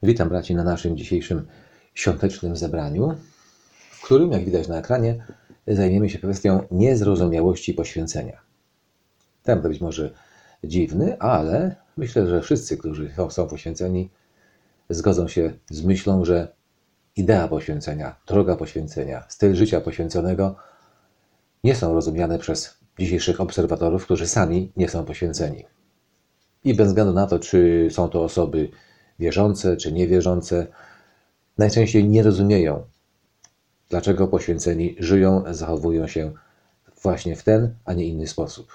Witam braci na naszym dzisiejszym świątecznym zebraniu, w którym, jak widać na ekranie, zajmiemy się kwestią niezrozumiałości poświęcenia. Temat być może dziwny, ale myślę, że wszyscy, którzy są poświęceni, zgodzą się z myślą, że idea poświęcenia, droga poświęcenia, styl życia poświęconego nie są rozumiane przez dzisiejszych obserwatorów, którzy sami nie są poświęceni. I bez względu na to, czy są to osoby wierzące, czy niewierzące, najczęściej nie rozumieją, dlaczego poświęceni żyją, zachowują się właśnie w ten, a nie inny sposób.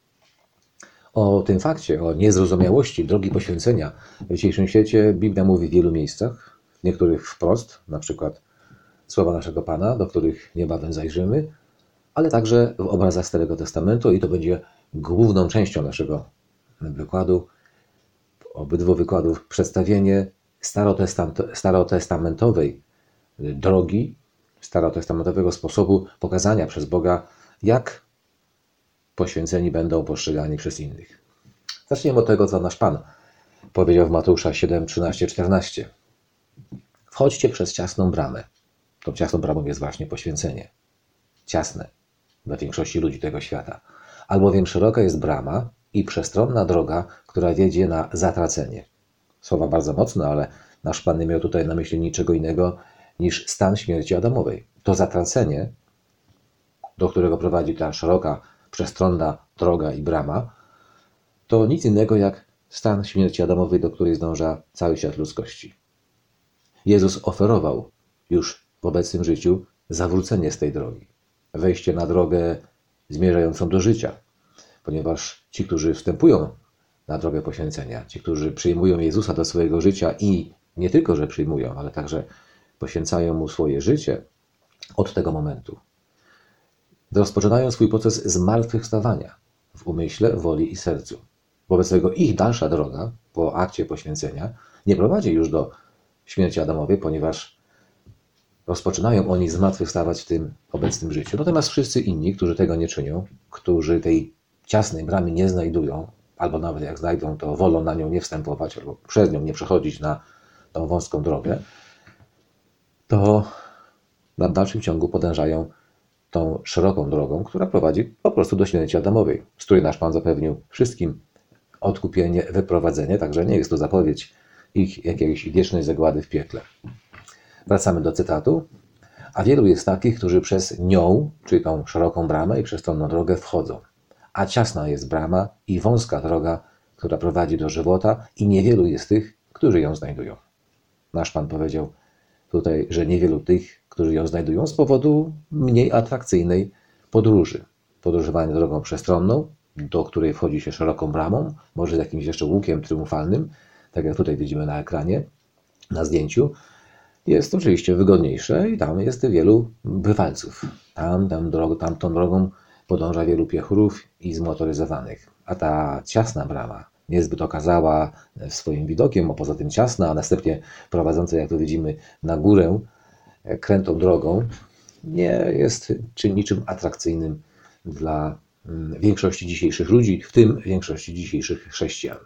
O tym fakcie, o niezrozumiałości drogi poświęcenia w dzisiejszym świecie Biblia mówi w wielu miejscach, w niektórych wprost, na przykład słowa naszego Pana, do których niebawem zajrzymy, ale także w obrazach Starego Testamentu i to będzie główną częścią naszego wykładu, obydwu wykładów, przedstawienie starotestamentowej drogi, starotestamentowego sposobu pokazania przez Boga, jak poświęceni będą postrzegani przez innych. Zacznijmy od tego, co nasz Pan powiedział w Mateusza 7, 13, 14. Wchodźcie przez ciasną bramę. Tą ciasną bramą jest właśnie poświęcenie. Ciasne dla większości ludzi tego świata. Albowiem szeroka jest brama i przestronna droga, która wiedzie na zatracenie. Słowa bardzo mocne, ale nasz Pan nie miał tutaj na myśli niczego innego niż stan śmierci Adamowej. To zatracenie, do którego prowadzi ta szeroka, przestronna droga i brama, to nic innego jak stan śmierci Adamowej, do której zdąża cały świat ludzkości. Jezus oferował już w obecnym życiu zawrócenie z tej drogi, wejście na drogę zmierzającą do życia, ponieważ ci, którzy wstępują na drogę poświęcenia, ci, którzy przyjmują Jezusa do swojego życia i nie tylko, że przyjmują, ale także poświęcają Mu swoje życie, od tego momentu rozpoczynają swój proces zmartwychwstawania w umyśle, woli i sercu. Wobec tego ich dalsza droga po akcie poświęcenia nie prowadzi już do śmierci Adamowej, ponieważ rozpoczynają oni zmartwychwstawać w tym obecnym życiu. Natomiast wszyscy inni, którzy tego nie czynią, którzy tej ciasnej bramy nie znajdują, albo nawet jak znajdą, to wolą na nią nie wstępować, albo przez nią nie przechodzić na tą wąską drogę, to w dalszym ciągu podążają tą szeroką drogą, która prowadzi po prostu do śmierci Adamowej, z której nasz Pan zapewnił wszystkim odkupienie, wyprowadzenie, także nie jest to zapowiedź ich jakiejś wiecznej zagłady w piekle. Wracamy do cytatu. A wielu jest takich, którzy przez nią, czyli tą szeroką bramę i przestronną drogę wchodzą. A ciasna jest brama i wąska droga, która prowadzi do żywota i niewielu jest tych, którzy ją znajdują. Nasz Pan powiedział tutaj, że niewielu tych, którzy ją znajdują z powodu mniej atrakcyjnej podróży. Podróżowanie drogą przestronną, do której wchodzi się szeroką bramą, może z jakimś jeszcze łukiem triumfalnym, tak jak tutaj widzimy na ekranie, na zdjęciu, jest oczywiście wygodniejsze i tam jest wielu bywalców. Tamtą drogą podąża wielu piechurów i zmotoryzowanych. A ta ciasna brama, niezbyt okazała swoim widokiem, a poza tym ciasna, a następnie prowadząca, jak to widzimy, na górę krętą drogą, nie jest niczym atrakcyjnym dla większości dzisiejszych ludzi, w tym większości dzisiejszych chrześcijan.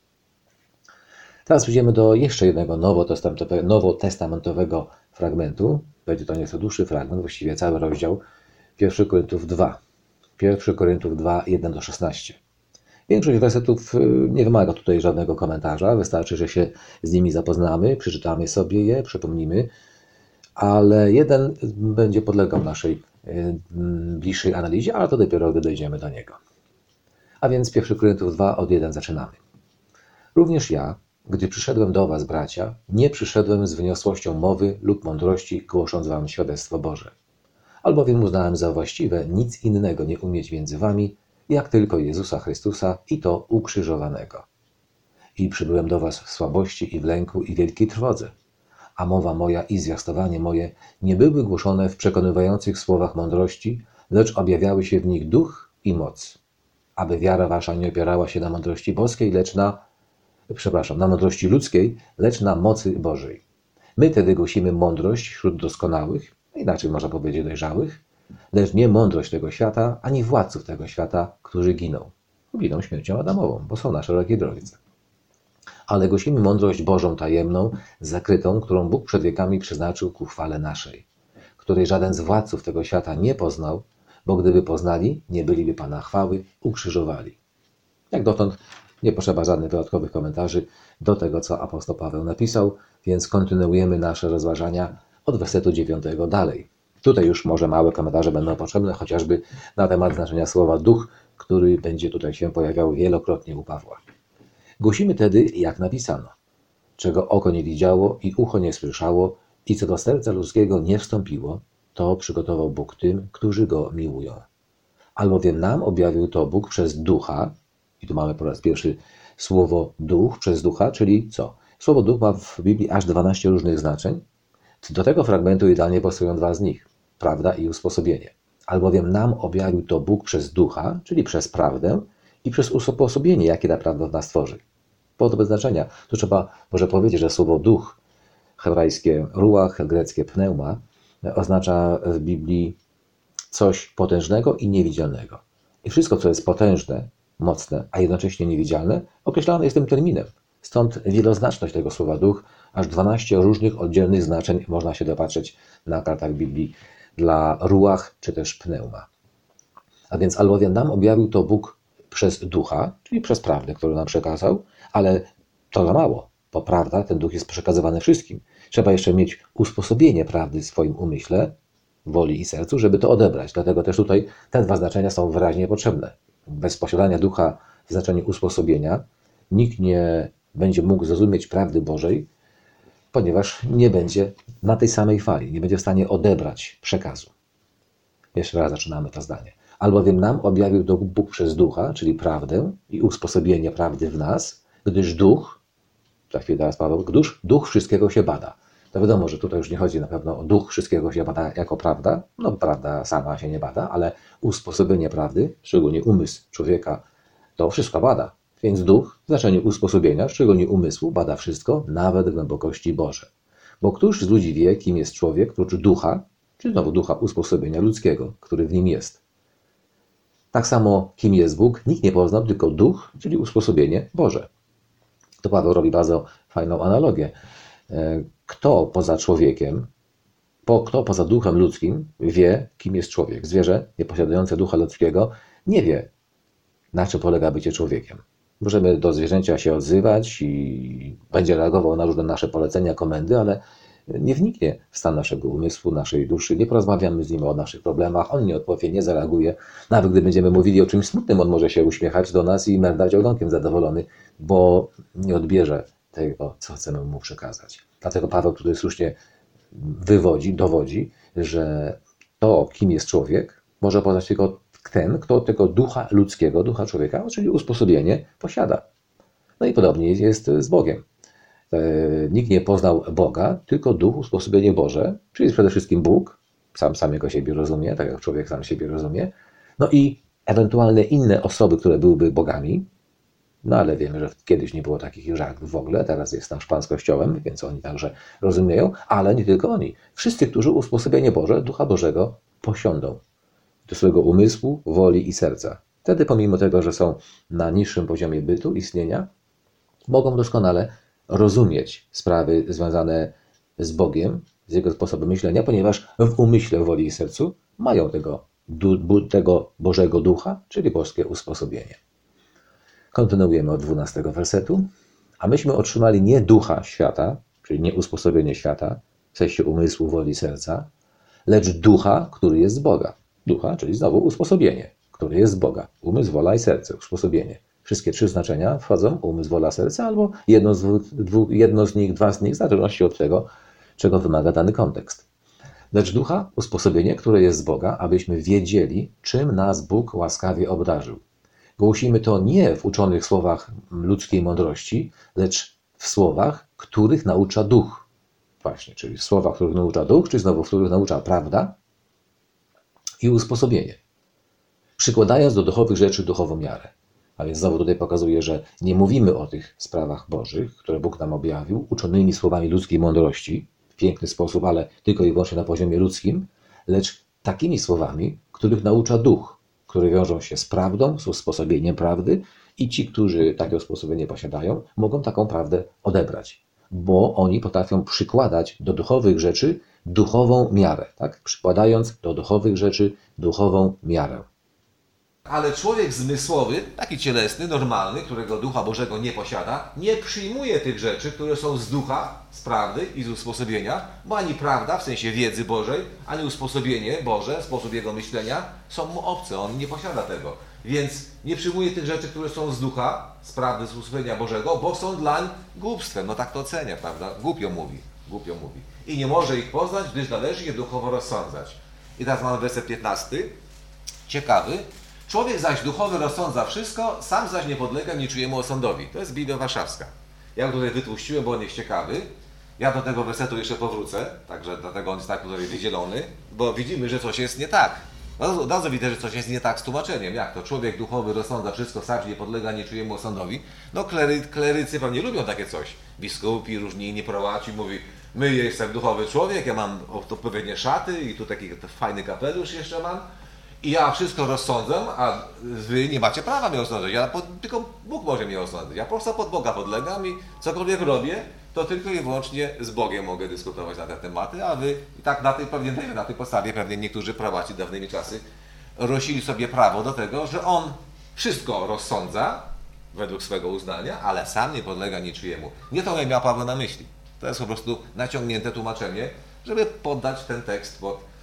Teraz przejdziemy do jeszcze jednego nowotestamentowego fragmentu. Będzie to nieco dłuższy fragment, właściwie cały rozdział 1 Koryntiów 2. 1 Koryntiów 2, 1-16. Większość wersetów nie wymaga tutaj żadnego komentarza, wystarczy, że się z nimi zapoznamy, przeczytamy sobie je, przypomnimy, ale jeden będzie podlegał naszej bliższej analizie, ale to dopiero gdy dojdziemy do niego. A więc 1 Koryntiów 2, od 1 zaczynamy. Również ja, gdy przyszedłem do was, bracia, nie przyszedłem z wyniosłością mowy lub mądrości, głosząc wam świadectwo Boże. Albowiem uznałem za właściwe nic innego nie umieć między wami, jak tylko Jezusa Chrystusa i to ukrzyżowanego. I przybyłem do was w słabości i w lęku i wielkiej trwodze. A mowa moja i zwiastowanie moje nie były głoszone w przekonywających słowach mądrości, lecz objawiały się w nich duch i moc. Aby wiara wasza nie opierała się na mądrości boskiej, na mądrości ludzkiej, lecz na mocy Bożej. My tedy głosimy mądrość wśród doskonałych, inaczej można powiedzieć dojrzałych, lecz nie mądrość tego świata, ani władców tego świata, którzy giną. Giną śmiercią Adamową, bo są na szerokiej drodze. ale głosimy mądrość Bożą tajemną, zakrytą, którą Bóg przed wiekami przeznaczył ku chwale naszej, której żaden z władców tego świata nie poznał, bo gdyby poznali, nie byliby Pana chwały ukrzyżowali. Jak dotąd nie potrzeba żadnych dodatkowych komentarzy do tego, co apostoł Paweł napisał, więc kontynuujemy nasze rozważania od wersetu 9 dalej. Tutaj już może małe komentarze będą potrzebne, chociażby na temat znaczenia słowa duch, który będzie tutaj się pojawiał wielokrotnie u Pawła. Głosimy tedy, jak napisano, czego oko nie widziało i ucho nie słyszało i co do serca ludzkiego nie wstąpiło, to przygotował Bóg tym, którzy Go miłują. Albowiem nam objawił to Bóg przez ducha, i tu mamy po raz pierwszy słowo duch przez ducha, czyli co? Słowo duch ma w Biblii aż 12 różnych znaczeń. Do tego fragmentu idealnie pasują dwa z nich, prawda i usposobienie. Albowiem nam objawił to Bóg przez ducha, czyli przez prawdę i przez usposobienie, jakie ta prawda w nas tworzy. Po to bez znaczenia. Tu trzeba może powiedzieć, że słowo duch, hebrajskie ruach, greckie pneuma, oznacza w Biblii coś potężnego i niewidzialnego. I wszystko, co jest potężne, mocne, a jednocześnie niewidzialne, określane jest tym terminem. Stąd wieloznaczność tego słowa duch, aż 12 różnych oddzielnych znaczeń można się dopatrzeć na kartach Biblii dla ruach czy też pneuma. A więc albowiem nam objawił to Bóg przez ducha, czyli przez prawdę, którą nam przekazał, ale to za mało, bo prawda, ten duch jest przekazywany wszystkim. Trzeba jeszcze mieć usposobienie prawdy w swoim umyśle, woli i sercu, żeby to odebrać. Dlatego też tutaj te dwa znaczenia są wyraźnie potrzebne. Bez posiadania ducha w znaczeniu usposobienia nikt nie będzie mógł zrozumieć prawdy Bożej, ponieważ nie będzie na tej samej fali, nie będzie w stanie odebrać przekazu. Jeszcze raz zaczynamy to zdanie. Albowiem nam objawił to Bóg przez ducha, czyli prawdę i usposobienie prawdy w nas, gdyż duch, za chwilę teraz Paweł, gdyż duch wszystkiego się bada. To wiadomo, że tutaj już nie chodzi na pewno o duch wszystkiego się bada jako prawda, no prawda sama się nie bada, ale usposobienie prawdy, szczególnie umysł człowieka, to wszystko bada. Więc duch w znaczeniu usposobienia, szczególnie umysłu, bada wszystko, nawet głębokości Boże. Bo któż z ludzi wie, kim jest człowiek, prócz ducha, czy znowu ducha usposobienia ludzkiego, który w nim jest. Tak samo, kim jest Bóg, nikt nie poznał, tylko duch, czyli usposobienie Boże. To Paweł robi bardzo fajną analogię. Kto poza człowiekiem, kto poza duchem ludzkim wie, kim jest człowiek? Zwierzę nieposiadające ducha ludzkiego nie wie, na czym polega bycie człowiekiem. Możemy do zwierzęcia się odzywać i będzie reagował na różne nasze polecenia, komendy, ale nie wniknie w stan naszego umysłu, naszej duszy, nie porozmawiamy z nim o naszych problemach, on nie odpowie, nie zareaguje. Nawet gdy będziemy mówili o czymś smutnym, on może się uśmiechać do nas i merdać ogonkiem zadowolony, bo nie odbierze tego, co chcemy mu przekazać. Dlatego Paweł tutaj słusznie dowodzi, że to, kim jest człowiek, może poznać tylko ten, kto tego ducha ludzkiego, ducha człowieka, czyli usposobienie posiada. No i podobnie jest z Bogiem. Nikt nie poznał Boga, tylko duch, usposobienie Boże, czyli przede wszystkim Bóg, sam samego siebie rozumie, tak jak człowiek sam siebie rozumie, no i ewentualne inne osoby, które byłyby bogami, no ale wiemy, że kiedyś nie było takich już w ogóle, teraz jest nasz Pan z Kościołem, więc oni także rozumieją, ale nie tylko oni. Wszyscy, którzy usposobienie Boże, Ducha Bożego posiądą do swojego umysłu, woli i serca. Wtedy pomimo tego, że są na niższym poziomie bytu, istnienia, mogą doskonale rozumieć sprawy związane z Bogiem, z Jego sposobem myślenia, ponieważ w umyśle, woli i sercu mają tego Bożego Ducha, czyli boskie usposobienie. Kontynuujemy od 12 wersetu. A myśmy otrzymali nie ducha świata, czyli nie usposobienie świata, w sensie umysłu, woli, serca, lecz ducha, który jest z Boga. Ducha, czyli znowu usposobienie, który jest z Boga. Umysł, wola i serce, usposobienie. Wszystkie trzy znaczenia wchodzą, umysł, wola, serce, albo jedno z nich, dwa z nich, w zależności od tego, czego wymaga dany kontekst. Lecz ducha, usposobienie, które jest z Boga, abyśmy wiedzieli, czym nas Bóg łaskawie obdarzył. Głosimy to nie w uczonych słowach ludzkiej mądrości, lecz w słowach, których naucza duch. Właśnie, czyli w słowach, których naucza duch, czy znowu w których naucza prawda i usposobienie. Przykładając do duchowych rzeczy duchową miarę. A więc znowu tutaj pokazuje, że nie mówimy o tych sprawach bożych, które Bóg nam objawił, uczonymi słowami ludzkiej mądrości, w piękny sposób, ale tylko i wyłącznie na poziomie ludzkim, lecz takimi słowami, których naucza duch. które wiążą się z prawdą, z usposobieniem prawdy i ci, którzy takie usposobienie posiadają, mogą taką prawdę odebrać, bo oni potrafią przykładać do duchowych rzeczy duchową miarę, tak? Przykładając do duchowych rzeczy duchową miarę. Ale człowiek zmysłowy, taki cielesny, normalny, którego Ducha Bożego nie posiada, nie przyjmuje tych rzeczy, które są z ducha, z prawdy i z usposobienia, bo ani prawda, w sensie wiedzy Bożej, ani usposobienie Boże, sposób jego myślenia są mu obce, on nie posiada tego. Więc nie przyjmuje tych rzeczy, które są z ducha, z prawdy, z usposobienia Bożego, bo są dlań głupstwem. No tak to ocenia, prawda? Głupio mówi. I nie może ich poznać, gdyż należy je duchowo rozsądzać. I teraz mamy werset 15. Ciekawy. Człowiek zaś duchowy rozsądza wszystko, sam zaś nie podlega niczyjemu osądowi. To jest Biblia Warszawska. Ja go tutaj wytłuściłem, bo on jest ciekawy. Ja do tego wersetu jeszcze powrócę, także dlatego on jest tak tutaj wydzielony, bo widzimy, że coś jest nie tak. Od razu widzę, że coś jest nie tak z tłumaczeniem. Jak to? Człowiek duchowy rozsądza wszystko, sam nie podlega niczyjemu osądowi. No klerycy pewnie lubią takie coś. Biskupi, różni inni prowadzi, mówi, my jestem duchowy człowiek, ja mam odpowiednie szaty i tu taki fajny kapelusz jeszcze mam. I ja wszystko rozsądzam, a wy nie macie prawa mnie osądzać. Tylko Bóg może mnie osądzać. Ja po prostu pod Boga podlegam i cokolwiek robię, to tylko i wyłącznie z Bogiem mogę dyskutować na te tematy, a wy i tak na tej podstawie pewnie niektórzy prawaci dawnymi czasy rosili sobie prawo do tego, że on wszystko rozsądza według swego uznania, ale sam nie podlega niczyjemu. Nie to miał Paweł na myśli. To jest po prostu naciągnięte tłumaczenie, żeby poddać ten tekst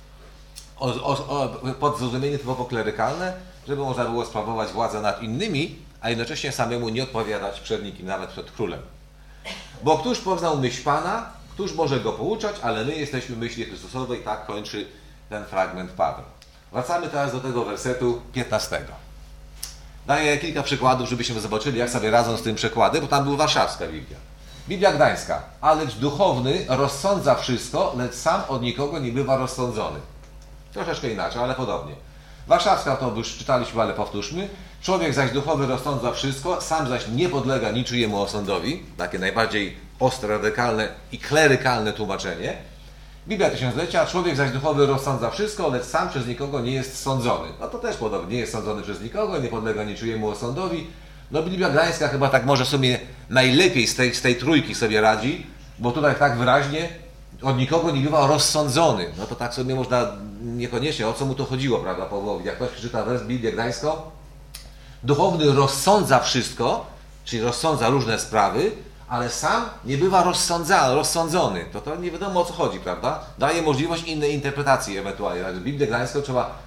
pod zrozumienie typowo klerykalne, żeby można było sprawować władzę nad innymi, a jednocześnie samemu nie odpowiadać przed nikim, nawet przed królem. Bo któż poznał myśl Pana, któż może go pouczać, ale my jesteśmy myśli Chrystusowej, tak kończy ten fragment Paweł. Wracamy teraz do tego wersetu 15. Daję kilka przykładów, żebyśmy zobaczyli, jak sobie radzą z tym przekładem, bo tam była warszawska Biblia. Biblia Gdańska. Alecz duchowny rozsądza wszystko, lecz sam od nikogo nie bywa rozsądzony. Troszeczkę inaczej, ale podobnie. Warszawska to już czytaliśmy, ale powtórzmy. Człowiek zaś duchowy rozsądza wszystko, sam zaś nie podlega niczyjemu osądowi. Takie najbardziej ostre, radykalne i klerykalne tłumaczenie. Biblia Tysiąclecia. Człowiek zaś duchowy rozsądza wszystko, lecz sam przez nikogo nie jest sądzony. No to też podobnie. Nie jest sądzony przez nikogo, nie podlega niczyjemu osądowi. No Biblia Gdańska chyba tak może sobie najlepiej z tej trójki sobie radzi, bo tutaj tak wyraźnie od nikogo nie bywa rozsądzony. No to tak sobie można niekoniecznie, o co mu to chodziło, prawda, Pawłowi. Jak ktoś przeczyta wers Biblię Gdańską, duchowny rozsądza wszystko, czyli rozsądza różne sprawy, ale sam nie bywa rozsądzony. To nie wiadomo, o co chodzi, prawda? Daje możliwość innej interpretacji ewentualnie. Także Biblię Gdańską trzeba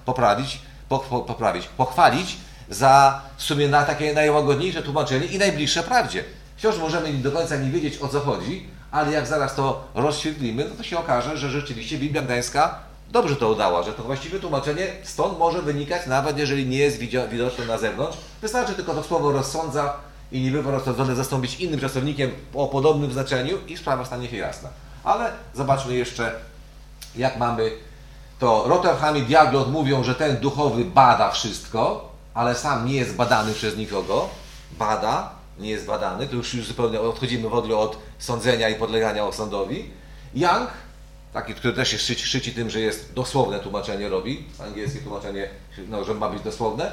pochwalić za w sumie na takie najłagodniejsze tłumaczenie i najbliższe prawdzie. Wciąż możemy do końca nie wiedzieć, o co chodzi, ale jak zaraz to rozświetlimy, no to się okaże, że rzeczywiście Biblia Gdańska dobrze to udała, że to właściwe tłumaczenie stąd może wynikać, nawet jeżeli nie jest widoczne na zewnątrz. Wystarczy tylko to słowo rozsądza i nie bywa rozsądzony zastąpić innym czasownikiem o podobnym znaczeniu i sprawa stanie się jasna. Ale zobaczmy jeszcze, jak mamy to. Rotherham i Diaglot mówią, że ten duchowy bada wszystko, ale sam nie jest badany przez nikogo. Bada, nie jest badany, to już zupełnie odchodzimy w ogóle od sądzenia i podlegania osądowi. Young, taki, który też się szczyci tym, że jest dosłowne tłumaczenie robi, angielskie tłumaczenie, no, że ma być dosłowne,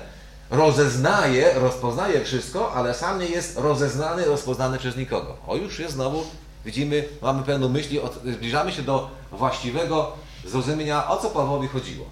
rozpoznaje wszystko, ale sam nie jest rozeznany, rozpoznany przez nikogo. O, już jest znowu, widzimy, mamy pewną myśli, zbliżamy się do właściwego zrozumienia, o co Pawłowi chodziło.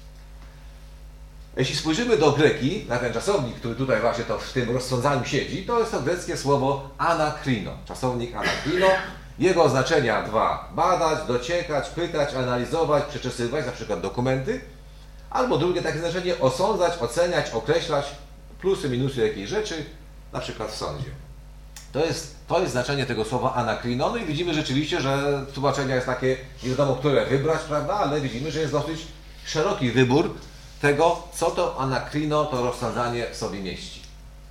Jeśli spojrzymy do greki, na ten czasownik, który tutaj właśnie to w tym rozsądzaniu siedzi, to jest to greckie słowo anakrino. Czasownik anakrino. Jego oznaczenia dwa. Badać, dociekać, pytać, analizować, przeczesywać, na przykład dokumenty. Albo drugie takie znaczenie osądzać, oceniać, określać plusy, minusy jakiejś rzeczy, na przykład w sądzie. To jest znaczenie tego słowa anakrino. No i widzimy rzeczywiście, że tłumaczenia jest takie, nie wiadomo, które wybrać, prawda, ale widzimy, że jest dosyć szeroki wybór tego, co to anakrino, to rozsądzanie w sobie mieści.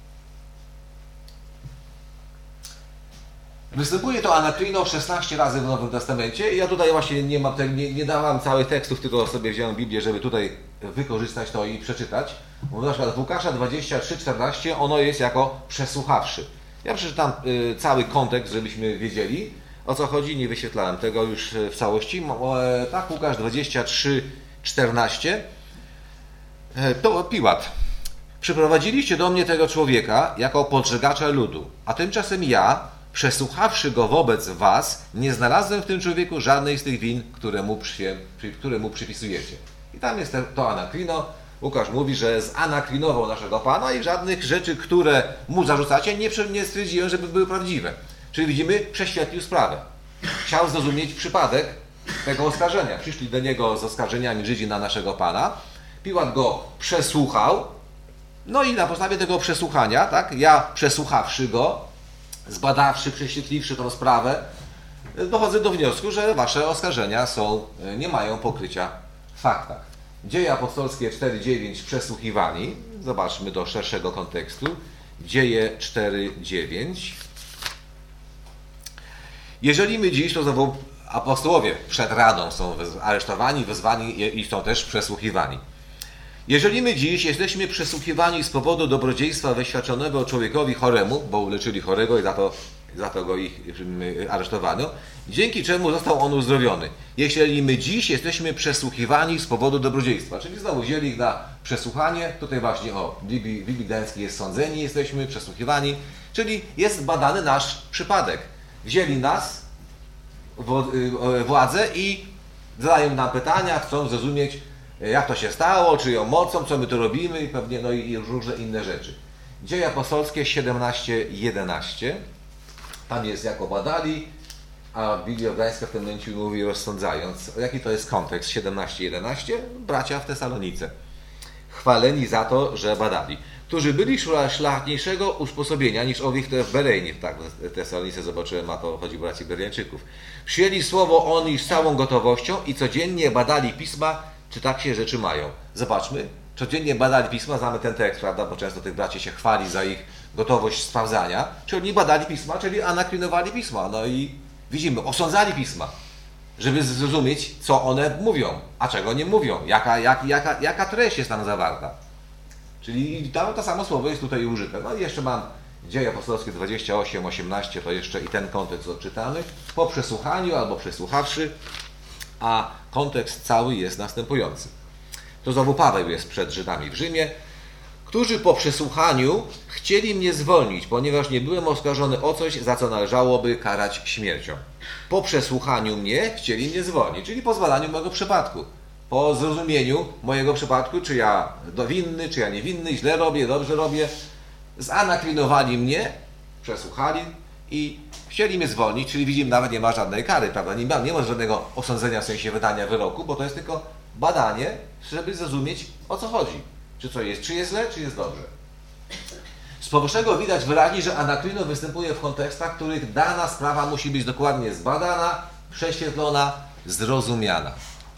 Występuje to anakrino 16 razy w Nowym Testamencie i ja tutaj właśnie nie dawałem całych tekstów, tylko sobie wziąłem Biblię, żeby tutaj wykorzystać to i przeczytać. Bo na przykład w Łukasza 23:14 ono jest jako przesłuchawszy. Ja przeczytam cały kontekst, żebyśmy wiedzieli, o co chodzi. Nie wyświetlałem tego już w całości. Tak, Łukasz 23:14. To Piłat. Przyprowadziliście do mnie tego człowieka jako podżegacza ludu, a tymczasem ja, przesłuchawszy go wobec was, nie znalazłem w tym człowieku żadnej z tych win, które mu przypisujecie. I tam jest to anakrino. Łukasz mówi, że zanaklinował naszego Pana i żadnych rzeczy, które mu zarzucacie, nie stwierdziłem, żeby były prawdziwe. Czyli widzimy, prześwietlił sprawę. Chciał zrozumieć przypadek tego oskarżenia. Przyszli do niego z oskarżeniami Żydzi na naszego Pana. Piłat go przesłuchał. No i na podstawie tego przesłuchania, tak, ja przesłuchawszy go, zbadawszy, prześwietliwszy tą sprawę, dochodzę do wniosku, że wasze oskarżenia nie mają pokrycia w faktach. Dzieje apostolskie 4:9 przesłuchiwani. Zobaczmy do szerszego kontekstu. Dzieje 4:9. Jeżeli my dziś, to znowu apostołowie przed radą są aresztowani, wezwani i są też przesłuchiwani. Jeżeli my dziś jesteśmy przesłuchiwani z powodu dobrodziejstwa wyświadczonego człowiekowi choremu, bo uleczyli chorego i za to go aresztowano, dzięki czemu został on uzdrowiony. Jeżeli my dziś jesteśmy przesłuchiwani z powodu dobrodziejstwa, czyli znowu wzięli ich na przesłuchanie, tutaj właśnie w Biblii Gdańskiej jest sądzeni, jesteśmy przesłuchiwani, czyli jest badany nasz przypadek. Wzięli nas, władzę i zadają nam pytania, chcą zrozumieć, jak to się stało, czyją mocą, co my tu robimy i pewnie i różne inne rzeczy. Dzieje apostolskie 17:11. Tam jest jako badali, a Biblia Gdańska w tym momencie mówi rozsądzając. Jaki to jest kontekst? 17:11. Bracia w Tesalonice. Chwaleni za to, że badali. Którzy byli szlachetniejszego usposobienia niż owych w Berejnie. Tak, w Tesalonice zobaczyłem, a to chodzi o braci Bereńczyków. Przyjęli słowo oni z całą gotowością i codziennie badali pisma, czy tak się rzeczy mają. Zobaczmy, codziennie badali pisma, znamy ten tekst, prawda, bo często tych braci się chwali za ich gotowość sprawdzania, czyli oni badali pisma, czyli anaklinowali pisma, no i widzimy, osądzali pisma, żeby zrozumieć, co one mówią, a czego nie mówią, jaka treść jest tam zawarta. Czyli tam to samo słowo jest tutaj użyte. No i jeszcze mam Dzieje apostolskie 28:18, to jeszcze i ten kontekst odczytany, po przesłuchaniu albo przesłuchawszy, a kontekst cały jest następujący. To znowu Paweł jest przed Żydami w Rzymie, którzy po przesłuchaniu chcieli mnie zwolnić, ponieważ nie byłem oskarżony o coś, za co należałoby karać śmiercią. Po przesłuchaniu mnie chcieli mnie zwolnić, czyli po zbadaniu mojego przypadku. Po zrozumieniu mojego przypadku, czy ja winny, czy ja niewinny, źle robię, dobrze robię, zanaklinowali mnie, przesłuchali i chcieli mnie zwolnić, czyli widzimy, nawet nie ma żadnej kary, prawda? Nie ma żadnego osądzenia w sensie wydania wyroku, bo to jest tylko badanie, żeby zrozumieć, o co chodzi. Czy jest źle, czy jest dobrze. Z powyższego widać wyraźnie, że anaklino występuje w kontekstach, w których dana sprawa musi być dokładnie zbadana, prześwietlona, zrozumiana.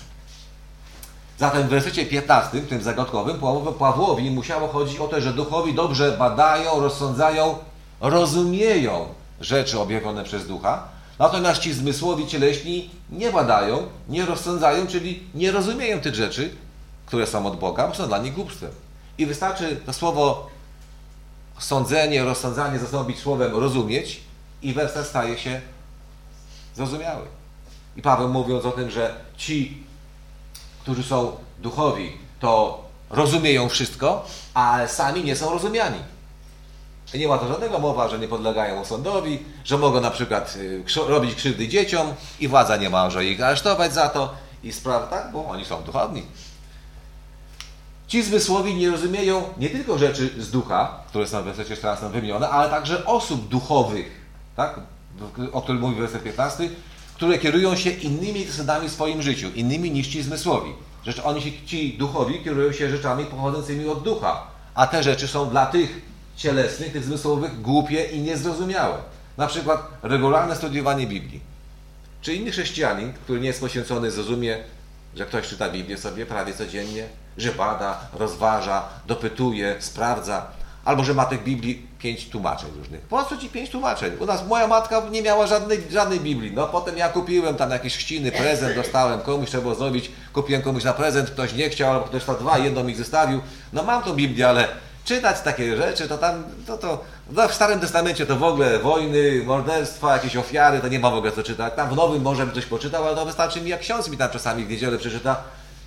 Zatem w wersecie 15, tym zagadkowym, Pawłowi musiało chodzić o to, że duchowi dobrze badają, rozsądzają, rozumieją rzeczy objawione przez ducha, natomiast ci zmysłowi cieleśni nie badają, nie rozsądzają, czyli nie rozumieją tych rzeczy, które są od Boga, bo są dla nich głupstwem. I wystarczy to słowo sądzenie, rozsądzanie zastąpić słowem rozumieć i werset staje się zrozumiały. I Paweł, mówiąc o tym, że ci, którzy są duchowi, to rozumieją wszystko, ale sami nie są rozumiani. I nie ma to żadnego mowa, że nie podlegają sądowi, że mogą na przykład robić krzywdy dzieciom i władza nie może ich aresztować za to i spraw, tak, bo oni są duchowni. Ci zmysłowi nie rozumieją nie tylko rzeczy z ducha, które są w wersecie 14 wymienione, ale także osób duchowych, tak, o których mówi werset 15, które kierują się innymi zasadami w swoim życiu, innymi niż ci zmysłowi. Ci duchowi kierują się rzeczami pochodzącymi od ducha, a te rzeczy są dla tych cielesnych, tych zmysłowych głupie i niezrozumiałe. Na przykład regularne studiowanie Biblii. Czy inny chrześcijanin, który nie jest poświęcony, zrozumie, że ktoś czyta Biblię sobie prawie codziennie, że bada, rozważa, dopytuje, sprawdza, albo że ma tych Biblii 5 tłumaczeń różnych. Po co ci 5 tłumaczeń? U nas moja matka nie miała żadnej Biblii. No potem ja kupiłem tam jakieś chrzciny, prezent dostałem, komuś trzeba było zrobić, kupiłem komuś na prezent, ktoś nie chciał, albo ktoś tam 2, jedną mi zostawił. No mam tą Biblię, ale czytać takie rzeczy, to tam, no w Starym Testamencie to w ogóle wojny, morderstwa, jakieś ofiary, to nie ma w ogóle co czytać. Tam w Nowym może bym coś poczytał, ale to wystarczy mi, jak ksiądz mi tam czasami w niedzielę przeczyta.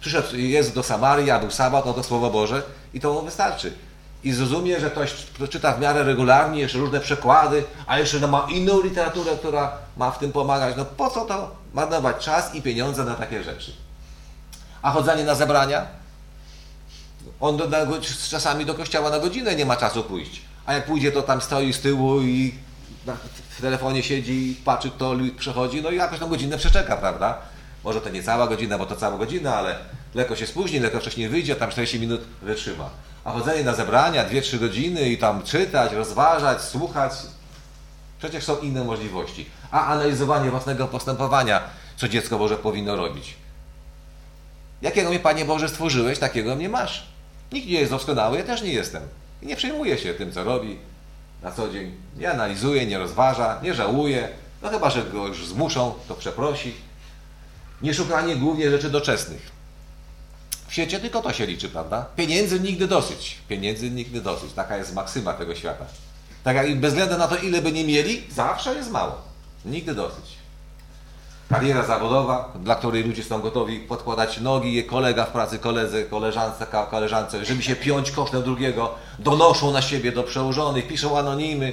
Przyszedł Jezus do Samarii, a był sabat, to Słowo Boże i to mu wystarczy. I zrozumie, że ktoś czyta w miarę regularnie, jeszcze różne przekłady, a jeszcze ma inną literaturę, która ma w tym pomagać. No po co to marnować czas i pieniądze na takie rzeczy? A chodzenie na zebrania? On czasami do kościoła na godzinę nie ma czasu pójść. A jak pójdzie, to tam stoi z tyłu i w telefonie siedzi i patrzy, kto przechodzi, no i jakoś tam godzinę przeczeka, prawda? Może to nie cała godzina, bo to cała godzina, ale lekko się spóźni, lekko wcześniej wyjdzie, tam 40 minut wytrzyma. A chodzenie na zebrania 2-3 godziny i tam czytać, rozważać, słuchać, przecież są inne możliwości. A analizowanie własnego postępowania, co dziecko Boże powinno robić. Jakiego mnie, Panie Boże, stworzyłeś, takiego mnie masz. Nikt nie jest doskonały, ja też nie jestem. I nie przejmuje się tym, co robi na co dzień. Nie analizuje, nie rozważa, nie żałuje. No chyba, że go już zmuszą, to przeprosi. Nie szukanie głównie rzeczy doczesnych. W świecie tylko to się liczy, prawda? Pieniędzy nigdy dosyć. Pieniędzy nigdy dosyć. Taka jest maksyma tego świata. Tak jak bez względu na to, ile by nie mieli, zawsze jest mało. Nigdy dosyć. Kariera zawodowa, dla której ludzie są gotowi podkładać nogi, kolega w pracy, koledze, koleżance, żeby się piąć kosztem drugiego, donoszą na siebie do przełożonych, piszą anonimy,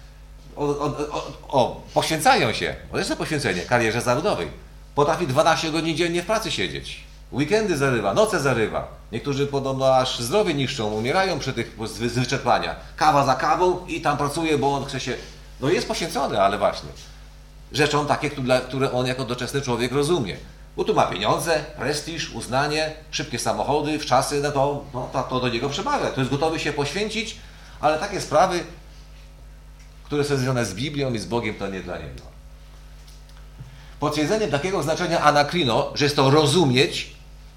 poświęcają się. To jest to poświęcenie karierze zawodowej. Potrafi 12 godzin dziennie w pracy siedzieć. Weekendy zarywa, noce zarywa. Niektórzy podobno aż zdrowie niszczą, umierają przy tych z wyczerpania. Kawa za kawą i tam pracuje, bo on chce się... No jest poświęcony, ale właśnie. Rzeczą takie, które on jako doczesny człowiek rozumie. Bo tu ma pieniądze, prestiż, uznanie, szybkie samochody, wczasy, to do niego przemawia. To jest gotowy się poświęcić, ale takie sprawy, które są związane z Biblią i z Bogiem, to nie dla niego. Potwierdzeniem takiego znaczenia anakrino, że jest to rozumieć,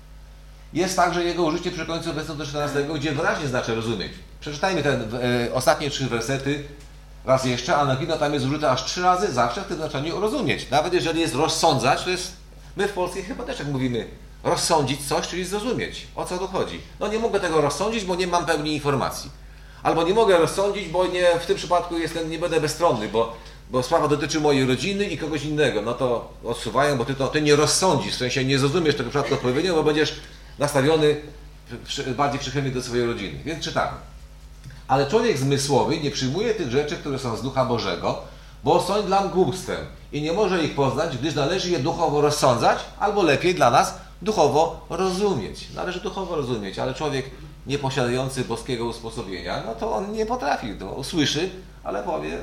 jest także jego użycie przy końcu wersetu 14, gdzie wyraźnie znaczy rozumieć. Przeczytajmy te ostatnie 3 wersety raz jeszcze. Anakrino tam jest użyte aż 3 razy, zawsze w tym znaczeniu rozumieć. Nawet jeżeli jest rozsądzać, to jest, my w Polsce chyba też jak mówimy, rozsądzić coś, czyli zrozumieć. O co tu chodzi? No nie mogę tego rozsądzić, bo nie mam pełni informacji. Albo nie mogę rozsądzić, bo nie, w tym przypadku nie będę bezstronny, bo sprawa dotyczy mojej rodziny i kogoś innego. No to odsuwają, bo ty nie rozsądzisz, w sensie nie zrozumiesz tego przypadku odpowiednio, bo będziesz nastawiony bardziej przychylnie do swojej rodziny. Więc czytamy. Ale człowiek zmysłowy nie przyjmuje tych rzeczy, które są z Ducha Bożego, bo są dla głupstwem i nie może ich poznać, gdyż należy je duchowo rozsądzać, albo lepiej dla nas duchowo rozumieć. Należy duchowo rozumieć, ale człowiek nieposiadający boskiego usposobienia, no to on nie potrafi, to usłyszy, ale powie.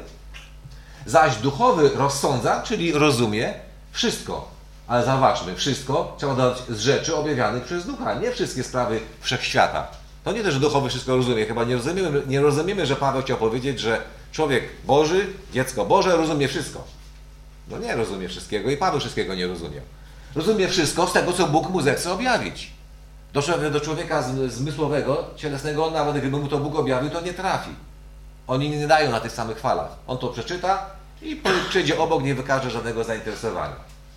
Zaś duchowy rozsądza, czyli rozumie wszystko. Ale zauważmy, wszystko trzeba dodać z rzeczy objawianych przez Ducha, nie wszystkie sprawy wszechświata. To nie też, że duchowy wszystko rozumie. Chyba nie rozumiemy, że Paweł chciał powiedzieć, że człowiek Boży, dziecko Boże rozumie wszystko. No nie rozumie wszystkiego i Paweł wszystkiego nie rozumie. Rozumie wszystko z tego, co Bóg mu zechce objawić. Do człowieka zmysłowego, cielesnego, nawet gdyby mu to Bóg objawił, to nie trafi. Oni nie dają na tych samych falach. On to przeczyta i przejdzie obok, nie wykaże żadnego zainteresowania.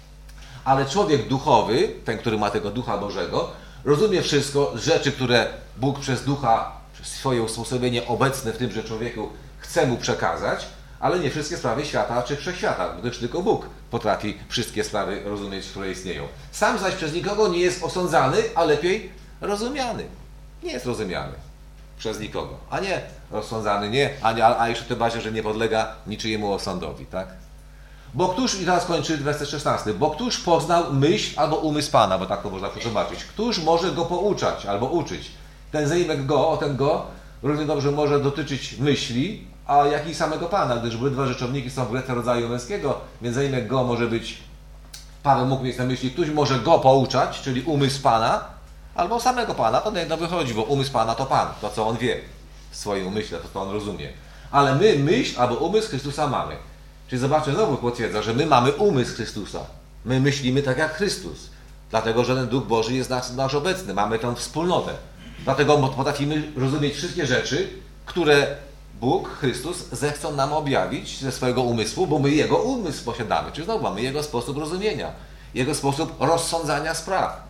Ale człowiek duchowy, ten, który ma tego Ducha Bożego, rozumie wszystko z rzeczy, które Bóg przez Ducha, przez swoje usposobienie obecne w tymże człowieku chce mu przekazać, ale nie wszystkie sprawy świata czy wszechświata, gdyż tylko Bóg potrafi wszystkie sprawy rozumieć, które istnieją. Sam zaś przez nikogo nie jest osądzany, a lepiej rozumiany. Nie jest rozumiany przez nikogo, a nie rozsądzany, nie, a jeszcze tym bardziej, że nie podlega niczyjemu osądowi, tak? Bo któż, i teraz kończy werset 16, bo któż poznał myśl albo umysł Pana, bo tak to można przetłumaczyć, któż może go pouczać albo uczyć? Ten zaimek go, ten go, równie dobrze może dotyczyć myśli, a jak i samego Pana, gdyż obydwa rzeczowniki są w Grece rodzaju męskiego, więc zaimek go może być, Paweł mógł mieć na myśli, któż może go pouczać, czyli umysł Pana, albo samego Pana, to jedno wychodzi, bo umysł Pana to Pan, to co On wie w swoim umyśle, to co On rozumie. Ale my myśl albo umysł Chrystusa mamy. Czyli zobaczcie, znowu potwierdza, że my mamy umysł Chrystusa. My myślimy tak jak Chrystus. Dlatego, że ten Duch Boży jest nasz obecny. Mamy tę wspólnotę. Dlatego potrafimy rozumieć wszystkie rzeczy, które Bóg, Chrystus zechcą nam objawić ze swojego umysłu, bo my Jego umysł posiadamy. Czyli znowu mamy Jego sposób rozumienia. Jego sposób rozsądzania spraw.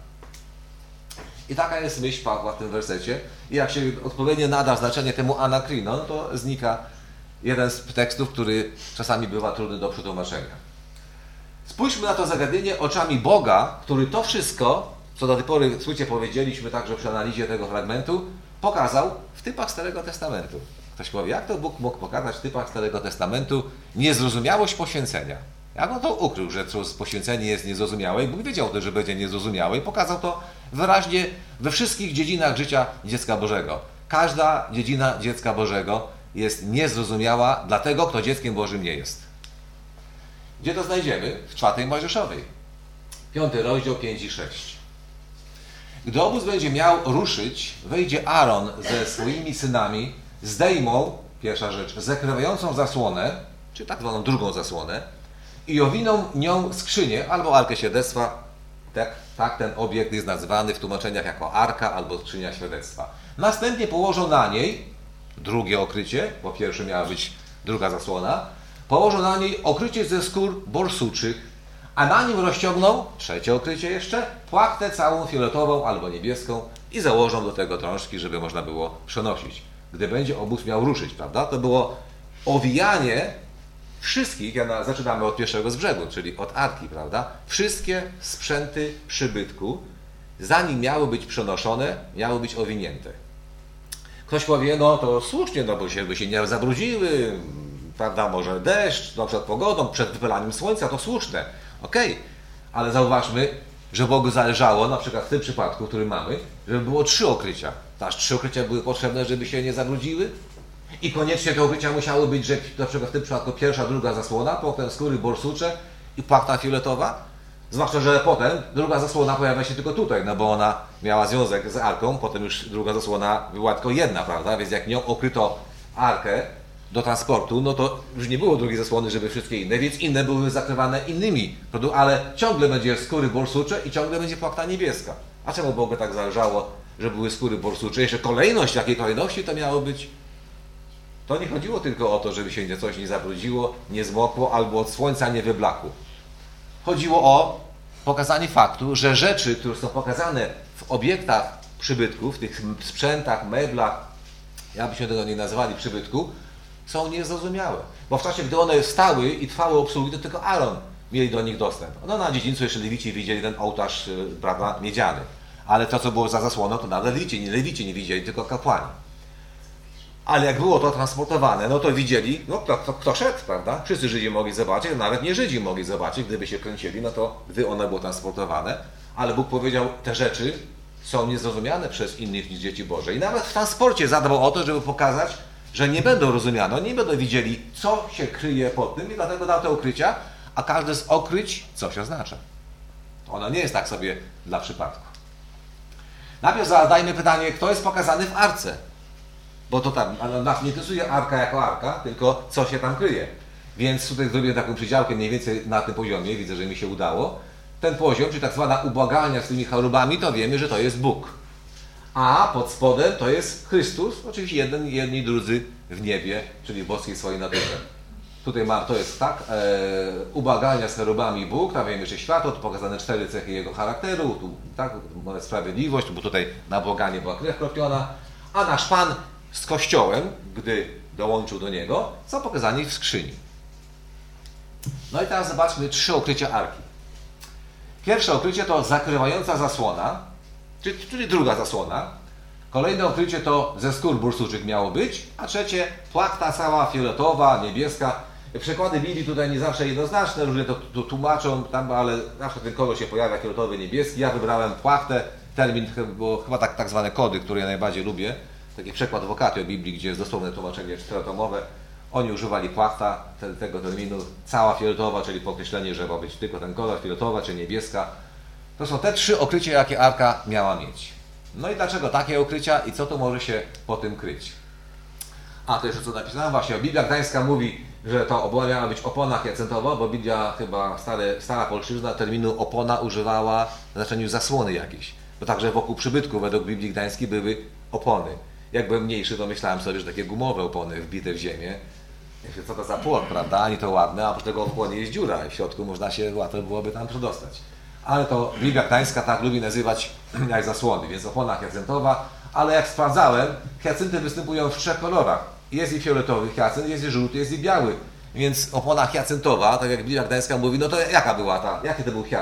I taka jest myśl Pawła w tym wersecie. I jak się odpowiednio nada znaczenie temu anakrinon, to znika jeden z tekstów, który czasami bywa trudny do przetłumaczenia. Spójrzmy na to zagadnienie oczami Boga, który to wszystko co do tej pory słusznie powiedzieliśmy także przy analizie tego fragmentu, pokazał w typach Starego Testamentu. Ktoś powie, jak to Bóg mógł pokazać w typach Starego Testamentu niezrozumiałość poświęcenia? Jak on to ukrył, że poświęcenie jest niezrozumiałe i Bóg wiedział też, że będzie niezrozumiałe i pokazał to wyraźnie we wszystkich dziedzinach życia dziecka Bożego. Każda dziedzina dziecka Bożego jest niezrozumiała dla tego, kto dzieckiem Bożym nie jest. Gdzie to znajdziemy? W 4 Mojżeszowej. 5 rozdział 5 i 6. Gdy obóz będzie miał ruszyć, wejdzie Aaron ze swoimi synami, zdejmą, pierwsza rzecz, zakrywającą zasłonę, czy tak zwaną drugą zasłonę, i owiną nią skrzynię albo arkę świadectwa. Tak ten obiekt jest nazywany w tłumaczeniach jako arka albo skrzynia świadectwa. Następnie położą na niej drugie okrycie, bo pierwsze miała być druga zasłona, położą na niej okrycie ze skór borsuczych, a na nim rozciągną, trzecie okrycie jeszcze, płachtę całą fioletową albo niebieską i założą do tego drążki, żeby można było przenosić. Gdy będzie obóz miał ruszyć, prawda? To było owijanie wszystkich, zaczynamy od pierwszego z brzegu, czyli od arki, prawda? Wszystkie sprzęty przybytku, zanim miały być przenoszone, miały być owinięte. Ktoś powie, no to słusznie, no bo by się nie zabrudziły, prawda, może deszcz, no przed pogodą, przed wypalaniem słońca, to słuszne. Okej, ale zauważmy, że Bogu zależało, na przykład w tym przypadku, który mamy, żeby było 3 okrycia. Aż 3 okrycia były potrzebne, żeby się nie zabrudziły? I koniecznie te okrycia musiały być, że na przykład w tym przypadku pierwsza, druga zasłona, potem skóry borsucze i płachta fioletowa. Zwłaszcza, że potem druga zasłona pojawia się tylko tutaj, no bo ona miała związek z arką, potem już druga zasłona była tylko jedna, prawda? Więc jak nią okryto arkę do transportu, no to już nie było drugiej zasłony, żeby wszystkie inne, więc inne były zakrywane innymi, ale ciągle będzie skóry borsucze i ciągle będzie płachta niebieska. A czemu Bogu tak zależało, że były skóry borsucze? Jeszcze kolejność, jakiej kolejności to miało być? To nie chodziło tylko o to, żeby się coś nie zabrudziło, nie zmokło albo od słońca nie wyblakło. Chodziło o pokazanie faktu, że rzeczy, które są pokazane w obiektach przybytku, w tych sprzętach, meblach, jakbyśmy tego nie nazywali przybytku, są niezrozumiałe. Bo w czasie, gdy one stały i trwały obsługi, to tylko Aaron mieli do nich dostęp. No na dziedzińcu jeszcze Lewici widzieli ten ołtarz, prawda, miedziany. Ale to, co było za zasłoną, to nawet Lewici nie widzieli, tylko kapłani. Ale jak było to transportowane, no to widzieli, no kto szedł, prawda? Wszyscy Żydzi mogli zobaczyć, nawet nie Żydzi mogli zobaczyć, gdyby się kręcili, no to gdy one było transportowane. Ale Bóg powiedział, te rzeczy są niezrozumiane przez innych niż dzieci Boże. I nawet w transporcie zadbał o to, żeby pokazać, że nie będą rozumiane, nie będą widzieli, co się kryje pod tym i dlatego dał te ukrycia, a każde z okryć coś oznacza. Ono nie jest tak sobie dla przypadku. Najpierw zadajmy pytanie, kto jest pokazany w arce? Bo to tam, nas nie interesuje arka jako arka, tylko co się tam kryje. Więc tutaj zrobię taką przydziałkę mniej więcej na tym poziomie, widzę, że mi się udało. Ten poziom, czyli tak zwana ubłagania z tymi chorobami, to wiemy, że to jest Bóg. A pod spodem to jest Chrystus, oczywiście jedni i drudzy w niebie, czyli w boskiej swojej naturze. Tutaj to jest tak, ubłagania z chorobami Bóg, tam wiemy, że światło, tu pokazane 4 cechy jego charakteru, tu tak, sprawiedliwość, bo tutaj na błaganie była krew kropiona, a nasz Pan z Kościołem, gdy dołączył do Niego, są pokazani w skrzyni. No i teraz zobaczmy 3 okrycia arki. Pierwsze okrycie to zakrywająca zasłona, czyli druga zasłona. Kolejne okrycie to ze skór borsuczych miało być, a trzecie płachta cała fioletowa, niebieska. Przykłady Biblii tutaj nie zawsze jednoznaczne, różnie to tłumaczą, ale zawsze ten kolor się pojawia, fioletowy, niebieski. Ja wybrałem płachtę, termin, bo chyba tak zwane kody, które ja najbardziej lubię. Taki przykład Vocatio Biblii, gdzie jest dosłowne tłumaczenie 4-tomowe. Oni używali płachta tego terminu, cała fioletowa, czyli podkreślenie, że ma być tylko ten kolor, fioletowa czy niebieska. To są te 3 okrycia, jakie arka miała mieć. No i dlaczego takie okrycia i co tu może się po tym kryć? A to jeszcze co napisałem właśnie, Biblia Gdańska mówi, że to miała być opona hiacentowa, bo Biblia chyba stara polszczyzna terminu opona używała w znaczeniu zasłony jakiejś. Bo także wokół przybytku według Biblii Gdańskiej były opony. Jak byłem mniejszy, to myślałem sobie, że takie gumowe opony wbite w ziemię. Co to za płot, prawda? Ani to ładne, a oprócz tego w opłonie jest dziura i w środku można się łatwo byłoby tam przedostać. Ale to Biblia Gdańska tak lubi nazywać jak zasłony, więc opona hiacentowa, ale jak sprawdzałem, hiacynty występują w 3 kolorach. Jest i fioletowy hiacynt, jest i żółty, jest i biały. Więc opona hiacyntowa, tak jak Biblia Gdańska mówi, no to jaki to był hiacynt?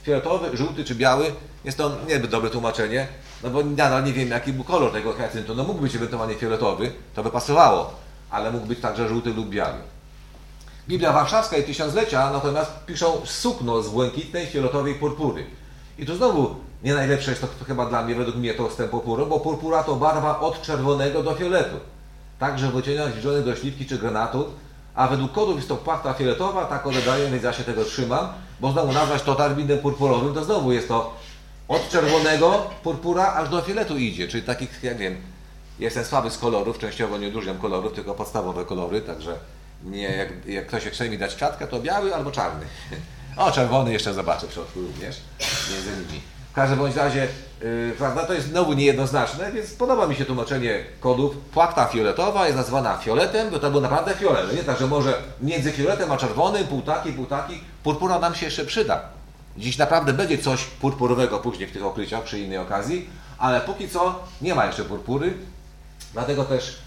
fioletowy, żółty czy biały, jest to niezbyt dobre tłumaczenie, no bo nadal nie wiem jaki był kolor tego hiacyntu. No mógł być ewentualnie fioletowy, to by pasowało, ale mógł być także żółty lub biały. Biblia Warszawska i Tysiąclecia natomiast piszą sukno z błękitnej, fioletowej purpury. I tu znowu nie najlepsze jest to chyba dla mnie, według mnie to z tą purpurą, bo purpura to barwa od czerwonego do fioletu. Także w odcieniach zbliżonych do śliwki czy granatu, a według kodów jest to płachta fioletowa, tak oddaję, więc ja się tego trzymam, bo znowu nazwać to tarbinem purpurowym, to znowu jest to od czerwonego purpura aż do fioletu idzie, czyli takich, jak wiem, jestem słaby z kolorów, częściowo nie odróżniam kolorów, tylko podstawowe kolory, także nie, jak ktoś chce mi dać kwiatka, to biały albo czarny. O, czerwony jeszcze zobaczę w środku również, między nimi. W każdym bądź razie, prawda, to jest znowu niejednoznaczne, więc podoba mi się tłumaczenie kodów. Płachta fioletowa jest nazwana fioletem, bo to był naprawdę fiolet. Nie tak, że może między fioletem a czerwonym, pół taki. Purpura nam się jeszcze przyda. Dziś naprawdę będzie coś purpurowego później w tych okryciach przy innej okazji, ale póki co nie ma jeszcze purpury, dlatego też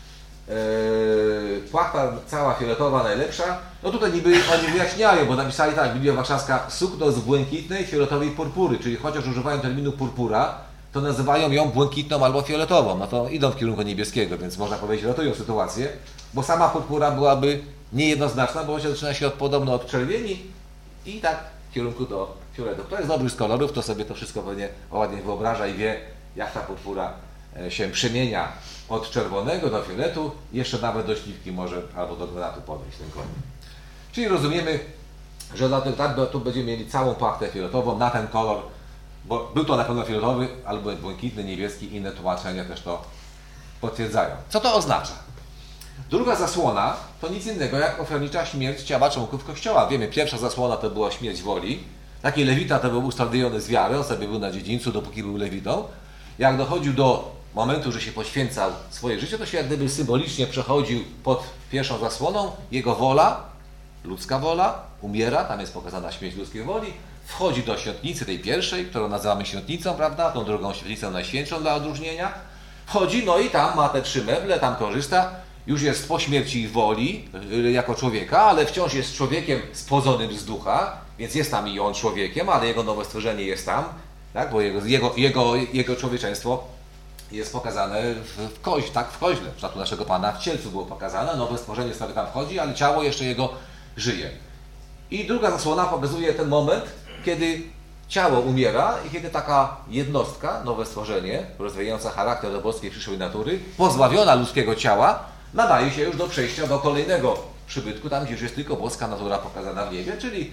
płachta cała fioletowa najlepsza. No tutaj niby oni wyjaśniają, bo napisali tak, Biblia Warszawska, sukno z błękitnej, fioletowej purpury, czyli chociaż używają terminu purpura, to nazywają ją błękitną albo fioletową. No to idą w kierunku niebieskiego, więc można powiedzieć, ratują sytuację, bo sama purpura byłaby niejednoznaczna, bo się zaczyna się podobno od czerwieni i tak w kierunku do fioletu. Kto jest dobry z kolorów, to sobie to wszystko pewnie ładnie wyobraża i wie, jak ta purpura się przemienia od czerwonego do fioletu, jeszcze nawet do śliwki może albo do granatu podejść ten koniec. Czyli rozumiemy, że tu będziemy mieli całą płachtę fioletową na ten kolor, bo był to na pewno fioletowy, albo błękitny, niebieski, inne tłumaczenia też to potwierdzają. Co to oznacza? Druga zasłona to nic innego jak ofiarnicza śmierć ciała członków Kościoła. Wiemy, pierwsza zasłona to była śmierć woli. Taki lewita to był ustawiony z wiary, on sobie był na dziedzińcu, dopóki był lewitą. Jak dochodził do momentu, że się poświęcał swoje życie, to się jak gdyby symbolicznie przechodził pod pierwszą zasłoną. Jego wola, ludzka wola, umiera, tam jest pokazana śmierć ludzkiej woli, wchodzi do świątnicy tej pierwszej, którą nazywamy świątnicą, prawda, tą drugą świątnicą najświętszą dla odróżnienia. Wchodzi, no i tam ma te 3 meble, tam korzysta, już jest po śmierci woli jako człowieka, ale wciąż jest człowiekiem spłodzonym z ducha, więc jest tam i on człowiekiem, ale jego nowe stworzenie jest tam, tak, bo jego człowieczeństwo jest pokazane w koźle, w przypadku naszego Pana w cielcu było pokazane, nowe stworzenie sobie tam wchodzi, ale ciało jeszcze jego żyje. I druga zasłona pokazuje ten moment, kiedy ciało umiera i kiedy taka jednostka, nowe stworzenie, rozwijająca charakter do boskiej przyszłej natury, pozbawiona ludzkiego ciała, nadaje się już do przejścia do kolejnego przybytku, tam gdzie już jest tylko boska natura pokazana w niebie, czyli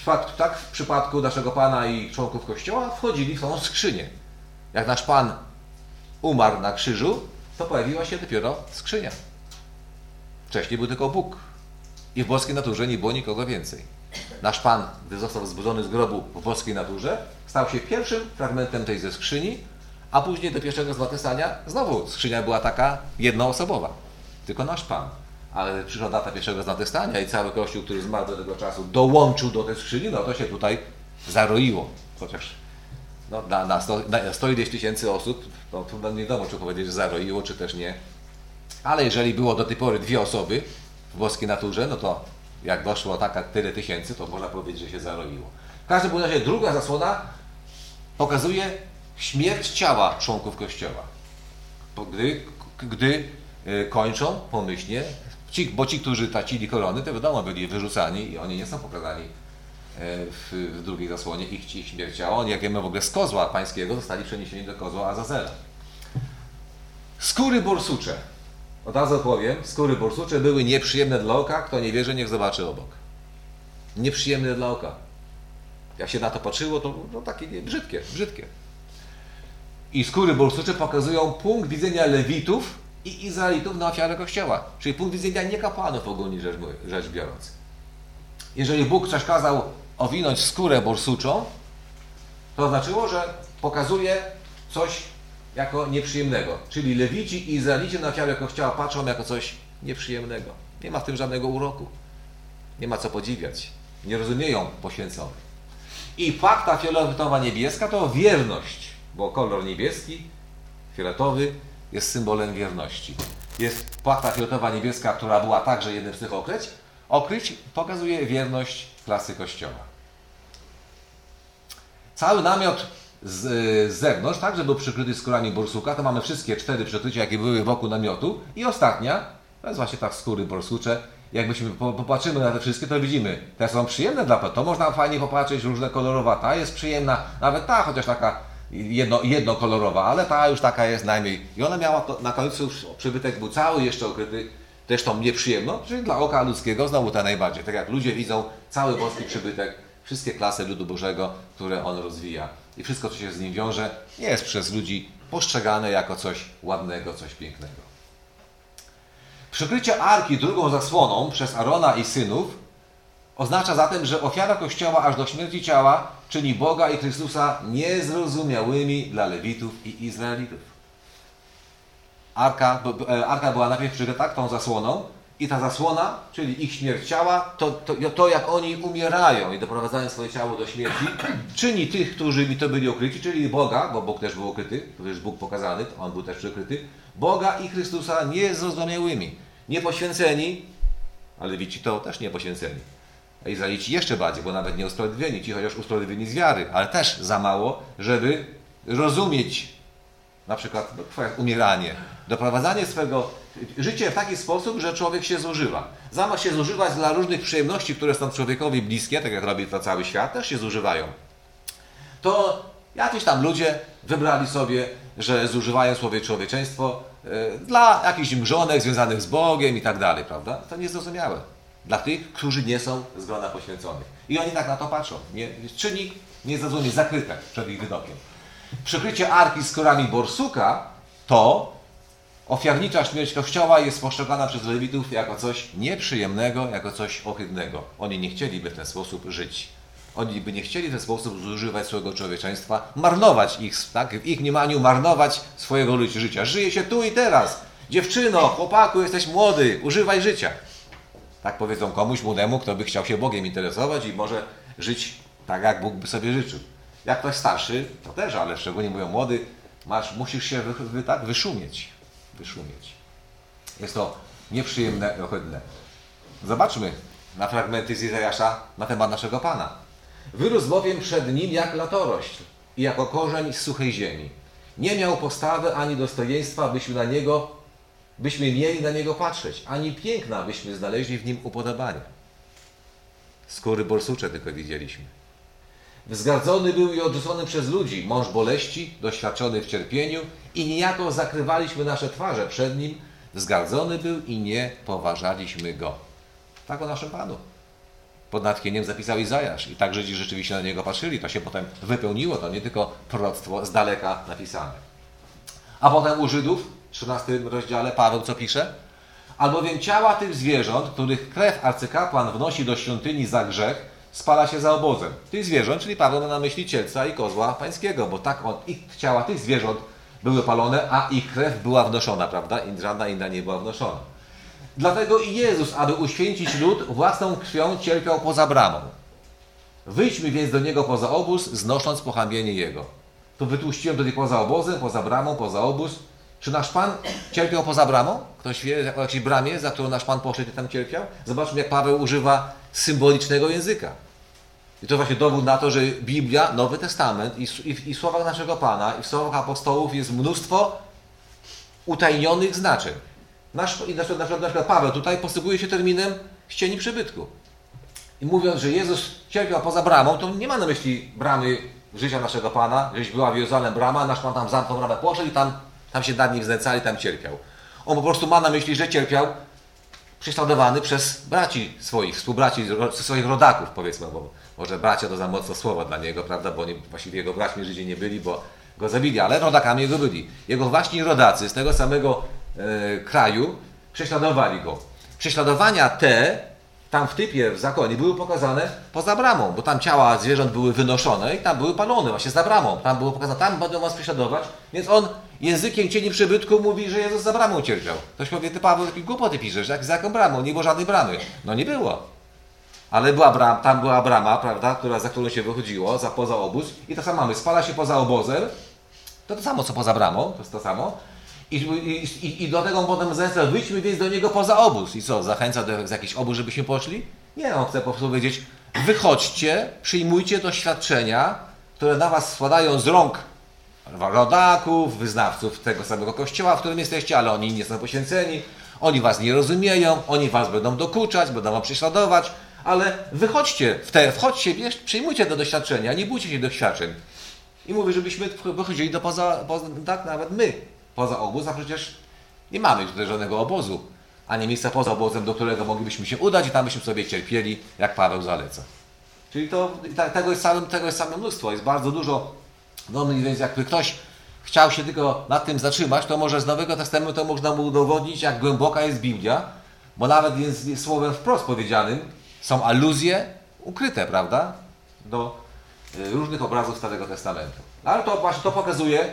w przypadku naszego Pana i członków Kościoła wchodzili w tą skrzynię. Jak nasz Pan umarł na krzyżu, to pojawiła się dopiero skrzynia. Wcześniej był tylko Bóg. I w boskiej naturze nie było nikogo więcej. Nasz Pan, gdy został wzbudzony z grobu w boskiej naturze, stał się pierwszym fragmentem tej ze skrzyni, a później do pierwszego zmartwychwstania znowu skrzynia była taka jednoosobowa. Tylko nasz Pan. Ale przyszła data pierwszego zmartwychwstania i cały Kościół, który zmarł do tego czasu, dołączył do tej skrzyni, no to się tutaj zaroiło. Chociaż no, na 100 ileś tysięcy osób, to trudno nie wiadomo, czy powiedzieć, że zaroiło, czy też nie. Ale jeżeli było do tej pory 2 osoby w boskiej naturze, no to jak doszło tyle tysięcy, to można powiedzieć, że się zaroiło. W każdym razie druga zasłona pokazuje śmierć ciała członków Kościoła. Gdy kończą pomyślnie, bo ci, którzy tracili korony, to wiadomo, byli wyrzucani i oni nie są pokazani w drugiej zasłonie, ich śmierć ciała. Oni, jak wiemy, w ogóle z kozła pańskiego zostali przeniesieni do kozła Azazela. Skóry borsucze. Od razu powiem, skóry borsucze były nieprzyjemne dla oka. Kto nie wierzy, niech zobaczy obok. Nieprzyjemne dla oka. Jak się na to patrzyło, to takie brzydkie. I skóry borsucze pokazują punkt widzenia lewitów i Izraelitów na ofiarę Kościoła. Czyli punkt widzenia nie kapłanów ogólnie rzecz biorąc. Jeżeli Bóg coś kazał owinąć skórę borsuczą, to znaczyło, że pokazuje coś jako nieprzyjemnego. Czyli lewici i Izraelici na ofiarę Kościoła patrzą jako coś nieprzyjemnego. Nie ma w tym żadnego uroku. Nie ma co podziwiać. Nie rozumieją poświęconych. I płachta fioletowa niebieska to wierność, bo kolor niebieski, fioletowy jest symbolem wierności. Jest płachta fioletowa niebieska, która była także jednym z tych okryć, pokazuje wierność klasy Kościoła. Cały namiot z zewnątrz, tak, że był przykryty skórami borsuka, to mamy wszystkie 4 przykrycia, jakie były wokół namiotu. I ostatnia, to jest właśnie tak skóry borsucze. Jakbyśmy popatrzymy na te wszystkie, to widzimy, te są przyjemne dla to można fajnie popatrzeć, różne kolorowa, ta jest przyjemna, nawet ta, chociaż taka jednokolorowa, ale ta już taka jest najmniej. I ona miała to, na końcu przybytek był cały jeszcze okryty też tą nieprzyjemną, czyli dla oka ludzkiego znowu ta najbardziej. Tak jak ludzie widzą cały boski przybytek, wszystkie klasy ludu Bożego, które on rozwija. I wszystko, co się z nim wiąże, nie jest przez ludzi postrzegane jako coś ładnego, coś pięknego. Przykrycie arki drugą zasłoną przez Arona i synów oznacza zatem, że ofiara Kościoła aż do śmierci ciała czyni Boga i Chrystusa niezrozumiałymi dla Lewitów i Izraelitów. Arka była najpierw przykryta tą zasłoną i ta zasłona, czyli ich śmierć ciała, to jak oni umierają i doprowadzają swoje ciało do śmierci, czyni tych, którzy mi to byli okryci, czyli Boga, bo Bóg też był okryty, to jest Bóg pokazany, on był też przykryty, Boga i Chrystusa niezrozumiałymi, niepoświęceni, a Lewici to też niepoświęceni. A Izraelici jeszcze bardziej, bo nawet nie usprawiedliwieni, ci chociaż usprawiedliwieni z wiary, ale też za mało, żeby rozumieć na przykład umieranie, doprowadzanie swego życia w taki sposób, że człowiek się zużywa. Zamiast się zużywać dla różnych przyjemności, które są człowiekowi bliskie, tak jak robi to cały świat, też się zużywają. To jacyś tam ludzie wybrali sobie, że zużywają swoje człowieczeństwo dla jakichś mrzonek związanych z Bogiem i tak dalej, prawda? To niezrozumiałe. Dla tych, którzy nie są z grona poświęconych. I oni tak na to patrzą. Czynnik niezrozumienie, zakryte przed ich widokiem. Przykrycie arki skórami borsuka to ofiarnicza śmierć Kościoła jest postrzegana przez Lewitów jako coś nieprzyjemnego, jako coś ohydnego. Oni nie chcieliby w ten sposób żyć. Oni by nie chcieli w ten sposób zużywać swojego człowieczeństwa, marnować ich, tak? W ich mniemaniu marnować swojego życia. Żyje się tu i teraz. Dziewczyno, chłopaku, jesteś młody, używaj życia. Tak powiedzą komuś młodemu, kto by chciał się Bogiem interesować i może żyć tak, jak Bóg by sobie życzył. Jak ktoś starszy, to też, ale szczególnie mówią młody, musisz się wyszumieć. Jest to nieprzyjemne i ohydne. Zobaczmy na fragmenty z Izajasza na temat naszego Pana. Wyrósł bowiem przed nim jak latorośl i jako korzeń z suchej ziemi. Nie miał postawy ani dostojeństwa, byśmy mieli na niego patrzeć, ani piękna, byśmy znaleźli w nim upodobanie. Skóry borsucze tylko widzieliśmy. Wzgardzony był i odrzucony przez ludzi, mąż boleści, doświadczony w cierpieniu i niejako zakrywaliśmy nasze twarze przed nim. Wzgardzony był i nie poważaliśmy go. Tak o naszym Panu. Pod natchnieniem zapisał Izajasz i tak Żydzi rzeczywiście na niego patrzyli. To się potem wypełniło, to nie tylko proroctwo z daleka napisane. A potem u Żydów, w 13 rozdziale, Paweł co pisze? Albowiem ciała tych zwierząt, których krew arcykapłan wnosi do świątyni za grzech, spala się za obozem. Tych zwierząt, czyli Paweł ma na myśli cielca i kozła pańskiego, bo tak ciała tych zwierząt były palone, a ich krew była wnoszona, prawda? I żadna inna nie była wnoszona. Dlatego i Jezus, aby uświęcić lud, własną krwią cierpiał poza bramą. Wyjdźmy więc do Niego poza obóz, znosząc pohańbienie Jego. Tu wytłuściłem tutaj poza obozem, poza bramą, poza obóz. Czy nasz Pan cierpiał poza bramą? Ktoś wie o jakiejś bramie, za którą nasz Pan poszedł i tam cierpiał? Zobaczmy, jak Paweł używa symbolicznego języka. I to właśnie dowód na to, że Biblia, Nowy Testament i w słowach naszego Pana, i w słowach apostołów jest mnóstwo utajnionych znaczeń. Na przykład Paweł tutaj posługuje się terminem ścieni przybytku. I mówiąc, że Jezus cierpiał poza bramą, to nie ma na myśli bramy życia naszego Pana, gdzieś była w Jerozolem brama, nasz Pan tam zamknął bramę, poszedł i tam się nad nim znęcali, tam cierpiał. On po prostu ma na myśli, że cierpiał prześladowany przez braci swoich, współbraci, swoich rodaków, powiedzmy, bo może bracia to za mocno słowo dla niego, prawda, bo oni właściwie jego braćmi Żydzi nie byli, bo go zabili, ale rodakami jego byli. Jego właśnie rodacy z tego samego kraju prześladowali go. Prześladowania te, tam w typie, w zakonie, były pokazane poza bramą, bo tam ciała zwierząt były wynoszone i tam były palone, właśnie za bramą. Tam było pokazane, tam będą was prześladować, więc on językiem cieni przybytku mówi, że Jezus za bramą cierpiał. Ktoś powie, ty Paweł, takie głupoty piszesz, za jaką bramą? Nie było żadnej bramy. No nie było. Ale tam była brama, prawda, za którą się wychodziło, poza obóz i to samo mamy, spala się poza obozem, to samo co poza bramą, to jest to samo. I do tego potem zachęca, wyjdźmy więc do niego poza obóz. I co, zachęca do jakiś obóz, żebyśmy poszli? Nie, on chce po prostu powiedzieć, wychodźcie, przyjmujcie doświadczenia, które na was składają z rąk rodaków, wyznawców tego samego kościoła, w którym jesteście, ale oni nie są poświęceni, oni was nie rozumieją, oni was będą dokuczać, będą wam prześladować, ale wychodźcie wchodźcie, przyjmujcie te doświadczenia, nie bójcie się doświadczeń. I mówię, żebyśmy wychodzili tak nawet my, poza obóz, a przecież nie mamy tutaj żadnego obozu, ani miejsca poza obozem, do którego moglibyśmy się udać i tam byśmy sobie cierpieli, jak Paweł zaleca. Czyli tego jest całe mnóstwo, jest bardzo dużo. No więc jakby ktoś chciał się tylko nad tym zatrzymać, to może z Nowego Testamentu można mu udowodnić, jak głęboka jest Biblia, bo nawet jest słowem wprost powiedzianym, są aluzje ukryte, prawda, do różnych obrazów Starego Testamentu. Ale to właśnie to pokazuje,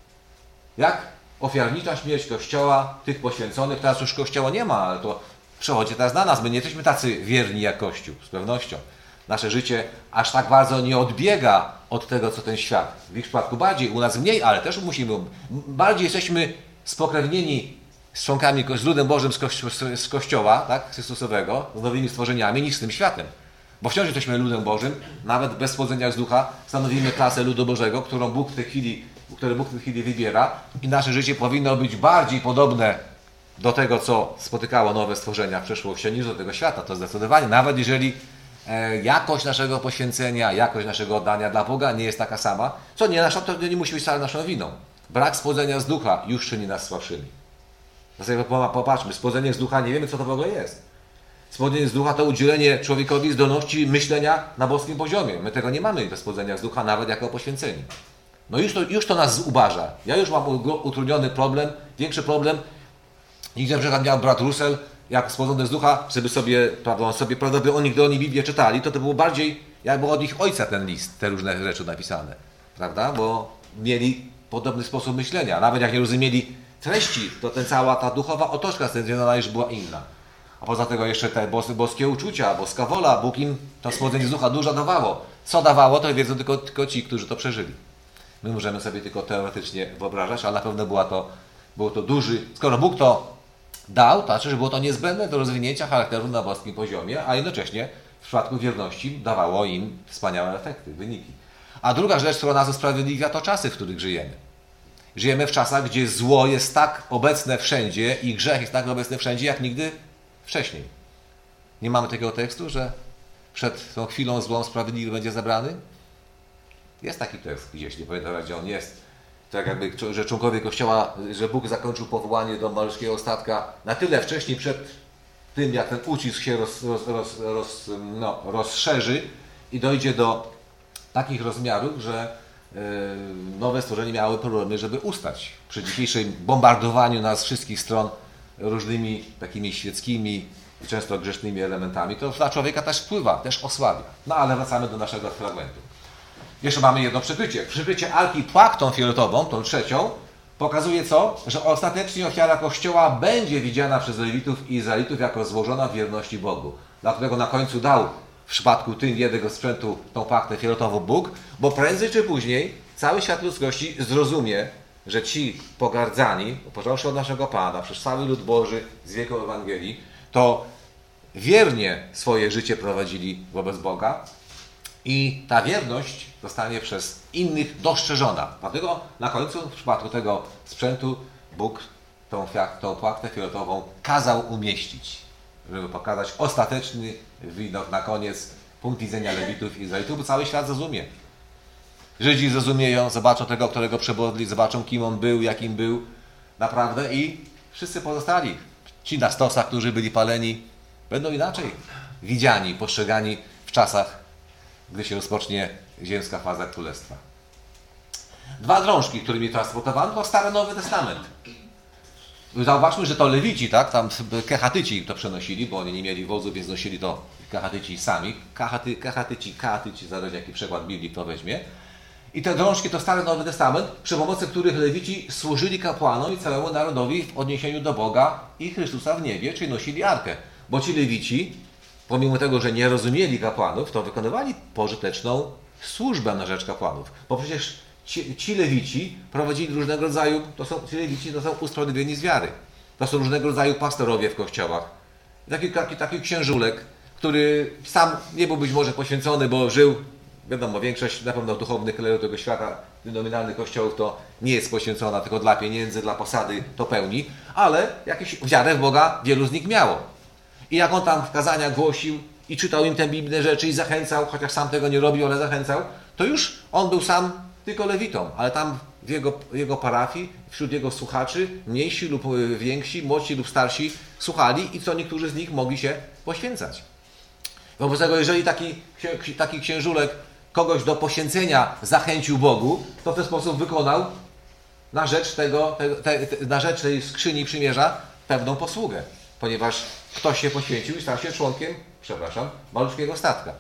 jak ofiarnicza śmierć Kościoła, tych poświęconych, teraz już Kościoła nie ma, ale to przechodzi teraz na nas. My nie jesteśmy tacy wierni jak Kościół, z pewnością. Nasze życie aż tak bardzo nie odbiega od tego, co ten świat. W ich przypadku bardziej, u nas mniej, ale też bardziej jesteśmy spokrewnieni z członkami, z ludem Bożym z Kościoła, tak, Chrystusowego, z nowymi stworzeniami, niż z tym światem. Bo wciąż jesteśmy ludem Bożym, nawet bez spłodzenia z ducha, stanowimy klasę ludu Bożego, który Bóg w tej chwili wybiera i nasze życie powinno być bardziej podobne do tego, co spotykało nowe stworzenia w przeszłości, niż do tego świata. To zdecydowanie, nawet jeżeli jakość naszego poświęcenia, jakość naszego oddania dla Boga nie jest taka sama, to nie musi być wcale naszą winą. Brak spłodzenia z ducha już czyni nas słabszymi. To sobie popatrzmy, spłodzenie z ducha, nie wiemy, co to w ogóle jest. Spłodzenie z ducha to udzielenie człowiekowi zdolności myślenia na boskim poziomie. My tego nie mamy bez spłodzenia z ducha, nawet jako poświęceni. No już to nas zubaża. Ja już mam utrudniony problem, większy problem. Nigdy na przykład miał brat Russell, jak spłodzony z ducha, żeby sobie, prawda, gdy oni Biblię czytali, to było bardziej jakby od ich ojca ten list, te różne rzeczy napisane. Prawda? Bo mieli podobny sposób myślenia. Nawet jak nie rozumieli treści, to cała ta duchowa otoczka stwierdzona już była inna. A poza tego jeszcze te boskie uczucia, boska wola, Bóg im to spłodzenie z ducha dużo dawało. Co dawało, to wiedzą tylko ci, którzy to przeżyli. My możemy sobie tylko teoretycznie wyobrażać, ale na pewno było to duży, skoro Bóg to dał, to znaczy, że było to niezbędne do rozwinięcia charakteru na boskim poziomie, a jednocześnie w przypadku wierności dawało im wspaniałe efekty, wyniki. A druga rzecz, która nas usprawiedliwia, to czasy, w których żyjemy. Żyjemy w czasach, gdzie zło jest tak obecne wszędzie i grzech jest tak obecny wszędzie, jak nigdy wcześniej. Nie mamy takiego tekstu, że przed tą chwilą złą sprawiedliwy będzie zabrany? Jest taki tekst gdzieś, nie pamiętam, gdzie on jest. Tak jakby, że członkowie Kościoła, że Bóg zakończył powołanie do maluszkiego statka na tyle wcześniej przed tym, jak ten ucisk się rozszerzy i dojdzie do takich rozmiarów, że nowe stworzenie miały problemy, żeby ustać. Przy dzisiejszym bombardowaniu nas z wszystkich stron różnymi takimi świeckimi i często grzesznymi elementami, to na człowieka też wpływa, też osłabia. No ale wracamy do naszego fragmentu. Jeszcze mamy jedno przykrycie. Przykrycie arki płachtą fioletową, tą trzecią, pokazuje co? Że ostatecznie ofiara Kościoła będzie widziana przez Lewitów i Izraelitów jako złożona w wierności Bogu. Dlatego na końcu dał w przypadku jednego sprzętu tą płachtę fioletową Bóg, bo prędzej czy później cały świat ludzkości zrozumie, że ci pogardzani, począwszy od naszego Pana, przez cały lud Boży z wieku Ewangelii, to wiernie swoje życie prowadzili wobec Boga i ta wierność zostanie przez innych dostrzeżona. Dlatego na końcu, w przypadku tego sprzętu, Bóg tą płachtę fioletową kazał umieścić, żeby pokazać ostateczny widok na koniec, punkt widzenia Lewitów i Izraelitów, bo cały świat zrozumie. Żydzi zrozumieją, zobaczą tego, którego przebodli, zobaczą, kim on był, jakim był naprawdę i wszyscy pozostali, ci na stosach, którzy byli paleni, będą inaczej widziani, postrzegani w czasach, gdy się rozpocznie ziemska faza Królestwa. Dwa drążki, którymi transportowano, to Stary Nowy Testament. Zauważmy, że to Lewici, tak? Tam Kehatyci to przenosili, bo oni nie mieli wozów, więc nosili to Kehatyci sami. Kehatyci, zależy jaki przykład Biblii kto weźmie. I te drążki to Stary Nowy Testament, przy pomocy których Lewici służyli kapłanom i całemu narodowi w odniesieniu do Boga i Chrystusa w niebie, czyli nosili arkę. Bo ci Lewici, pomimo tego, że nie rozumieli kapłanów, to wykonywali pożyteczną służbę na rzecz kapłanów. Bo przecież ci Lewici prowadzili różnego rodzaju, ci Lewici to są usprawiedliwieni z wiary. To są różnego rodzaju pastorowie w kościołach. Taki księżulek, który sam nie był być może poświęcony, bo żył Wiadomo, większość na pewno duchownych klerów tego świata, nominalnych kościołów to nie jest poświęcona tylko dla pieniędzy, dla posady to pełni, ale jakąś wiarę w Boga wielu z nich miało. I jak on tam w kazaniach głosił i czytał im te biblijne rzeczy i zachęcał, chociaż sam tego nie robił, ale zachęcał, to już on był sam tylko lewitą, ale tam w jego parafii, wśród jego słuchaczy, mniejsi lub więksi, młodsi lub starsi, słuchali i co niektórzy z nich mogli się poświęcać. Wobec tego, jeżeli taki księżulek kogoś do poświęcenia zachęcił Bogu, to w ten sposób wykonał na rzecz, na rzecz tej skrzyni przymierza pewną posługę, ponieważ ktoś się poświęcił i stał się członkiem, malutkiego statka.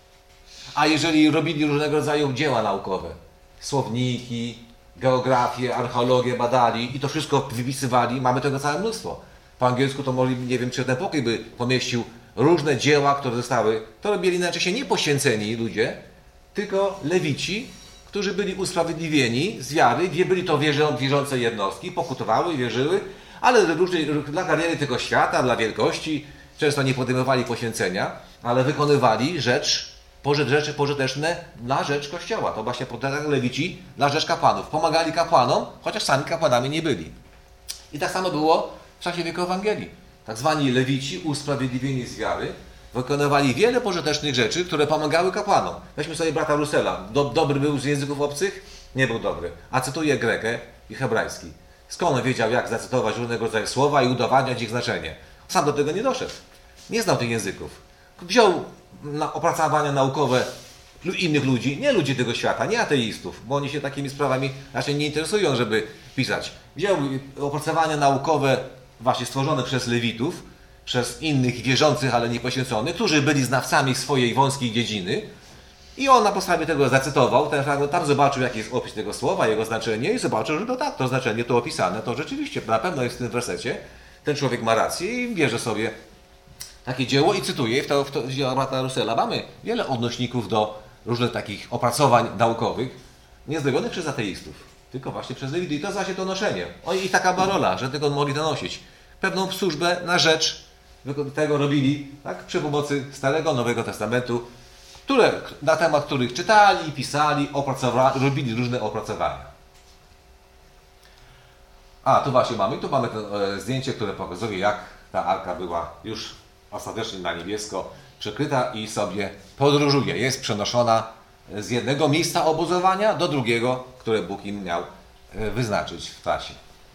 A jeżeli robili różnego rodzaju dzieła naukowe, słowniki, geografię, archeologię badali i to wszystko wypisywali, mamy tego całe mnóstwo. Po angielsku to mogli, nie wiem, czy ten pokój by pomieścił różne dzieła, które zostały, to robili najczęściej nie poświęceni ludzie, tylko lewici, którzy byli usprawiedliwieni z wiary, byli to wierzące jednostki, pokutowały, wierzyły, ale dla kariery tego świata, dla wielkości, często nie podejmowali poświęcenia, ale wykonywali rzeczy pożyteczne na rzecz Kościoła. To właśnie lewici na rzecz kapłanów. Pomagali kapłanom, chociaż sami kapłanami nie byli. I tak samo było w czasie wieku Ewangelii. Tak zwani lewici, usprawiedliwieni z wiary, wykonywali wiele pożytecznych rzeczy, które pomagały kapłanom. Weźmy sobie brata Russella. Dobry był z języków obcych? Nie był dobry. A cytuje grekę i hebrajski. Skąd on wiedział, jak zacytować różnego rodzaju słowa i udowadniać ich znaczenie? Sam do tego nie doszedł. Nie znał tych języków. Wziął opracowania naukowe innych ludzi, nie ludzi tego świata, nie ateistów, bo oni się takimi sprawami raczej nie interesują, żeby pisać. Wziął opracowania naukowe właśnie stworzone przez lewitów, przez innych wierzących, ale niepoświęconych, którzy byli znawcami swojej wąskiej dziedziny i on na podstawie tego zacytował, tam zobaczył, jaki jest opis tego słowa, jego znaczenie i zobaczył, że to znaczenie, to opisane, to rzeczywiście na pewno jest w tym wersecie. Ten człowiek ma rację i bierze sobie takie dzieło i cytuje w dzieła brata Russella. Mamy wiele odnośników do różnych takich opracowań naukowych, nie zrobionych przez ateistów, tylko właśnie przez lewitów. I to właśnie to noszenie. I taka była rola, że tego mogli to nosić. Pewną służbę na rzecz tego robili, tak, przy pomocy Starego, Nowego Testamentu, na temat których czytali, pisali, robili różne opracowania. A, tu właśnie mamy to zdjęcie, które pokazuje, jak ta arka była już ostatecznie na niebiesko przykryta i sobie podróżuje. Jest przenoszona z jednego miejsca obozowania do drugiego, które Bóg im miał wyznaczyć w trasie.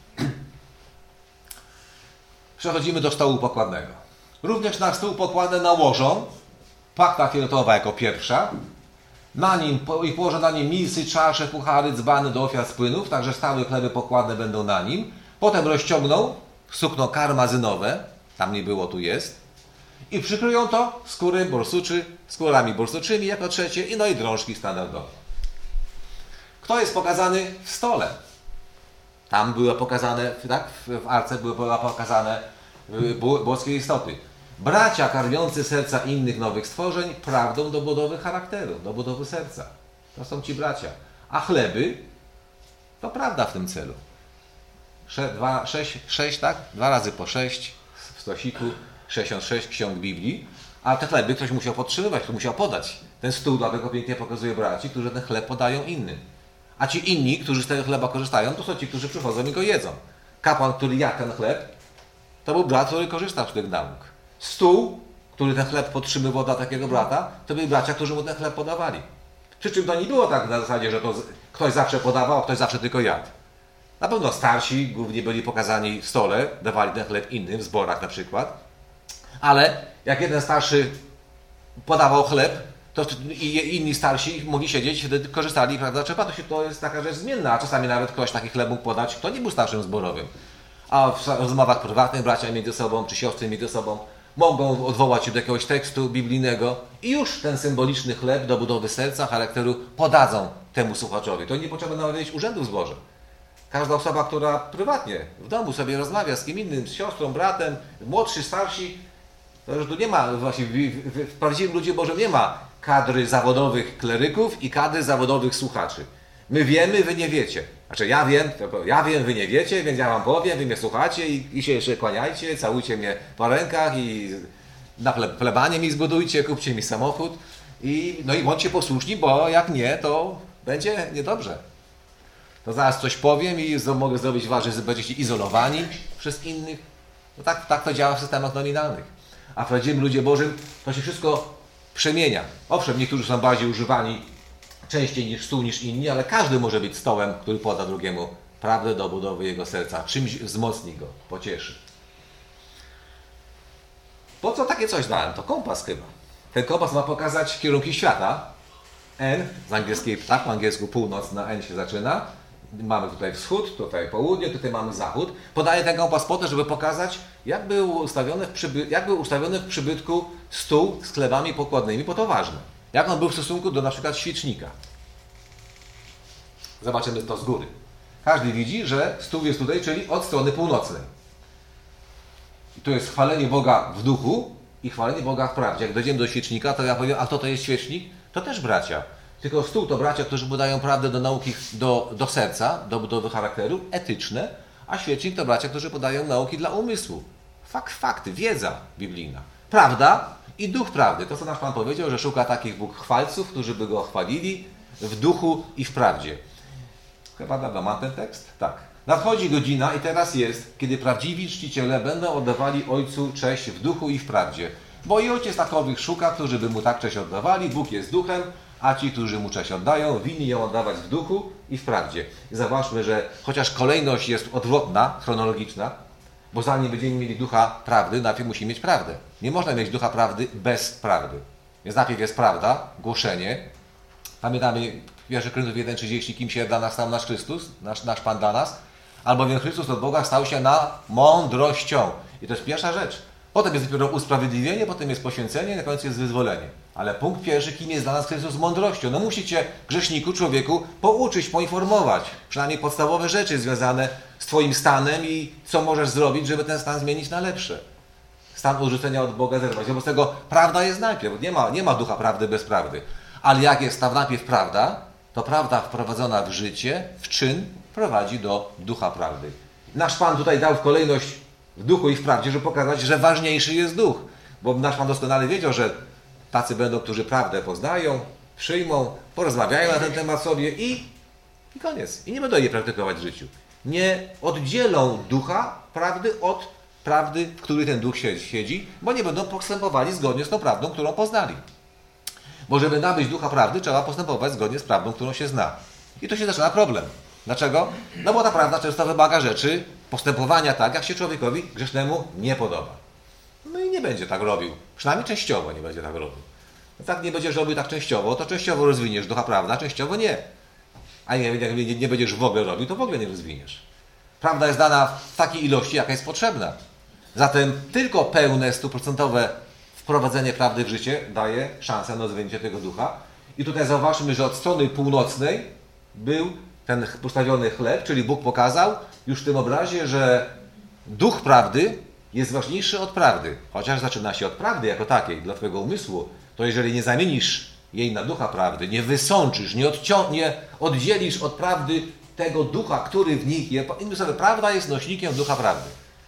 Przechodzimy do stołu pokładnego. Również na stół pokładny nałożą płachta fioletowa jako pierwsza. Położą na nim misy, czasze, puchary, dzbany do ofiar z płynów, także stałe chleby pokładne będą na nim. Potem rozciągną sukno karmazynowe, tam nie było, tu jest, i przykryją to skórami borsuczymi jako trzecie i drążki standardowe. Kto jest pokazany w stole? Tam były pokazane, tak, w arce były pokazane boskie istoty. Bracia karmiący serca innych nowych stworzeń prawdą do budowy charakteru, do budowy serca. To są ci bracia. A chleby to prawda w tym celu. 6, tak? 2 razy po 6 w stosiku, 66 ksiąg Biblii. A te chleby ktoś musiał podtrzymywać, ktoś musiał podać. Ten stół dlatego pięknie pokazuje braci, którzy ten chleb podają innym. A ci inni, którzy z tego chleba korzystają, to są ci, którzy przychodzą i go jedzą. Kapłan, który jadł ten chleb, to był brat, który korzystał z tych nauk. Stół, który ten chleb podtrzymywał dla takiego brata, to byli bracia, którzy mu ten chleb podawali. Przy czym to nie było tak na zasadzie, że to ktoś zawsze podawał, a ktoś zawsze tylko jadł. Na pewno starsi głównie byli pokazani w stole, dawali ten chleb innym, w zborach na przykład. Ale jak jeden starszy podawał chleb, to i inni starsi mogli siedzieć, wtedy korzystali, prawda? To jest taka rzecz zmienna, a czasami nawet ktoś taki chleb mógł podać, kto nie był starszym zborowym. A w rozmowach prywatnych bracia między sobą, czy siostry między sobą mogą odwołać się do jakiegoś tekstu biblijnego i już ten symboliczny chleb do budowy serca, charakteru podadzą temu słuchaczowi. To nie potrzeba nawet mieć urzędu w zborze. Każda osoba, która prywatnie w domu sobie rozmawia z kim innym, z siostrą, bratem, młodszy, starsi, to już tu nie ma, właśnie w prawdziwym ludzie Bożym nie ma kadry zawodowych kleryków i kadry zawodowych słuchaczy. My wiemy, wy nie wiecie. Znaczy ja wiem, wy nie wiecie, więc ja wam powiem, wy mnie słuchacie i się jeszcze kłaniajcie, całujcie mnie po rękach i na plebanie mi zbudujcie, kupcie mi samochód No i bądźcie posłuszni, bo jak nie, to będzie niedobrze. To zaraz coś powiem i mogę zrobić was, że będziecie izolowani przez innych. No tak to działa w systemach nominalnych. A w prawdziwym ludzie Bożym to się wszystko przemienia. Owszem, niektórzy są bardziej używani częściej niż stół, niż inni, ale każdy może być stołem, który poda drugiemu prawdę do budowy jego serca. Czymś wzmocni go, pocieszy. Po co takie coś dałem? To kompas chyba. Ten kompas ma pokazać kierunki świata. N, z angielskiej, tak, po angielsku północ na N się zaczyna. Mamy tutaj wschód, tutaj południe, tutaj mamy zachód. Podaję ten kompas po to, żeby pokazać, jak był ustawiony w przybytku stół z chlebami pokładnymi, bo to ważne. Jak on był w stosunku do na przykład świecznika. Zobaczymy to z góry. Każdy widzi, że stół jest tutaj, czyli od strony północnej. I tu jest chwalenie Boga w duchu i chwalenie Boga w prawdzie. Jak dojdziemy do świecznika, to ja powiem, a kto to jest świecznik? To też bracia. Tylko stół to bracia, którzy podają prawdę do nauki, do serca, do budowy charakteru, etyczne, a świecznik to bracia, którzy podają nauki dla umysłu. Fakty, wiedza biblijna. Prawda i duch prawdy. To, co nasz Pan powiedział, że szuka takich Bóg chwalców, którzy by Go chwalili w duchu i w prawdzie. Chyba dobra, mam ten tekst? Tak. Nadchodzi godzina i teraz jest, kiedy prawdziwi czciciele będą oddawali Ojcu cześć w duchu i w prawdzie. Bo i Ojciec takowych szuka, którzy by Mu tak cześć oddawali. Bóg jest duchem, a ci, którzy Mu cześć oddają, winni ją oddawać w duchu i w prawdzie. I zauważmy, że chociaż kolejność jest odwrotna, chronologiczna, bo zanim będziemy mieli ducha prawdy, najpierw musimy mieć prawdę. Nie można mieć ducha prawdy bez prawdy. Więc najpierw jest prawda, głoszenie. Pamiętamy 1 Koryntiów 1,30, kim się dla nas stał nasz Chrystus, nasz Pan dla nas. Albowiem Chrystus od Boga stał się mądrością. I to jest pierwsza rzecz. Potem jest dopiero usprawiedliwienie, potem jest poświęcenie, na końcu jest wyzwolenie. Ale punkt pierwszy, kim jest dla nas Chrystus mądrością. No musicie, grzeszniku, człowieku, pouczyć, poinformować. Przynajmniej podstawowe rzeczy związane z Twoim stanem i co możesz zrobić, żeby ten stan zmienić na lepsze. Stan odrzucenia od Boga zerwać. Wobec tego prawda jest najpierw. Nie ma ducha prawdy bez prawdy. Ale jak jest tam najpierw prawda, to prawda wprowadzona w życie, w czyn, prowadzi do ducha prawdy. Nasz Pan tutaj dał w kolejność w duchu i w prawdzie, żeby pokazać, że ważniejszy jest duch. Bo nasz Pan doskonale wiedział, że tacy będą, którzy prawdę poznają, przyjmą, porozmawiają na ten temat sobie i koniec. I nie będą jej praktykować w życiu. Nie oddzielą ducha prawdy od prawdy, w której ten duch siedzi, bo nie będą postępowali zgodnie z tą prawdą, którą poznali. Bo żeby nabyć ducha prawdy, trzeba postępować zgodnie z prawdą, którą się zna. I tu się zaczyna problem. Dlaczego? No bo ta prawda często wymaga rzeczy, postępowania tak, jak się człowiekowi grzesznemu nie podoba. No i nie będzie tak robił. Przynajmniej częściowo nie będzie tak robił. No tak nie będziesz robił tak częściowo, to częściowo rozwiniesz ducha prawda, częściowo nie. A jak nie będziesz w ogóle robił, to w ogóle nie rozwiniesz. Prawda jest dana w takiej ilości, jaka jest potrzebna. Zatem tylko pełne, 100% wprowadzenie prawdy w życie daje szansę na rozwinięcie tego ducha. I tutaj zauważmy, że od strony północnej był ten postawiony chleb, czyli Bóg pokazał już w tym obrazie, że duch prawdy jest ważniejszy od prawdy. Chociaż zaczyna się od prawdy jako takiej dla Twojego umysłu, to jeżeli nie zamienisz jej na ducha prawdy, nie wysączysz, nie oddzielisz od prawdy tego ducha, który w nich jest. Innymi słowy, prawda jest nośnikiem ducha prawdy.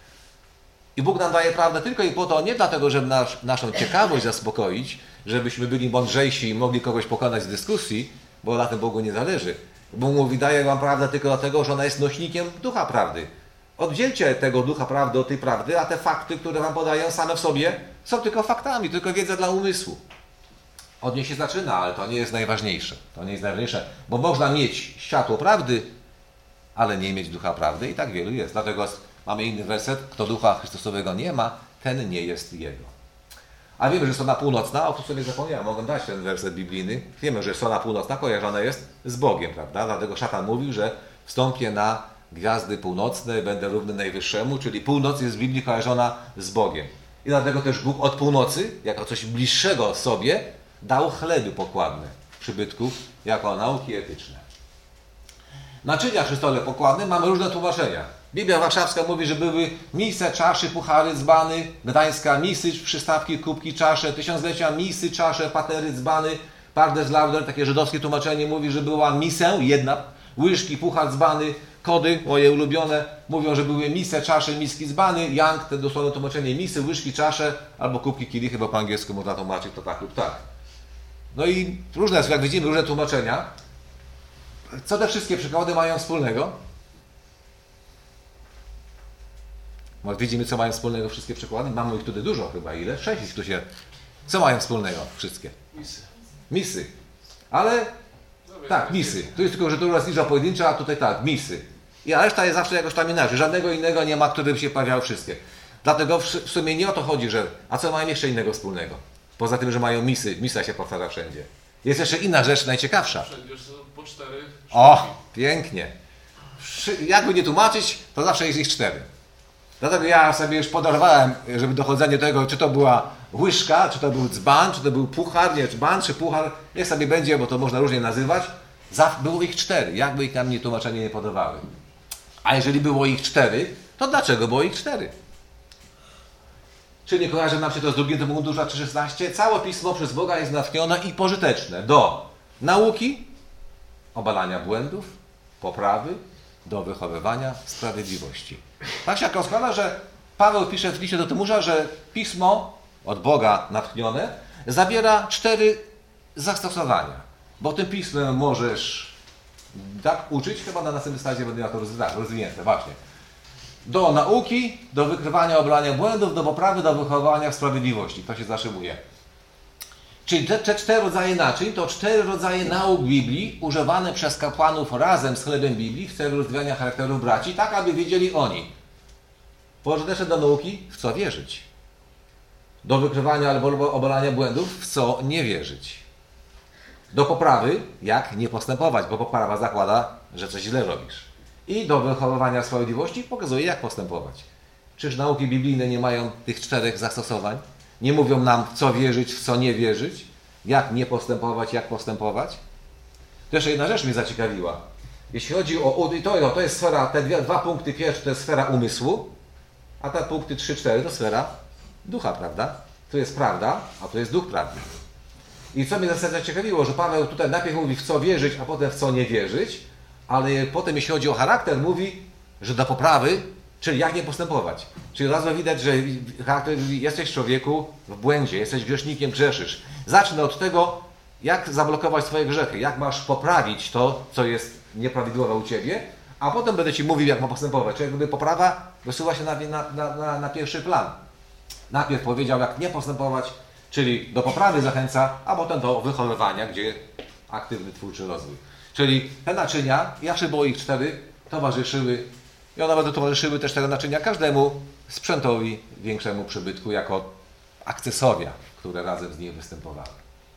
I Bóg nam daje prawdę tylko i po to, nie dlatego, żeby naszą ciekawość zaspokoić, żebyśmy byli mądrzejsi i mogli kogoś pokonać z dyskusji, bo na tym Bogu nie zależy. Bóg mówi, daję wam prawdę tylko dlatego, że ona jest nośnikiem ducha prawdy. Oddzielcie tego ducha prawdy od tej prawdy, a te fakty, które wam podają same w sobie, są tylko faktami, tylko wiedza dla umysłu. Od niej się zaczyna, ale to nie jest najważniejsze. To nie jest najważniejsze, bo można mieć światło prawdy, ale nie mieć ducha prawdy i tak wielu jest. Dlatego mamy inny werset, kto ducha Chrystusowego nie ma, ten nie jest jego. A wiemy, że strona północna, o której sobie zapomniałem, mogę dać ten werset biblijny. Wiemy, że strona północna kojarzona jest z Bogiem, prawda? Dlatego szatan mówił, że wstąpię na gwiazdy północne, będę równy Najwyższemu, czyli północ jest w Biblii kojarzona z Bogiem. I dlatego też Bóg od północy, jako coś bliższego sobie, dał chleby pokładne w przybytku, jako nauki etyczne. Naczynia przy stole pokładnym mamy różne tłumaczenia. Biblia Warszawska mówi, że były misy, czaszy, puchary, dzbany, gdańska misy, przystawki, kubki, czasze, tysiąclecia misy, czasze, patery, dzbany, pardes lauder, takie żydowskie tłumaczenie mówi, że była misę, jedna, łyżki, puchar, dzbany, kody, moje ulubione, mówią, że były misy, czasze, miski, dzbany, yang, te dosłowne tłumaczenie misy, łyżki, czasze, albo kubki, kielichy, bo po angielsku można tłumaczyć to tak lub tak. No i różne, jak widzimy, różne tłumaczenia. Co te wszystkie przykłady mają wspólnego? Widzimy, co mają wspólnego wszystkie przykłady. Mamy ich tutaj dużo chyba. Ile? 6 ich tu się... Co mają wspólnego wszystkie? Misy. Ale... Tak, misy. Tu jest tylko, że tu jest liczba pojedyncza, a tutaj tak, misy. I reszta jest zawsze jakoś tam inaczej. Żadnego innego nie ma, które by się pojawiały wszystkie. Dlatego w sumie nie o to chodzi, że... A co mają jeszcze innego wspólnego? Poza tym, że mają misy. Misa się powtarza wszędzie. Jest jeszcze inna rzecz, najciekawsza. Wszędzie są po 4 sztuki. O, pięknie. Jakby nie tłumaczyć, to zawsze jest ich 4. Dlatego ja sobie już podarowałem, żeby dochodzenie do tego, czy to była łyżka, czy to był dzban, czy to był puchar, nie, dzban, czy puchar, niech sobie będzie, bo to można różnie nazywać. Było ich 4, jakby ich nam tłumaczenie nie podobały. A jeżeli było ich 4, to dlaczego było ich 4? Czy nie kojarzy nam się to z 2 Tymoteusza 3,16? Całe Pismo przez Boga jest natchnione i pożyteczne do nauki, obalania błędów, poprawy, do wychowywania sprawiedliwości. Tak się rozkłada, że Paweł pisze w liście do Tymusza, że Pismo od Boga natchnione zawiera 4 zastosowania. Bo tym Pismem możesz tak uczyć, chyba na następnym slajdzie będę miał to rozwinięte, właśnie. Do nauki, do wykrywania, obalania błędów, do poprawy, do wychowania w sprawiedliwości. To się zaszybuje. Czyli te 4 rodzaje naczyń to 4 rodzaje nauk Biblii używane przez kapłanów razem z chlebem Biblii w celu rozwijania charakteru braci, tak aby wiedzieli oni. Pożyteczne do nauki, w co wierzyć. Do wykrywania albo obalania błędów, w co nie wierzyć. Do poprawy, jak nie postępować, bo poprawa zakłada, że coś źle robisz. I do wychowywania sprawiedliwości pokazuje, jak postępować. Czyż nauki biblijne nie mają tych 4 zastosowań? Nie mówią nam, w co wierzyć, w co nie wierzyć, jak nie postępować, jak postępować. To jeszcze jedna rzecz mnie zaciekawiła. Jeśli chodzi o... To jest sfera, te 2 punkty pierwsze to jest sfera umysłu, a te punkty 3-4 to sfera ducha, prawda? Tu jest prawda, a tu jest duch prawdy. I co mnie zaciekawiło, że Paweł tutaj najpierw mówi, w co wierzyć, a potem w co nie wierzyć, ale potem, jeśli chodzi o charakter, mówi, że do poprawy, czyli jak nie postępować. Czyli od razu widać, że charakter mówi, jesteś człowieku w błędzie, jesteś grzesznikiem, grzeszysz. Zacznę od tego, jak zablokować swoje grzechy, jak masz poprawić to, co jest nieprawidłowe u Ciebie, a potem będę Ci mówił, jak ma postępować. Czyli jakby poprawa wysuwa się na pierwszy plan. Najpierw powiedział, jak nie postępować, czyli do poprawy zachęca, a potem do wychowywania, gdzie aktywny twórczy rozwój. Czyli te naczynia, zawsze było ich 4, towarzyszyły i one będą towarzyszyły też te naczynia każdemu sprzętowi większemu przybytku jako akcesoria, które razem z nim występowały.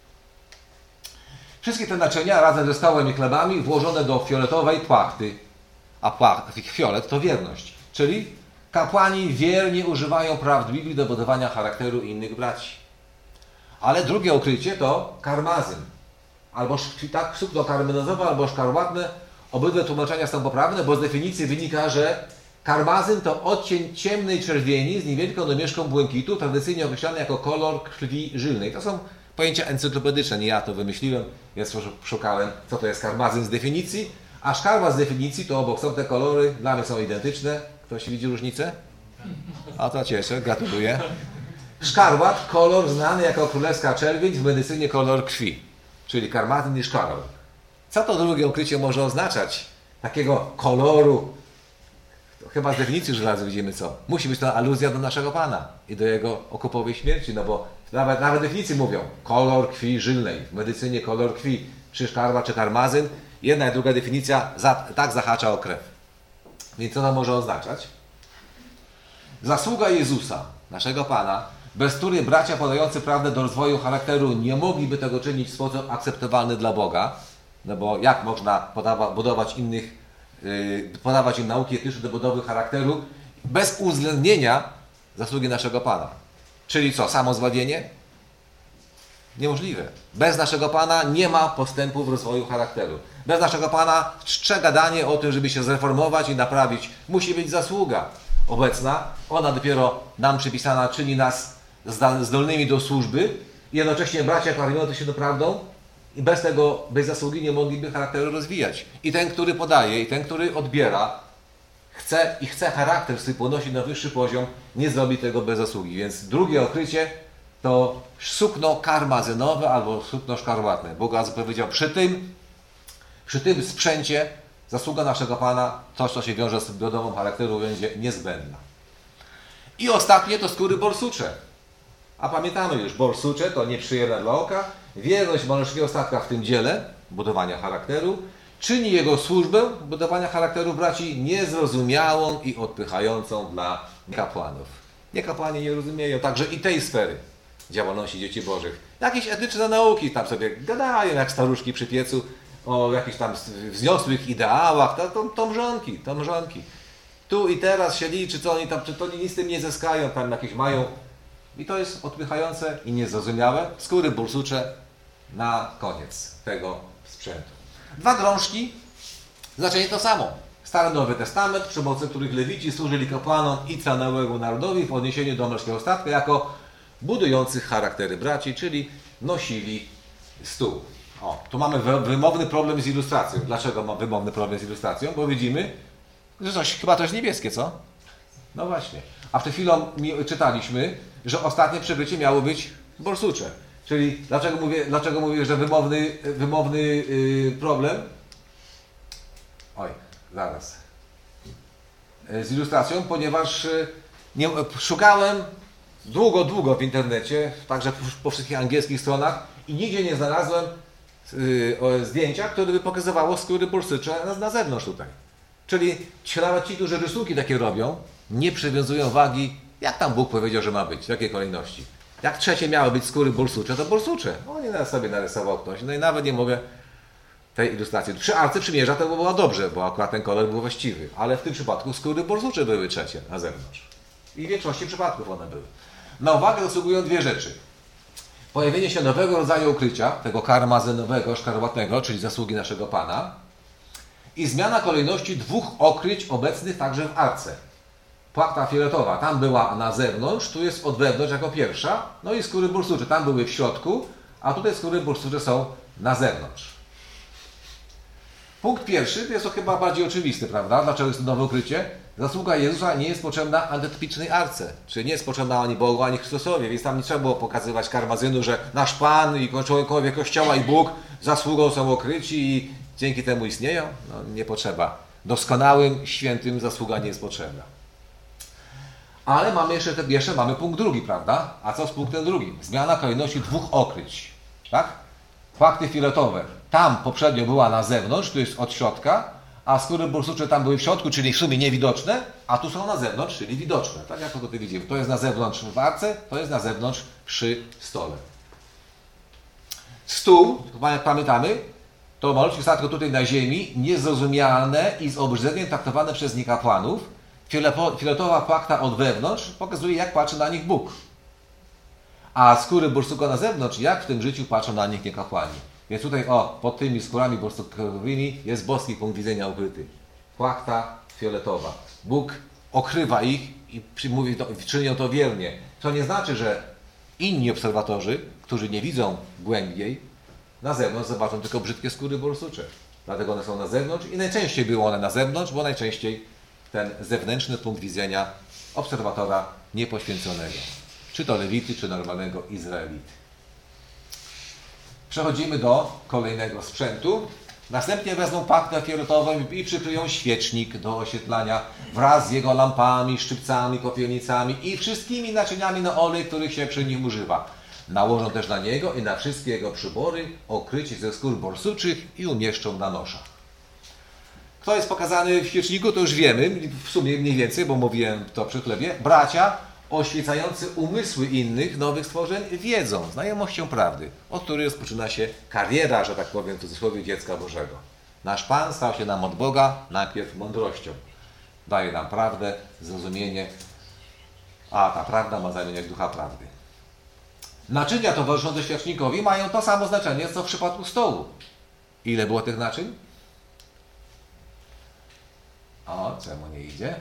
Wszystkie te naczynia razem ze stołem i chlebami włożone do fioletowej płachty, a fiolet to wierność, czyli kapłani wiernie używają prawd Biblii do budowania charakteru innych braci. Ale drugie ukrycie to karmazyn. Albo tak, sukno karmenozowe, albo szkarłatne. Obydwie tłumaczenia są poprawne, bo z definicji wynika, że karmazyn to odcień ciemnej czerwieni z niewielką domieszką błękitu, tradycyjnie określany jako kolor krwi żylnej. To są pojęcia encyklopedyczne, nie ja to wymyśliłem, więc szukałem, co to jest karmazyn z definicji. A szkarła z definicji to obok są te kolory, dla mnie są identyczne. Ktoś widzi różnicę? A to cieszę, gratuluję. Szkarłat, kolor znany jako królewska czerwień, w medycynie kolor krwi, czyli karmazyn i szkarł. Co to drugie ukrycie może oznaczać? Takiego koloru, to chyba z definicji już razu widzimy co. Musi być to aluzja do naszego Pana i do Jego okupowej śmierci, no bo nawet definicji mówią kolor krwi żylnej, w medycynie kolor krwi, czy szkarła, czy karmazyn. Jedna i druga definicja tak zahacza o krew. Więc co to może oznaczać? Zasługa Jezusa, naszego Pana, bez której bracia podający prawdę do rozwoju charakteru nie mogliby tego czynić w sposób akceptowalny dla Boga, no bo jak można podawać im nauki etyczne do budowy charakteru bez uwzględnienia zasługi naszego Pana. Czyli co, samo zbawienie? Niemożliwe. Bez naszego Pana nie ma postępu w rozwoju charakteru. Bez naszego Pana czcze gadanie o tym, żeby się zreformować i naprawić. Musi być zasługa obecna. Ona dopiero nam przypisana czyni nas zdolnymi do służby. I jednocześnie bracia karmiący się prawdą i bez zasługi nie mogliby charakteru rozwijać. I ten, który podaje, i ten, który odbiera, chce charakter swój podnosić na wyższy poziom, nie zrobi tego bez zasługi. Więc drugie odkrycie, to sukno karmazynowe albo sukno szkarłatne. Bóg powiedział, przy tym sprzęcie zasługa naszego Pana, coś co się wiąże z budową charakteru, będzie niezbędna. I ostatnie to skóry borsucze. A pamiętamy już, borsucze to nieprzyjemne dla oka. Wierność małżeńskiego statka w tym dziele budowania charakteru czyni jego służbę budowania charakteru braci niezrozumiałą i odpychającą dla kapłanów. Niekapłani nie rozumieją także i tej sfery działalności dzieci bożych. Jakieś etyczne nauki tam sobie gadają jak staruszki przy piecu o jakichś tam wzniosłych ideałach, to mrzonki. Tu i teraz się liczy, co oni tam, czy to nic z tym nie zyskają, tam jakieś mają. I to jest odpychające i niezrozumiałe. Skóry borsucze na koniec tego sprzętu. 2 drążki, znaczenie to samo. Stary Nowy Testament, przy pomocy których Lewici służyli kapłanom i całemu narodowi w odniesieniu do męskiego statka jako budujących charaktery braci, czyli nosili stół. O, tu mamy wymowny problem z ilustracją. Dlaczego mam wymowny problem z ilustracją? Bo widzimy, że chyba to jest niebieskie, co? No właśnie. A przed chwilą czytaliśmy, że ostatnie przybycie miało być borsucze. Czyli dlaczego mówię, że wymowny problem? Oj, zaraz. Z ilustracją, ponieważ szukałem długo w internecie, także po wszystkich angielskich stronach i nigdzie nie znalazłem zdjęcia, które by pokazywało skóry borsucze na zewnątrz tutaj. Czyli nawet ci, którzy rysunki takie robią, nie przywiązują wagi, jak tam Bóg powiedział, że ma być, w jakiej kolejności. Jak trzecie miały być skóry borsucze, to borsucze. On sobie narysował ktoś, no i nawet nie mogę tej ilustracji. Przy Arce Przymierza to było dobrze, bo akurat ten kolor był właściwy, ale w tym przypadku skóry borsucze były trzecie na zewnątrz. I w większości przypadków one były. Na uwagę zasługują 2 rzeczy. Pojawienie się nowego rodzaju ukrycia, tego karmazynowego, szkarłatnego, czyli zasługi naszego Pana, i zmiana kolejności 2 okryć obecnych także w Arce. Płachta fioletowa, tam była na zewnątrz, tu jest od wewnątrz jako pierwsza, no i skóry borsucze, tam były w środku, a tutaj skóry borsucze są na zewnątrz. Punkt pierwszy, to jest to chyba bardziej oczywisty, prawda? Dlaczego jest to nowe ukrycie? Zasługa Jezusa nie jest potrzebna antytypicznej Arce, czyli nie jest potrzebna ani Bogu, ani Chrystusowi, więc tam nie trzeba było pokazywać karmazynu, że nasz Pan i członkowie Kościoła i Bóg zasługą są okryci i dzięki temu istnieją. No, nie potrzeba. Doskonałym, świętym zasługa nie jest potrzebna. Ale mamy jeszcze mamy punkt drugi, prawda? A co z punktem drugim? Zmiana kolejności 2 okryć. Tak? Płachty fioletowe. Tam poprzednio była na zewnątrz, tu jest od środka, a skóry borsucze tam były w środku, czyli w sumie niewidoczne, a tu są na zewnątrz, czyli widoczne. Tak jak to tutaj widzimy. To jest na zewnątrz w arce, to jest na zewnątrz przy stole. Stół, pamiętamy, to malutkie statko tutaj na ziemi, niezrozumialne i z obrzydzeniem traktowane przez niekapłanów. Fioletowa płachta od wewnątrz pokazuje, jak patrzy na nich Bóg. A skóry borsuka na zewnątrz, jak w tym życiu patrzą na nich niekapłani. Więc tutaj, pod tymi skórami borsukowymi jest boski punkt widzenia ukryty. Płachta fioletowa. Bóg okrywa ich i czynią to wiernie. To nie znaczy, że inni obserwatorzy, którzy nie widzą głębiej, na zewnątrz zobaczą tylko brzydkie skóry borsucze. Dlatego one są na zewnątrz i najczęściej były one na zewnątrz, bo najczęściej ten zewnętrzny punkt widzenia obserwatora niepoświęconego. Czy to Lewity, czy normalnego Izraelity. Przechodzimy do kolejnego sprzętu. Następnie wezmą płachtę fioletową i przykryją świecznik do oświetlania wraz z jego lampami, szczypcami, kopielnicami i wszystkimi naczyniami na olej, których się przy nim używa. Nałożą też na niego i na wszystkie jego przybory okrycie ze skór borsuczych i umieszczą na noszach. Kto jest pokazany w świeczniku, to już wiemy, w sumie mniej więcej, bo mówiłem to przy chlebie. Bracia oświecający umysły innych, nowych stworzeń, wiedzą, znajomością prawdy, od której rozpoczyna się kariera, że tak powiem, w cudzysłowie, dziecka Bożego. Nasz Pan stał się nam od Boga najpierw mądrością. Daje nam prawdę, zrozumienie, a ta prawda ma zamieniać ducha prawdy. Naczynia towarzyszące świecznikowi mają to samo znaczenie, co w przypadku stołu. Ile było tych naczyń? O, czemu nie idzie?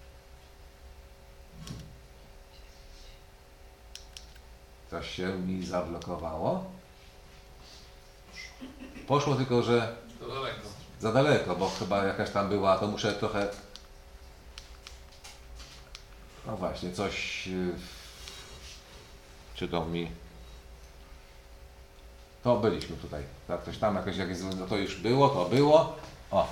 Coś się mi zablokowało. Poszło tylko, że za daleko, bo chyba jakaś tam była, to muszę trochę... No właśnie, coś... Czy to mi... To byliśmy tutaj. Tak, ktoś tam jakieś no to już było, to było. O.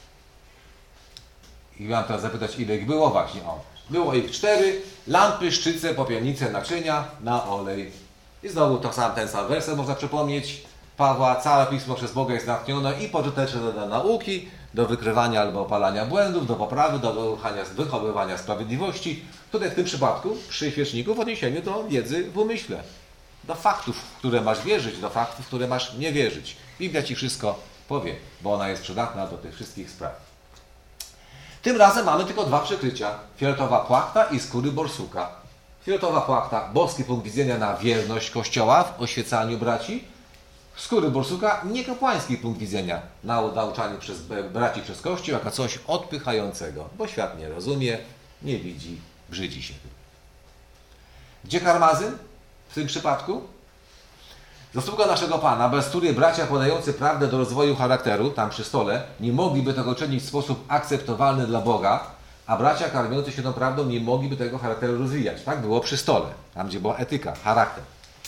I mam teraz zapytać, ile ich było? Właśnie, o. Było ich 4. Lampy, szczyce, popielnice, naczynia na olej. I znowu ten sam werset można przypomnieć. Pawła, całe Pismo przez Boga jest natchnione i pożyteczne do nauki, do wykrywania albo opalania błędów, do poprawy, do wychowywania sprawiedliwości. Tutaj w tym przypadku, przy świeczniku, w odniesieniu do wiedzy w umyśle. Do faktów, w które masz wierzyć, do faktów, w które masz nie wierzyć. Biblia Ci wszystko powie, bo ona jest przydatna do tych wszystkich spraw. Tym razem mamy tylko 2 przykrycia. Fioletowa płachta i skóry borsuka. Fioletowa płachta, boski punkt widzenia na wierność Kościoła w oświecaniu braci. Skóry borsuka, niekapłański punkt widzenia na nauczaniu przez braci przez Kościół jako coś odpychającego, bo świat nie rozumie, nie widzi, brzydzi się. Gdzie karmazyn w tym przypadku? Zasługa naszego Pana, bez której bracia podający prawdę do rozwoju charakteru, tam przy stole, nie mogliby tego czynić w sposób akceptowalny dla Boga, a bracia karmiący się tą prawdą nie mogliby tego charakteru rozwijać. Tak było przy stole, tam gdzie była etyka, charakter.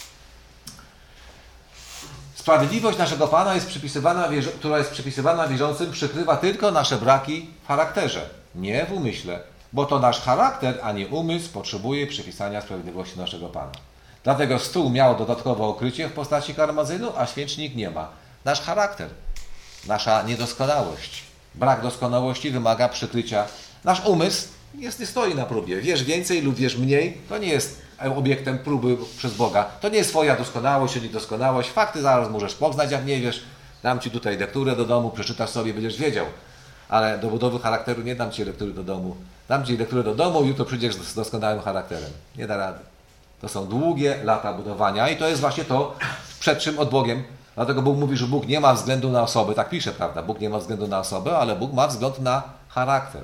Sprawiedliwość naszego Pana, która jest przypisywana wierzącym, przykrywa tylko nasze braki w charakterze, nie w umyśle, bo to nasz charakter, a nie umysł potrzebuje przypisania sprawiedliwości naszego Pana. Dlatego stół miał dodatkowe okrycie w postaci karmazynu, a świecznik nie ma. Nasz charakter, nasza niedoskonałość, brak doskonałości wymaga przykrycia. Nasz umysł nie stoi na próbie. Wiesz więcej lub wiesz mniej, to nie jest obiektem próby przez Boga. To nie jest Twoja doskonałość, czyli doskonałość. Fakty zaraz możesz poznać, jak nie wiesz. Dam Ci tutaj lekturę do domu, przeczytasz sobie, będziesz wiedział. Ale do budowy charakteru nie dam Ci lektury do domu. Dam Ci lekturę do domu i jutro przyjdziesz z doskonałym charakterem. Nie da rady. To są długie lata budowania i to jest właśnie to, przed czym od Bogiem. Dlatego Bóg mówi, że Bóg nie ma względu na osobę. Tak pisze, prawda? Bóg nie ma względu na osobę, ale Bóg ma wzgląd na charakter.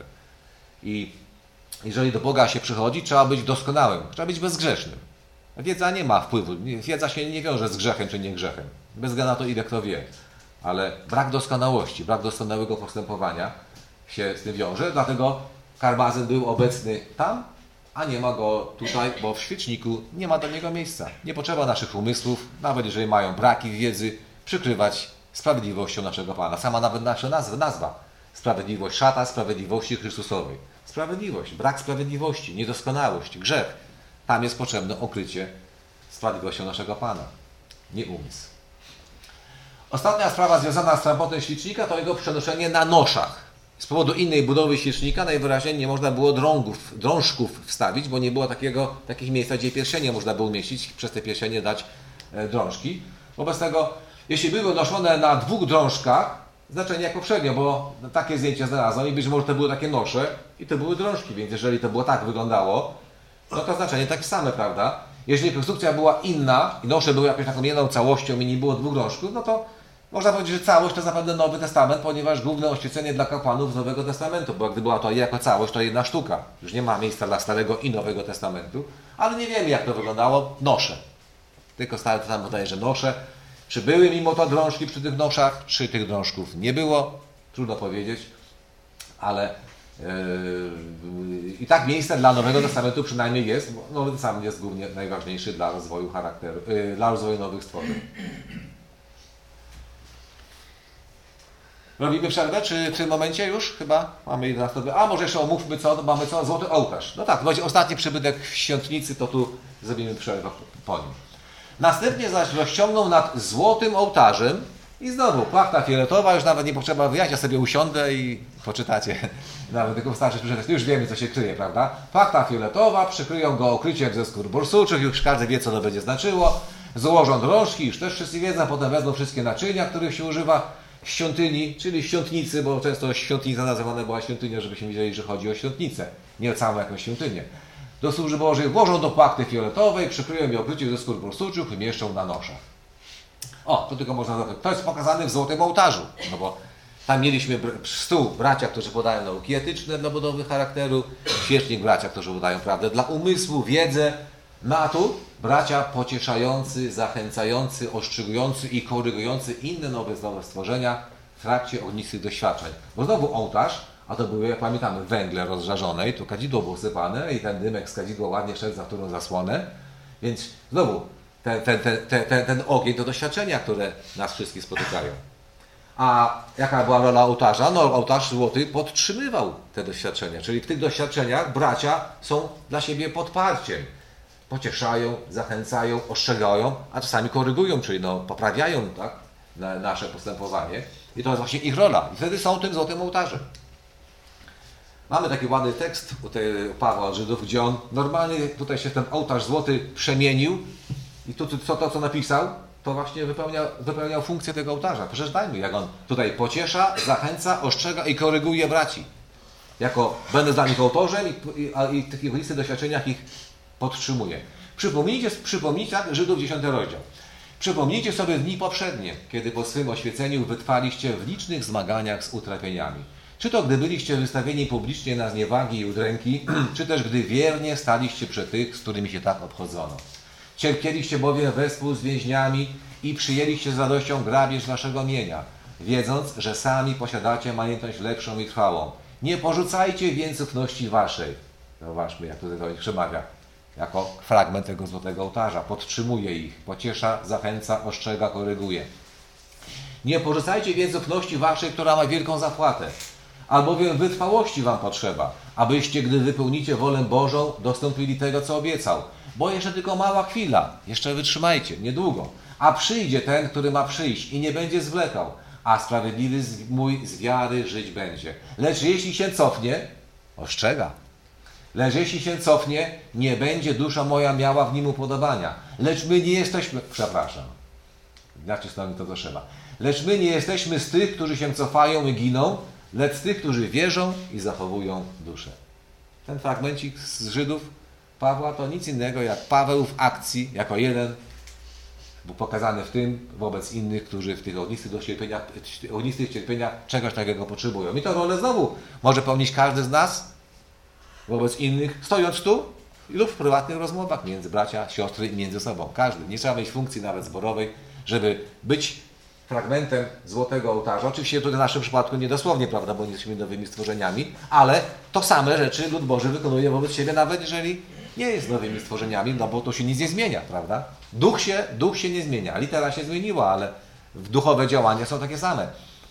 I jeżeli do Boga się przychodzi, trzeba być doskonałym, trzeba być bezgrzesznym. Wiedza nie ma wpływu, wiedza się nie wiąże z grzechem czy nie grzechem. Bez względu na to, ile kto wie. Ale brak doskonałości, brak doskonałego postępowania się z tym wiąże, dlatego karmazyn był obecny tam, a nie ma go tutaj, bo w świeczniku nie ma do niego miejsca. Nie potrzeba naszych umysłów, nawet jeżeli mają braki wiedzy, przykrywać sprawiedliwością naszego Pana. Sama nawet nasza nazwa. Sprawiedliwość, szata sprawiedliwości Chrystusowej. Sprawiedliwość, brak sprawiedliwości, niedoskonałość, grzech. Tam jest potrzebne okrycie sprawiedliwością naszego Pana, nie umysł. Ostatnia sprawa związana z transportem świecznika to jego przenoszenie na noszach. Z powodu innej budowy świecznika najwyraźniej nie można było drążków wstawić, bo nie było takich miejsc, gdzie pierścienie można było umieścić, przez te pierścienie dać drążki. Wobec tego, jeśli były noszone na 2 drążkach, znaczenie jak poprzednio, bo takie zdjęcie znalazłem i być może to były takie nosze i to były drążki, więc jeżeli to było tak wyglądało, no to znaczenie takie same, prawda? Jeżeli konstrukcja była inna i nosze były jakąś taką jedną całością i nie było 2 drążków, no to można powiedzieć, że całość to zapewne Nowy Testament, ponieważ główne oświecenie dla kapłanów z Nowego Testamentu, bo gdy była to jako całość, to jedna sztuka. Już nie ma miejsca dla Starego i Nowego Testamentu, ale nie wiemy, jak to wyglądało. Nosze. Tylko Stary Testament podaje, że nosze. Czy były mimo to drążki przy tych noszach, czy tych drążków nie było? Trudno powiedzieć, ale i tak miejsce dla Nowego Testamentu przynajmniej jest, bo Nowy Testament jest głównie najważniejszy dla rozwoju charakteru, dla rozwoju nowych stworzeń. Robimy przerwę, czy w tym momencie już chyba mamy 11. A może jeszcze omówmy mamy złoty ołtarz. No tak, to będzie ostatni przybytek w świątnicy, to tu zrobimy przerwę po nim. Następnie zaś rozciągnął nad złotym ołtarzem i znowu płachta fioletowa, już nawet nie potrzeba wyjaśniać, ja sobie usiądę i poczytacie. Nawet tylko wystarczy przeczytać, już wiemy, co się kryje, prawda? Płachta fioletowa, przykryją go okryciem ze skór borsuczych, już każdy wie, co to będzie znaczyło. Złożą drążki, już też wszyscy wiedzą, potem wezmą wszystkie naczynia, których się używa w świątyni, czyli świątnicy, bo często świątnica nazywana była świątynią, żebyśmy wiedzieli, że chodzi o świątnicę, nie o całą jakąś świątynię. Do służby Bożej włożą do płachty fioletowej, przykryją je okryciem ze skór borsuczych i mieszczą na noszach. O, to tylko można zapytać. To jest pokazane w złotym ołtarzu, no bo tam mieliśmy stół bracia, którzy podają nauki etyczne dla budowy charakteru, świecznik bracia, którzy podają prawdę dla umysłu, wiedzę, no a tu bracia pocieszający, zachęcający, ostrzygujący i korygujący inne nowe stworzenia w trakcie ognistych doświadczeń. Bo znowu ołtarz, a to były, jak pamiętamy, węgle rozżarzone i tu kadzidło było sypane i ten dymek z kadzidła ładnie szedł za którą zasłonę Więc znowu, ten ogień to doświadczenia, które nas wszystkich spotykają. A jaka była rola ołtarza? No, ołtarz złoty podtrzymywał te doświadczenia, czyli w tych doświadczeniach bracia są dla siebie podparciem. Pocieszają, zachęcają, ostrzegają, a czasami korygują, czyli poprawiają, tak, nasze postępowanie. I to jest właśnie ich rola. I wtedy są tym złotym ołtarzem. Mamy taki ładny tekst u Pawła od Żydów, gdzie on normalnie tutaj się ten ołtarz złoty przemienił i to, co napisał, to właśnie wypełniał funkcję tego ołtarza. Przeczytajmy, jak on tutaj pociesza, zachęca, ostrzega i koryguje braci. Będę dla nich autorem i w tych listy doświadczeniach ich podtrzymuje. Przypomnijcie tak, Żydów 10 rozdział. Przypomnijcie sobie dni poprzednie, kiedy po swym oświeceniu wytrwaliście w licznych zmaganiach z utrapieniami. Czy to gdy byliście wystawieni publicznie na zniewagi i udręki, czy też gdy wiernie staliście przy tych, z którymi się tak obchodzono. Cierpieliście bowiem wespół z więźniami i przyjęliście z radością grabież waszego mienia, wiedząc, że sami posiadacie majątność lepszą i trwałą. Nie porzucajcie więc ufności waszej. Zobaczmy, jak tutaj to ich przemawia. Jako fragment tego złotego ołtarza. Podtrzymuje ich, pociesza, zachęca, ostrzega, koryguje. Nie porzucajcie więc ufności waszej, która ma wielką zapłatę, albowiem wytrwałości wam potrzeba, abyście, gdy wypełnicie wolę Bożą, dostąpili tego, co obiecał. Bo jeszcze tylko mała chwila, jeszcze wytrzymajcie, niedługo. A przyjdzie ten, który ma przyjść i nie będzie zwlekał, a sprawiedliwy mój z wiary żyć będzie. Lecz jeśli się cofnie, ostrzega. Lecz jeśli się cofnie, nie będzie dusza moja miała w nim upodobania. Lecz my nie jesteśmy, inaczej stanowi to trzeba. Lecz my nie jesteśmy z tych, którzy się cofają i giną, lecz z tych, którzy wierzą i zachowują duszę. Ten fragmencik z Żydów Pawła to nic innego jak Paweł w akcji, jako jeden, był pokazany w tym wobec innych, którzy w tych ognistych cierpieniach czegoś takiego potrzebują. I to rolę znowu może pełnić każdy z nas wobec innych, stojąc tu lub w prywatnych rozmowach między bracia, siostry i między sobą. Każdy. Nie trzeba mieć funkcji nawet zborowej, żeby być fragmentem złotego ołtarza. Oczywiście tutaj w naszym przypadku niedosłownie, prawda, bo nie jesteśmy nowymi stworzeniami, ale to same rzeczy lud Boży wykonuje wobec siebie, nawet jeżeli nie jest nowymi stworzeniami, no bo to się nic nie zmienia, prawda? Duch się nie zmienia, litera się zmieniła, ale duchowe działania są takie same.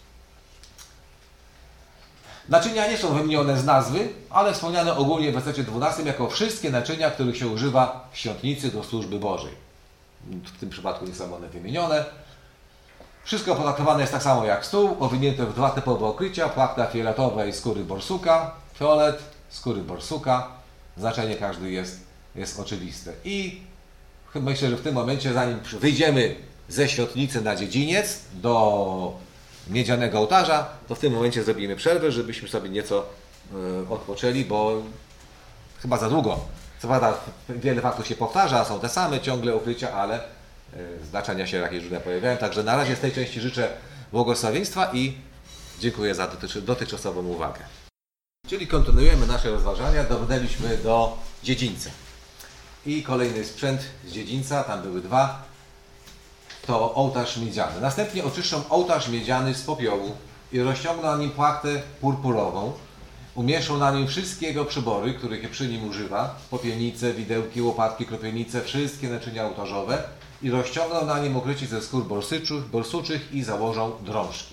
Naczynia nie są wymienione z nazwy, ale wspomniane ogólnie w wersecie 12 jako wszystkie naczynia, których się używa w świątnicy do służby Bożej. W tym przypadku nie są one wymienione. Wszystko potraktowane jest tak samo jak stół, owinięte w dwa typowe okrycia, płachta fioletowej skóry borsuka, fiolet, skóry borsuka. Znaczenie każdy jest oczywiste. I myślę, że w tym momencie, zanim wyjdziemy ze świątnicy na dziedziniec do miedzianego ołtarza, to w tym momencie zrobimy przerwę, żebyśmy sobie nieco odpoczęli, bo chyba za długo. Co prawda wiele faktów się powtarza, są te same ciągle ukrycia, ale znaczenia się jakieś różne pojawiają. Także na razie z tej części życzę błogosławieństwa i dziękuję za dotychczasową uwagę. Czyli kontynuujemy nasze rozważania, dobrnęliśmy do dziedzińca. I kolejny sprzęt z dziedzińca, tam były dwa, to ołtarz miedziany. Następnie oczyszczą ołtarz miedziany z popiołu i rozciągną na nim płachtę purpurową. Umieszczą na nim wszystkie jego przybory, których się przy nim używa, popielnice, widełki, łopatki, kropielnice, wszystkie naczynia ołtarzowe i rozciągną na nim okrycie ze skór borsuczych i założą drążki.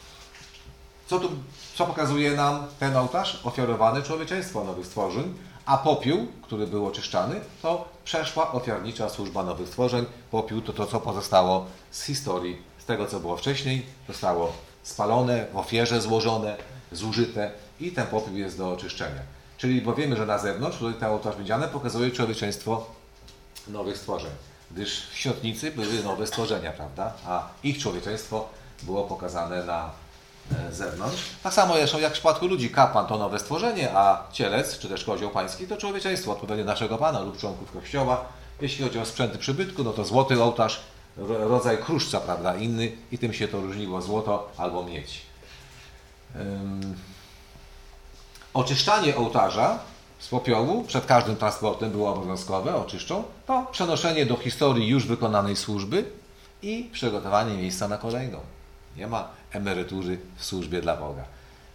Co pokazuje nam ten ołtarz? Ofiarowane człowieczeństwo nowych stworzeń, a popiół, który był oczyszczany, to przeszła ofiarnicza służba nowych stworzeń. Popiół to co pozostało z historii, z tego co było wcześniej, zostało spalone, w ofierze złożone, zużyte i ten popiół jest do oczyszczenia. Czyli bo wiemy, że na zewnątrz, tutaj ten ołtarz miedziany pokazuje człowieczeństwo nowych stworzeń, gdyż w świątnicy były nowe stworzenia, prawda? A ich człowieczeństwo było pokazane na zewnątrz. Tak samo zresztą jak w przypadku ludzi, kapłan to nowe stworzenie, a cielec, czy też kozioł pański to człowieczeństwo, odpowiednio naszego Pana lub członków Kościoła. Jeśli chodzi o sprzęty przybytku, no to złoty ołtarz, rodzaj kruszca, prawda, inny i tym się to różniło, złoto albo miedź. Oczyszczanie ołtarza z popiołu przed każdym transportem było obowiązkowe, oczyszczą, to przenoszenie do historii już wykonanej służby i przygotowanie miejsca na kolejną. Nie ma emerytury w służbie dla Boga.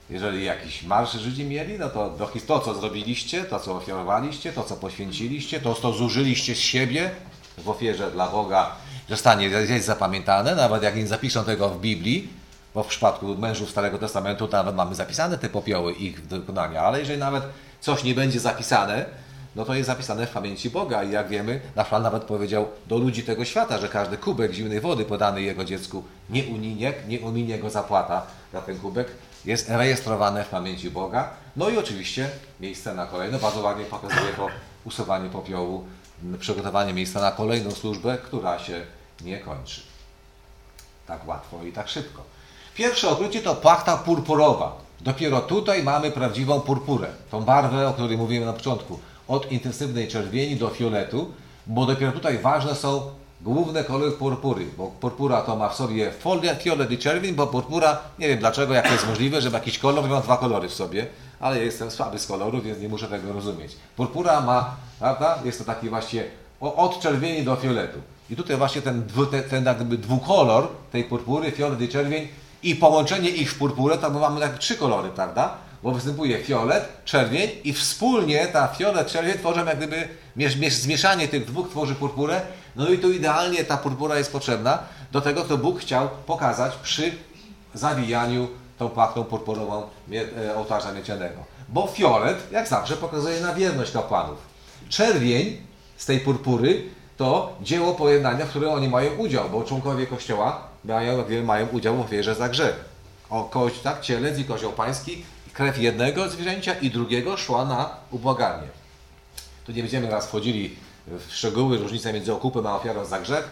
Jeżeli jakiś marsz Żydzi mieli, no to to, co zrobiliście, to, co ofiarowaliście, to, co poświęciliście, to, co zużyliście z siebie w ofierze dla Boga, zostanie jest zapamiętane, nawet jak nie zapiszą tego w Biblii, bo w przypadku mężów Starego Testamentu nawet mamy zapisane te popioły, ich dokonania, ale jeżeli nawet coś nie będzie zapisane, no to jest zapisane w pamięci Boga i jak wiemy, nasz Pan nawet powiedział do ludzi tego świata, że każdy kubek zimnej wody podany jego dziecku nie ominie go zapłata za ten kubek, jest rejestrowane w pamięci Boga. No i oczywiście miejsce na kolejne, bardzo ładnie pokazuje to usuwanie popiołu, przygotowanie miejsca na kolejną służbę, która się nie kończy tak łatwo i tak szybko. Pierwsze odkrycie to płachta purpurowa. Dopiero tutaj mamy prawdziwą purpurę, tą barwę, o której mówiłem na początku, od intensywnej czerwieni do fioletu, bo dopiero tutaj ważne są główne kolory purpury, bo purpura to ma w sobie fiolet i czerwień, bo purpura, nie wiem dlaczego, jak to jest możliwe, żeby jakiś kolor miał dwa kolory w sobie, ale ja jestem słaby z kolorów, więc nie muszę tego rozumieć. Purpura ma, prawda, jest to taki właśnie od czerwieni do fioletu. I tutaj właśnie ten jakby dwukolor tej purpury, fiolet i czerwień, i połączenie ich w purpurę, to mamy tak trzy kolory, prawda? Bo występuje fiolet, czerwień i wspólnie ta fiolet, czerwień tworzą jak gdyby zmieszanie tych dwóch tworzy purpurę. No i tu idealnie ta purpura jest potrzebna do tego, co Bóg chciał pokazać przy zawijaniu tą płachtą purpurową ołtarza miedzianego. Bo fiolet, jak zawsze, pokazuje na wierność kapłanów. Czerwień z tej purpury to dzieło pojednania, w którym oni mają udział, bo członkowie Kościoła mają udział w ofierze za grzech. Tak, cielec i kozioł pański, krew jednego zwierzęcia i drugiego szła na ubłaganie. Tu nie będziemy raz wchodzili w szczegóły, różnica między okupem a ofiarą za grzech.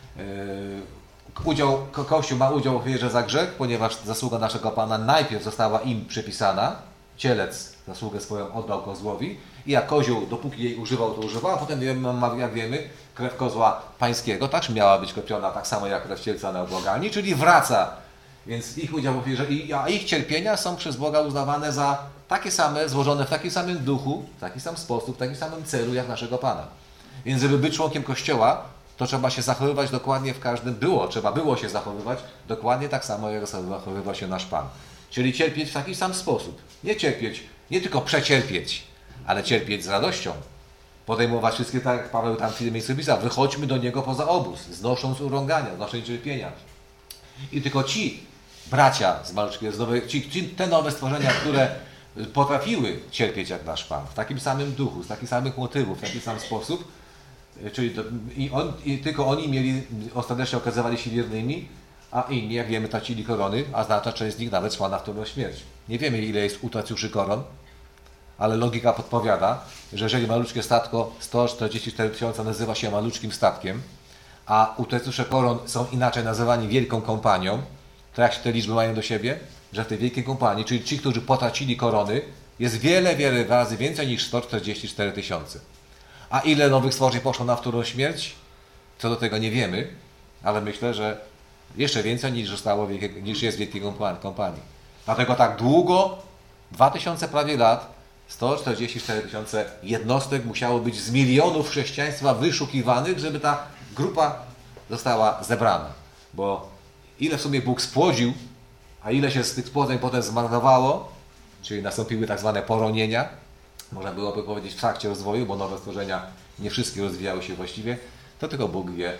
Kościół ma udział w ofierze za grzech, ponieważ zasługa naszego Pana najpierw została im przypisana. Cielec zasługę swoją oddał kozłowi i jak kozioł, dopóki jej używał, to używał, a potem, jak wiemy, krew kozła pańskiego też miała być kropiona tak samo jak krew cielca na ubłagalni, czyli wraca. Więc ich udział w ofierze, a ich cierpienia są przez Boga uznawane za takie same, złożone w takim samym duchu, w taki sam sposób, w takim samym celu jak naszego Pana. Więc żeby być członkiem Kościoła, to trzeba się zachowywać dokładnie w każdym, trzeba było się zachowywać dokładnie tak samo, jak zachowywał się nasz Pan. Czyli cierpieć w taki sam sposób. Nie cierpieć, nie tylko przecierpieć, ale cierpieć z radością. Podejmować wszystkie, tak jak Paweł tam w tym miejscu pisał, wychodźmy do Niego poza obóz, znosząc urągania, znoszenie cierpienia. I tylko ci bracia z maluczkiego, te nowe stworzenia, które potrafiły cierpieć jak nasz Pan, w takim samym duchu, z takich samych motywów, w taki sam sposób, czyli tylko oni mieli, ostatecznie okazywali się wiernymi, a inni, jak wiemy, tracili korony, a znaczna część z nich nawet szła na wtórną śmierć. Nie wiemy, ile jest utracjuszy koron, ale logika podpowiada, że jeżeli maluczkie statko 144 tysiące nazywa się maluczkim statkiem, a utracjusze koron są inaczej nazywani wielką kompanią, to jak się te liczby mają do siebie? Że w tej wielkiej kompanii, czyli ci, którzy potracili korony, jest wiele, wiele razy więcej niż 144 tysiące. A ile nowych stworzeń poszło na wtórną śmierć? Co do tego nie wiemy, ale myślę, że jeszcze więcej niż jest w wielkiej kompanii. Dlatego tak długo, 2000 prawie lat, 144 tysiące jednostek musiało być z milionów chrześcijaństwa wyszukiwanych, żeby ta grupa została zebrana. Bo ile w sumie Bóg spłodził, a ile się z tych spłodzeń potem zmarnowało, czyli nastąpiły tak zwane poronienia, można byłoby powiedzieć w trakcie rozwoju, bo nowe stworzenia nie wszystkie rozwijały się właściwie, to tylko Bóg wie,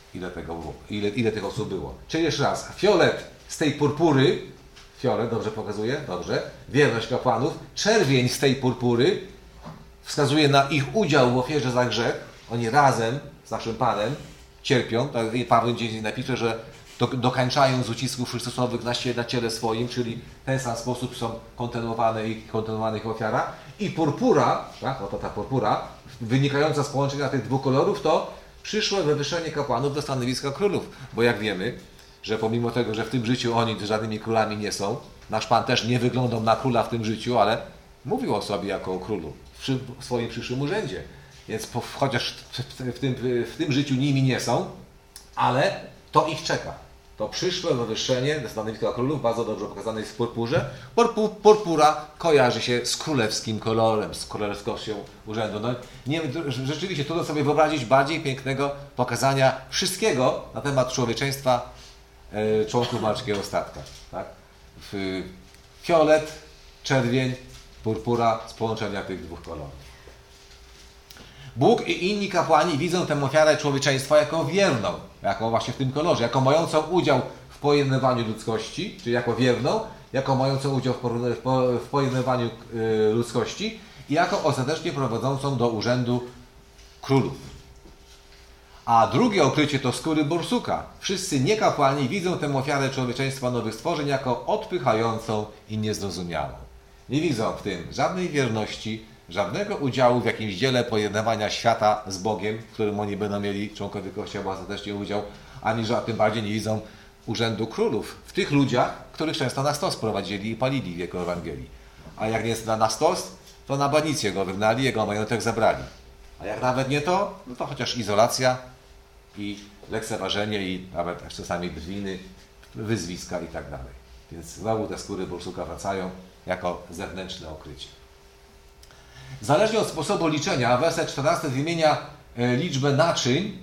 ile tych osób było. Czyli jeszcze raz, fiolet z tej purpury, fiolet, dobrze pokazuje? Dobrze. Wierność kapłanów. Czerwień z tej purpury wskazuje na ich udział w ofierze za grzech. Oni razem z naszym Panem cierpią. Paweł gdzieś napisze, że dokańczają z ucisków Chrystusowych na ciele swoim, czyli w ten sam sposób są kontynuowane ich ofiara. I purpura, tak, oto ta purpura, wynikająca z połączenia tych dwóch kolorów, to przyszłe wywyższenie kapłanów do stanowiska królów. Bo jak wiemy, że pomimo tego, że w tym życiu oni żadnymi królami nie są, nasz Pan też nie wyglądał na króla w tym życiu, ale mówił o sobie jako o królu w swoim przyszłym urzędzie. Więc chociaż w tym życiu nimi nie są, ale to ich czeka. To przyszłe wywyższenie do stanowiska królów, bardzo dobrze pokazane jest w purpurze. Purpura kojarzy się z królewskim kolorem, z królewskością urzędu. No, rzeczywiście trudno sobie wyobrazić bardziej pięknego pokazania wszystkiego na temat człowieczeństwa członków maluczkiego statka. Tak? Fiolet, czerwień, purpura z połączenia tych dwóch kolorów. Bóg i inni kapłani widzą tę ofiarę człowieczeństwa jako wierną, jako właśnie w tym kolorze, jako mającą udział w pojednywaniu ludzkości, czyli jako wierną, jako mającą udział w pojednywaniu ludzkości i jako ostatecznie prowadzącą do urzędu królów. A drugie okrycie to skóry borsuka. Wszyscy niekapłani widzą tę ofiarę człowieczeństwa nowych stworzeń jako odpychającą i niezrozumiałą. Nie widzą w tym żadnej wierności, żadnego udziału w jakimś dziele pojednania świata z Bogiem, w którym oni będą mieli członkowie Kościoła ostatecznie udział, ani że tym bardziej nie widzą urzędu królów w tych ludziach, których często na stos prowadzili i palili w jego Ewangelii. A jak nie jest na stos, to na banicję go wygnali, jego majątek zabrali. A jak nawet nie to, no to chociaż izolacja i lekceważenie i nawet czasami drwiny, wyzwiska i tak dalej. Więc znowu te skóry borsuka wracają jako zewnętrzne okrycie. Zależnie od sposobu liczenia, werset 14 wymienia liczbę naczyń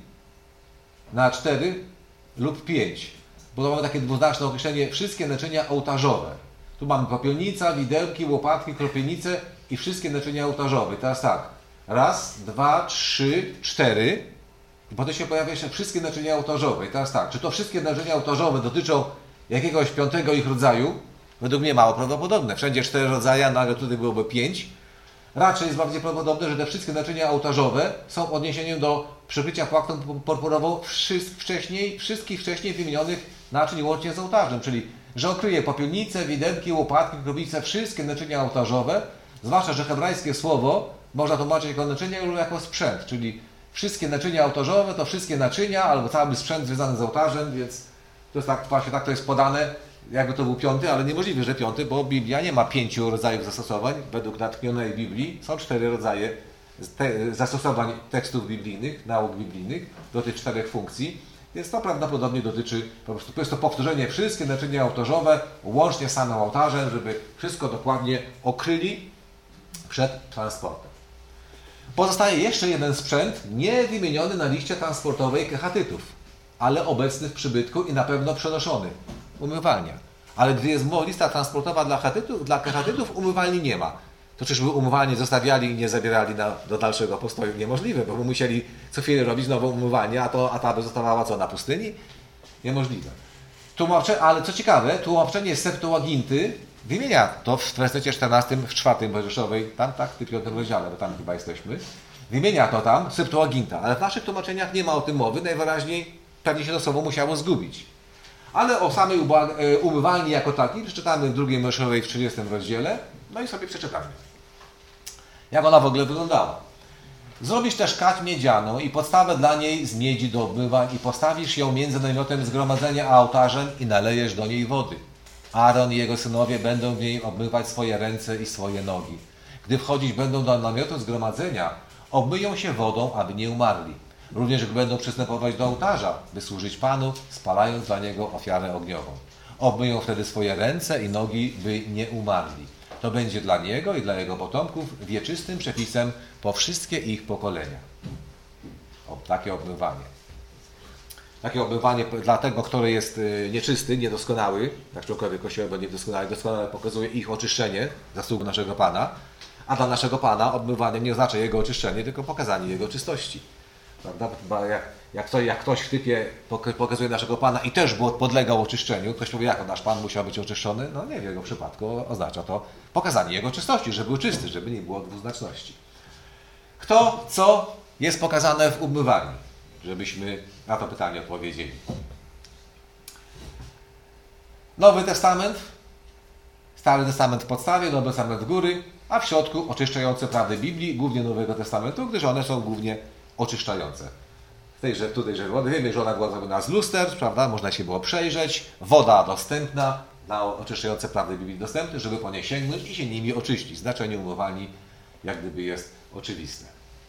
na 4 lub 5. Bo mamy takie dwuznaczne określenie wszystkie naczynia ołtarzowe. Tu mamy popielnica, widelki, łopatki, kropielnice i wszystkie naczynia ołtarzowe. Teraz tak, 1, 2, 3, 4 i potem się pojawia jeszcze wszystkie naczynia ołtarzowe. I teraz tak, czy to wszystkie naczynia ołtarzowe dotyczą jakiegoś 5 ich rodzaju? Według mnie mało prawdopodobne. Wszędzie 4 rodzaje, a nagle tutaj byłoby 5. Raczej jest bardziej prawdopodobne, że te wszystkie naczynia ołtarzowe są odniesieniem do przykrycia płachtą purpurową wszystkich wcześniej wymienionych naczyń łącznie z ołtarzem, czyli że okryje popielnice, widelki, łopatki, kroplice, wszystkie naczynia ołtarzowe, zwłaszcza, że hebrajskie słowo można tłumaczyć jako naczynia lub jako sprzęt, czyli wszystkie naczynia ołtarzowe to wszystkie naczynia albo cały sprzęt związany z ołtarzem, więc to jest tak, właśnie tak to jest podane, jakby to był 5, ale niemożliwe, że 5, bo Biblia nie ma 5 rodzajów zastosowań. Według natchnionej Biblii są 4 rodzaje zastosowań tekstów biblijnych, nauk biblijnych do tych 4 funkcji, więc to prawdopodobnie dotyczy, po prostu jest to powtórzenie wszystkie naczynia ołtarzowe, łącznie z samym ołtarzem, żeby wszystko dokładnie okryli przed transportem. Pozostaje jeszcze jeden sprzęt, nie wymieniony na liście transportowej kechatytów, ale obecny w przybytku i na pewno przenoszony. Umywalnia. Ale gdy jest lista transportowa dla kechatytów, umywalni nie ma. To czyżby umywalnie zostawiali i nie zabierali do dalszego postoju? Niemożliwe, bo musieli co chwilę robić nową umywalnię, a ta by zostawała co, na pustyni? Niemożliwe. Ale co ciekawe, tłumaczenie Septuaginty wymienia to w wersecie 14, w 4 Mojżeszowej, tam tak, w 5 rozdziale, bo tam chyba jesteśmy. Wymienia to tam Septuaginta, ale w naszych tłumaczeniach nie ma o tym mowy, najwyraźniej pewnie się to słowo musiało zgubić. Ale o samej umywalni jako takiej przeczytamy w 2 Mojżeszowej w 30 rozdziale, no i sobie przeczytamy. Jak ona w ogóle wyglądała. Zrobisz też kać miedzianą i podstawę dla niej z miedzi do obmywań i postawisz ją między namiotem zgromadzenia a ołtarzem i nalejesz do niej wody. Aaron i jego synowie będą w niej obmywać swoje ręce i swoje nogi. Gdy wchodzić będą do namiotu zgromadzenia, obmyją się wodą, aby nie umarli. Również gdy będą przystępować do ołtarza, by służyć Panu, spalając dla Niego ofiarę ogniową. Obmyją wtedy swoje ręce i nogi, by nie umarli. To będzie dla Niego i dla Jego potomków wieczystym przepisem po wszystkie ich pokolenia. Takie obmywanie. Takie obmywanie dla tego, który jest nieczysty, niedoskonały, tak członkowie Kościoła, bo niedoskonały, doskonale pokazuje ich oczyszczenie, zasług naszego Pana, a dla naszego Pana obmywanie nie oznacza Jego oczyszczenie, tylko pokazanie Jego czystości. Prawda? Jak ktoś w typie pokazuje naszego Pana i też podlegał oczyszczeniu, ktoś powie, jak nasz Pan musiał być oczyszczony? No nie, w jego przypadku oznacza to pokazanie Jego czystości, że był czysty, żeby nie było dwuznaczności. Kto, co jest pokazane w umywalni? Żebyśmy na to pytanie odpowiedzieli. Nowy Testament, Stary Testament w podstawie, Nowy Testament w góry, a w środku oczyszczające prawdy Biblii, głównie Nowego Testamentu, gdyż one są głównie oczyszczające. Tutejże wody, wiemy, że ona była zrobiona z luster, prawda? Można się było przejrzeć, woda dostępna, na oczyszczające prawdy Biblii dostępne, żeby po nie sięgnąć i się nimi oczyścić. Znaczenie umywalni jak gdyby jest oczywiste.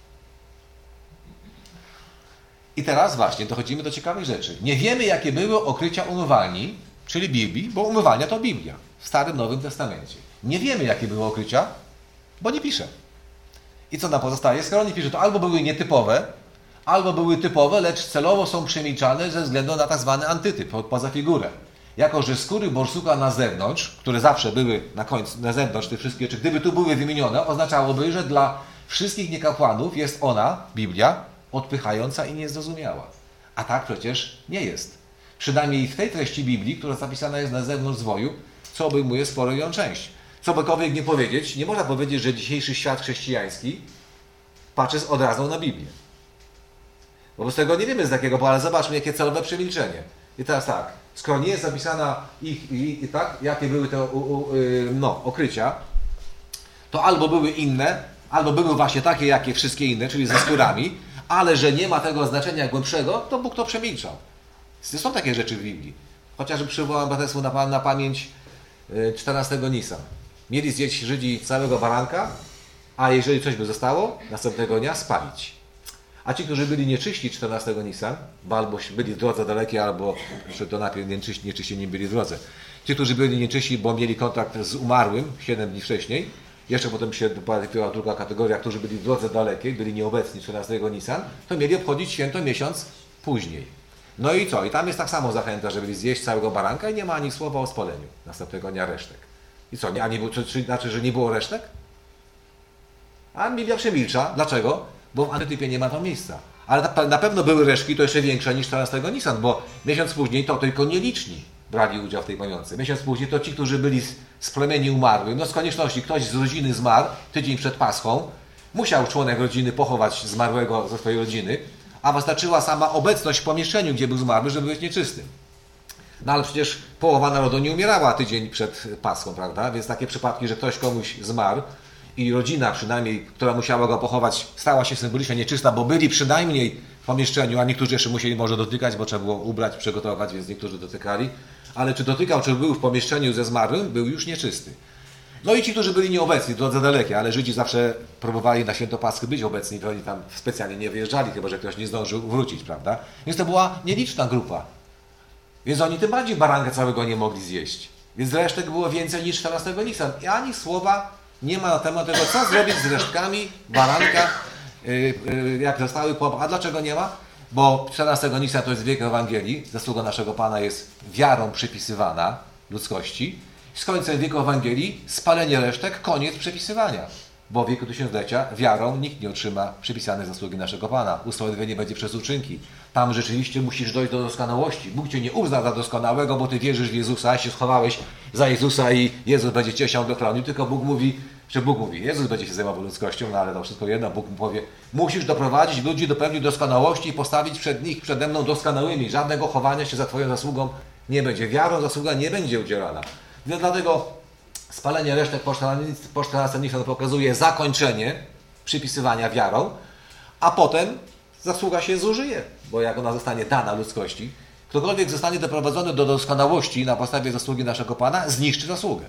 I teraz właśnie dochodzimy do ciekawych rzeczy. Nie wiemy, jakie były okrycia umywalni, czyli Biblii, bo umywalnia to Biblia w Starym Nowym Testamencie. Nie wiemy, jakie były okrycia, bo nie pisze. I co nam pozostaje? Skoro nie pisze, to albo były nietypowe, albo były typowe, lecz celowo są przemilczane ze względu na tak zwany antytyp, poza figurę. Jako że skóry borsuka na zewnątrz, które zawsze były na końcu, na zewnątrz te wszystkie rzeczy, gdyby tu były wymienione, oznaczałoby, że dla wszystkich niekapłanów jest ona, Biblia, odpychająca i niezrozumiała. A tak przecież nie jest. Przynajmniej w tej treści Biblii, która zapisana jest na zewnątrz zwoju, co obejmuje sporą ją część. Co bykolwiek nie powiedzieć, nie można powiedzieć, że dzisiejszy świat chrześcijański patrzy z odrazą na Biblię. Wobec tego nie wiemy z jakiego powodu, ale zobaczmy, jakie celowe przemilczenie. I teraz tak, skoro nie jest zapisana tak, jakie były te okrycia, to albo były inne, albo były właśnie takie, jakie wszystkie inne, czyli ze skórami, ale że nie ma tego znaczenia głębszego, to Bóg to przemilczał. Są takie rzeczy w Biblii. Chociażby przywołam braterstwu na pamięć 14 Nisan. Mieli zjeść Żydzi całego baranka, a jeżeli coś by zostało, następnego dnia spalić. A ci, którzy byli nieczyści 14 Nisan, bo albo byli w drodze dalekiej, albo to najpierw nieczyści nie byli w drodze. Ci, którzy byli nieczyści, bo mieli kontakt z umarłym 7 dni wcześniej, jeszcze potem się pojawiła druga kategoria, którzy byli w drodze dalekiej, byli nieobecni 14 Nisan, to mieli obchodzić święto miesiąc później. No i co? I tam jest tak samo zachęta, żeby zjeść całego baranka i nie ma ani słowa o spaleniu. Następnego dnia resztek. I co? Czy znaczy, że nie było resztek? A Biblia przemilcza. Dlaczego? Bo w antytypie nie ma tam miejsca. Ale na pewno były resztki, to jeszcze większe niż 14 Nisan, bo miesiąc później to tylko nieliczni brali udział w tej pamiątce. Miesiąc później to ci, którzy byli z plemieni umarłych. No z konieczności ktoś z rodziny zmarł tydzień przed Paschą, musiał członek rodziny pochować zmarłego ze swojej rodziny, a wystarczyła sama obecność w pomieszczeniu, gdzie był zmarły, żeby być nieczystym. No ale przecież połowa narodu nie umierała tydzień przed Paschą, prawda? Więc takie przypadki, że ktoś komuś zmarł i rodzina przynajmniej, która musiała go pochować, stała się symbolicznie nieczysta, bo byli przynajmniej w pomieszczeniu, a niektórzy jeszcze musieli może dotykać, bo trzeba było ubrać, przygotować, więc niektórzy dotykali. Ale czy dotykał, czy był w pomieszczeniu ze zmarłym, był już nieczysty. No i ci, którzy byli nieobecni, w drodze dalekie, ale Żydzi zawsze próbowali na święto Paschy być obecni, to oni tam specjalnie nie wyjeżdżali, chyba że ktoś nie zdążył wrócić, prawda? Więc to była nieliczna grupa. Więc oni tym bardziej baranka całego nie mogli zjeść. Więc resztek było więcej niż 14 Nisan. I ani słowa nie ma na temat tego, co zrobić z resztkami baranka, jak zostały A dlaczego nie ma? Bo 14 Nisan to jest wiek Ewangelii, zasługa naszego Pana jest wiarą przypisywana ludzkości. Z końcem wieku Ewangelii spalenie resztek, koniec przepisywania. Bo w wieku tysiąclecia wiarą nikt nie otrzyma przypisanej zasługi naszego Pana. Usprawiedliwienie będzie przez uczynki. Tam rzeczywiście musisz dojść do doskonałości. Bóg Cię nie uzna za doskonałego, bo Ty wierzysz w Jezusa, się schowałeś za Jezusa i Jezus będzie Cię się dochronił. Tylko Bóg mówi, Jezus będzie się zajmował ludzkością, no ale to wszystko jedno. Bóg mu powie, musisz doprowadzić ludzi do pełni doskonałości i postawić przede mną doskonałymi. Żadnego chowania się za Twoją zasługą nie będzie. Wiarą zasługa nie będzie udzielana. Dlatego spalenie resztek po 14 Nisan pokazuje zakończenie przypisywania wiarą, a potem zasługa się zużyje, bo jak ona zostanie dana ludzkości, ktokolwiek zostanie doprowadzony do doskonałości na podstawie zasługi naszego Pana, zniszczy zasługę.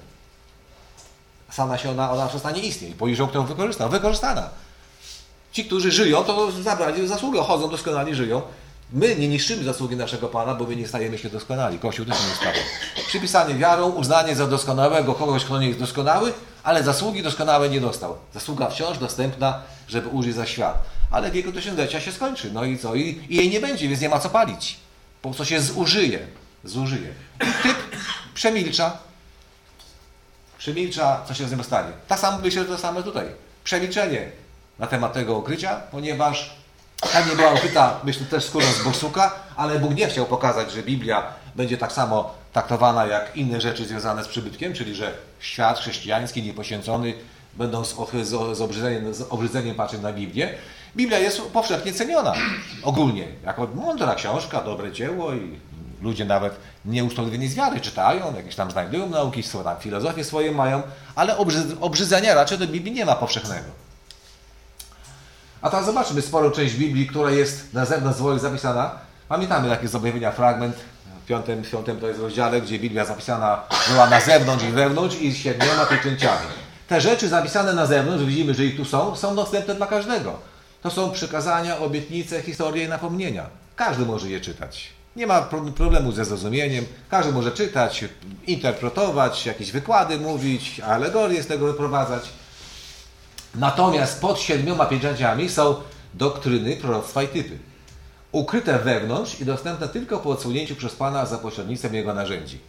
Sama się ona przestanie istnieć, bo już ją wykorzystana. Ci, którzy żyją, to zabrali zasługę, chodzą doskonali, żyją. My nie niszczymy zasługi naszego Pana, bo my nie stajemy się doskonali. Kościół też nie staje. Przypisanie wiarą, uznanie za doskonałego kogoś, kto nie jest doskonały, ale zasługi doskonałe nie dostał. Zasługa wciąż dostępna, żeby użyć za świat. Ale w wieku tysiąclecia się skończy. No i co? I jej nie będzie, więc nie ma co palić. Po prostu się zużyje. Typ przemilcza. Przemilcza, co się z nim stanie. Tak samo myślę, że to samo tutaj. Przemilczenie na temat tego okrycia, ponieważ tam nie była ukryta, myślę, też skóra z borsuka, ale Bóg nie chciał pokazać, że Biblia będzie tak samo traktowana jak inne rzeczy związane z przybytkiem, czyli że świat chrześcijański, niepoświęcony będą z obrzydzeniem patrzeć na Biblię. Biblia jest powszechnie ceniona ogólnie, jako mądra książka, dobre dzieło i ludzie nawet nieusprawiedliwieni z wiary czytają, jakieś tam znajdują nauki, tam filozofię swoje mają, ale obrzydzenia raczej do Biblii nie ma powszechnego. A teraz zobaczmy sporą część Biblii, która jest na zewnątrz zwoju zapisana. Pamiętamy takie z objawienia fragment w 5 to jest rozdziale, gdzie Biblia zapisana była na zewnątrz i wewnątrz i z 7 pieczęciami. Te rzeczy zapisane na zewnątrz, widzimy, że ich tu są dostępne dla każdego. To są przykazania, obietnice, historie i napomnienia. Każdy może je czytać. Nie ma problemu ze zrozumieniem. Każdy może czytać, interpretować, jakieś wykłady mówić, alegorie z tego wyprowadzać. Natomiast pod 7 pieczęciami są doktryny, proroctwa i typy. Ukryte wewnątrz i dostępne tylko po odsłonięciu przez Pana za pośrednictwem Jego narzędzi.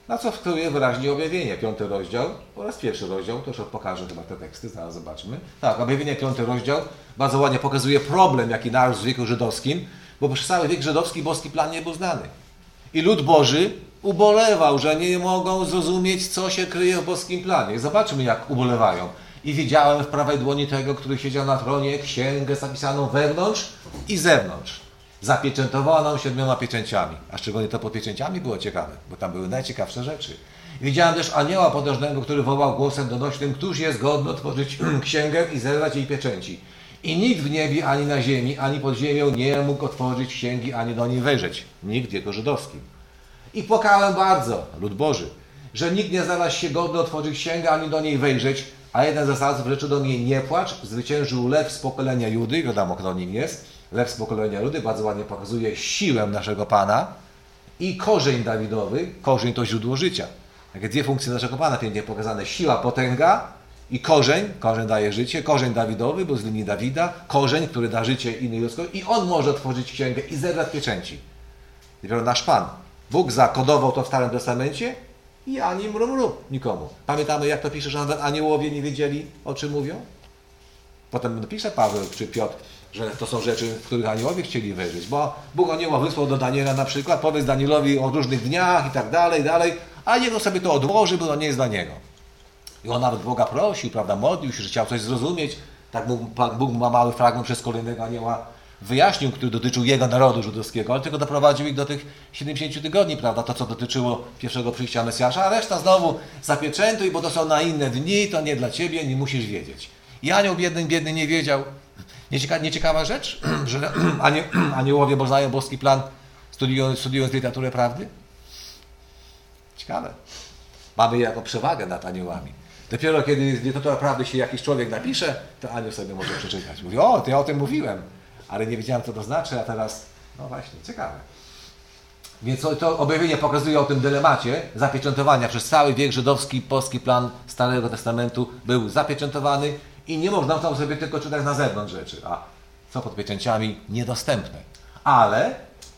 Na co wskazuje wyraźnie objawienie, 5 rozdział oraz 1 rozdział, to już pokażę chyba te teksty, zaraz zobaczmy. Tak, objawienie 5 rozdział bardzo ładnie pokazuje problem, jaki narósł w wieku żydowskim, bo przez cały wiek żydowski boski plan nie był znany. I lud Boży ubolewał, że nie mogą zrozumieć, co się kryje w boskim planie. I zobaczmy, jak ubolewają. I widziałem w prawej dłoni tego, który siedział na tronie, księgę zapisaną wewnątrz i zewnątrz, zapieczętowaną 7 pieczęciami. A szczególnie to pod pieczęciami było ciekawe, bo tam były najciekawsze rzeczy. I widziałem też anioła potężnego, który wołał głosem donośnym, któż jest godny otworzyć księgę i zerwać jej pieczęci. I nikt w niebie, ani na ziemi, ani pod ziemią nie mógł otworzyć księgi, ani do niej wejrzeć. Nikt w wieku żydowskim. I płakałem bardzo, lud Boży, że nikt nie znalazł się godny otworzyć księgę, ani do niej wejrzeć, a jeden z zasadów rzeczy do mnie nie płacz, zwyciężył lew z pokolenia Judy, wiadomo kto nim jest, lew z pokolenia Judy, bardzo ładnie pokazuje siłę naszego Pana i korzeń Dawidowy, korzeń to źródło życia. Takie dwie funkcje naszego Pana pięknie pokazane, siła, potęga i korzeń daje życie, korzeń Dawidowy, bo z linii Dawida, korzeń, który da życie innej ludzkości i on może otworzyć księgę i zerwać pieczęci. Dopiero nasz Pan. Bóg zakodował to w Starym Testamencie i ani mru nikomu. Pamiętamy, jak to pisze, że nawet aniołowie nie wiedzieli, o czym mówią? Potem napisze Paweł czy Piotr, że to są rzeczy, w których aniołowie chcieli wejrzeć, bo Bóg anioła wysłał do Daniela na przykład, powiedz Danielowi o różnych dniach i tak dalej, a jego sobie to odłoży, bo to nie jest dla niego. I on nawet Boga prosił, prawda, modlił się, że chciał coś zrozumieć. Tak Bóg ma mały fragment przez kolejnego anioła wyjaśnił, który dotyczył jego narodu żydowskiego, ale tylko doprowadził ich do tych 70 tygodni, prawda, to co dotyczyło pierwszego przyjścia Mesjasza, a reszta znowu zapieczętuj, bo to są na inne dni, to nie dla ciebie, nie musisz wiedzieć. I anioł biedny nie wiedział. Nieciekawa rzecz, że aniołowie poznają boski plan, studiując literaturę prawdy? Ciekawe. Mamy jako przewagę nad aniołami. Dopiero kiedy literatura prawdy się jakiś człowiek napisze, to anioł sobie może przeczytać. Mówi, o, to ja o tym mówiłem, ale nie wiedziałem, co to znaczy, a teraz, no właśnie, ciekawe. Więc to objawienie pokazuje o tym dylemacie zapieczętowania. Przez cały wiek żydowski, polski plan Starego Testamentu był zapieczętowany i nie można tam sobie tylko czytać na zewnątrz rzeczy, a co pod pieczęciami niedostępne. Ale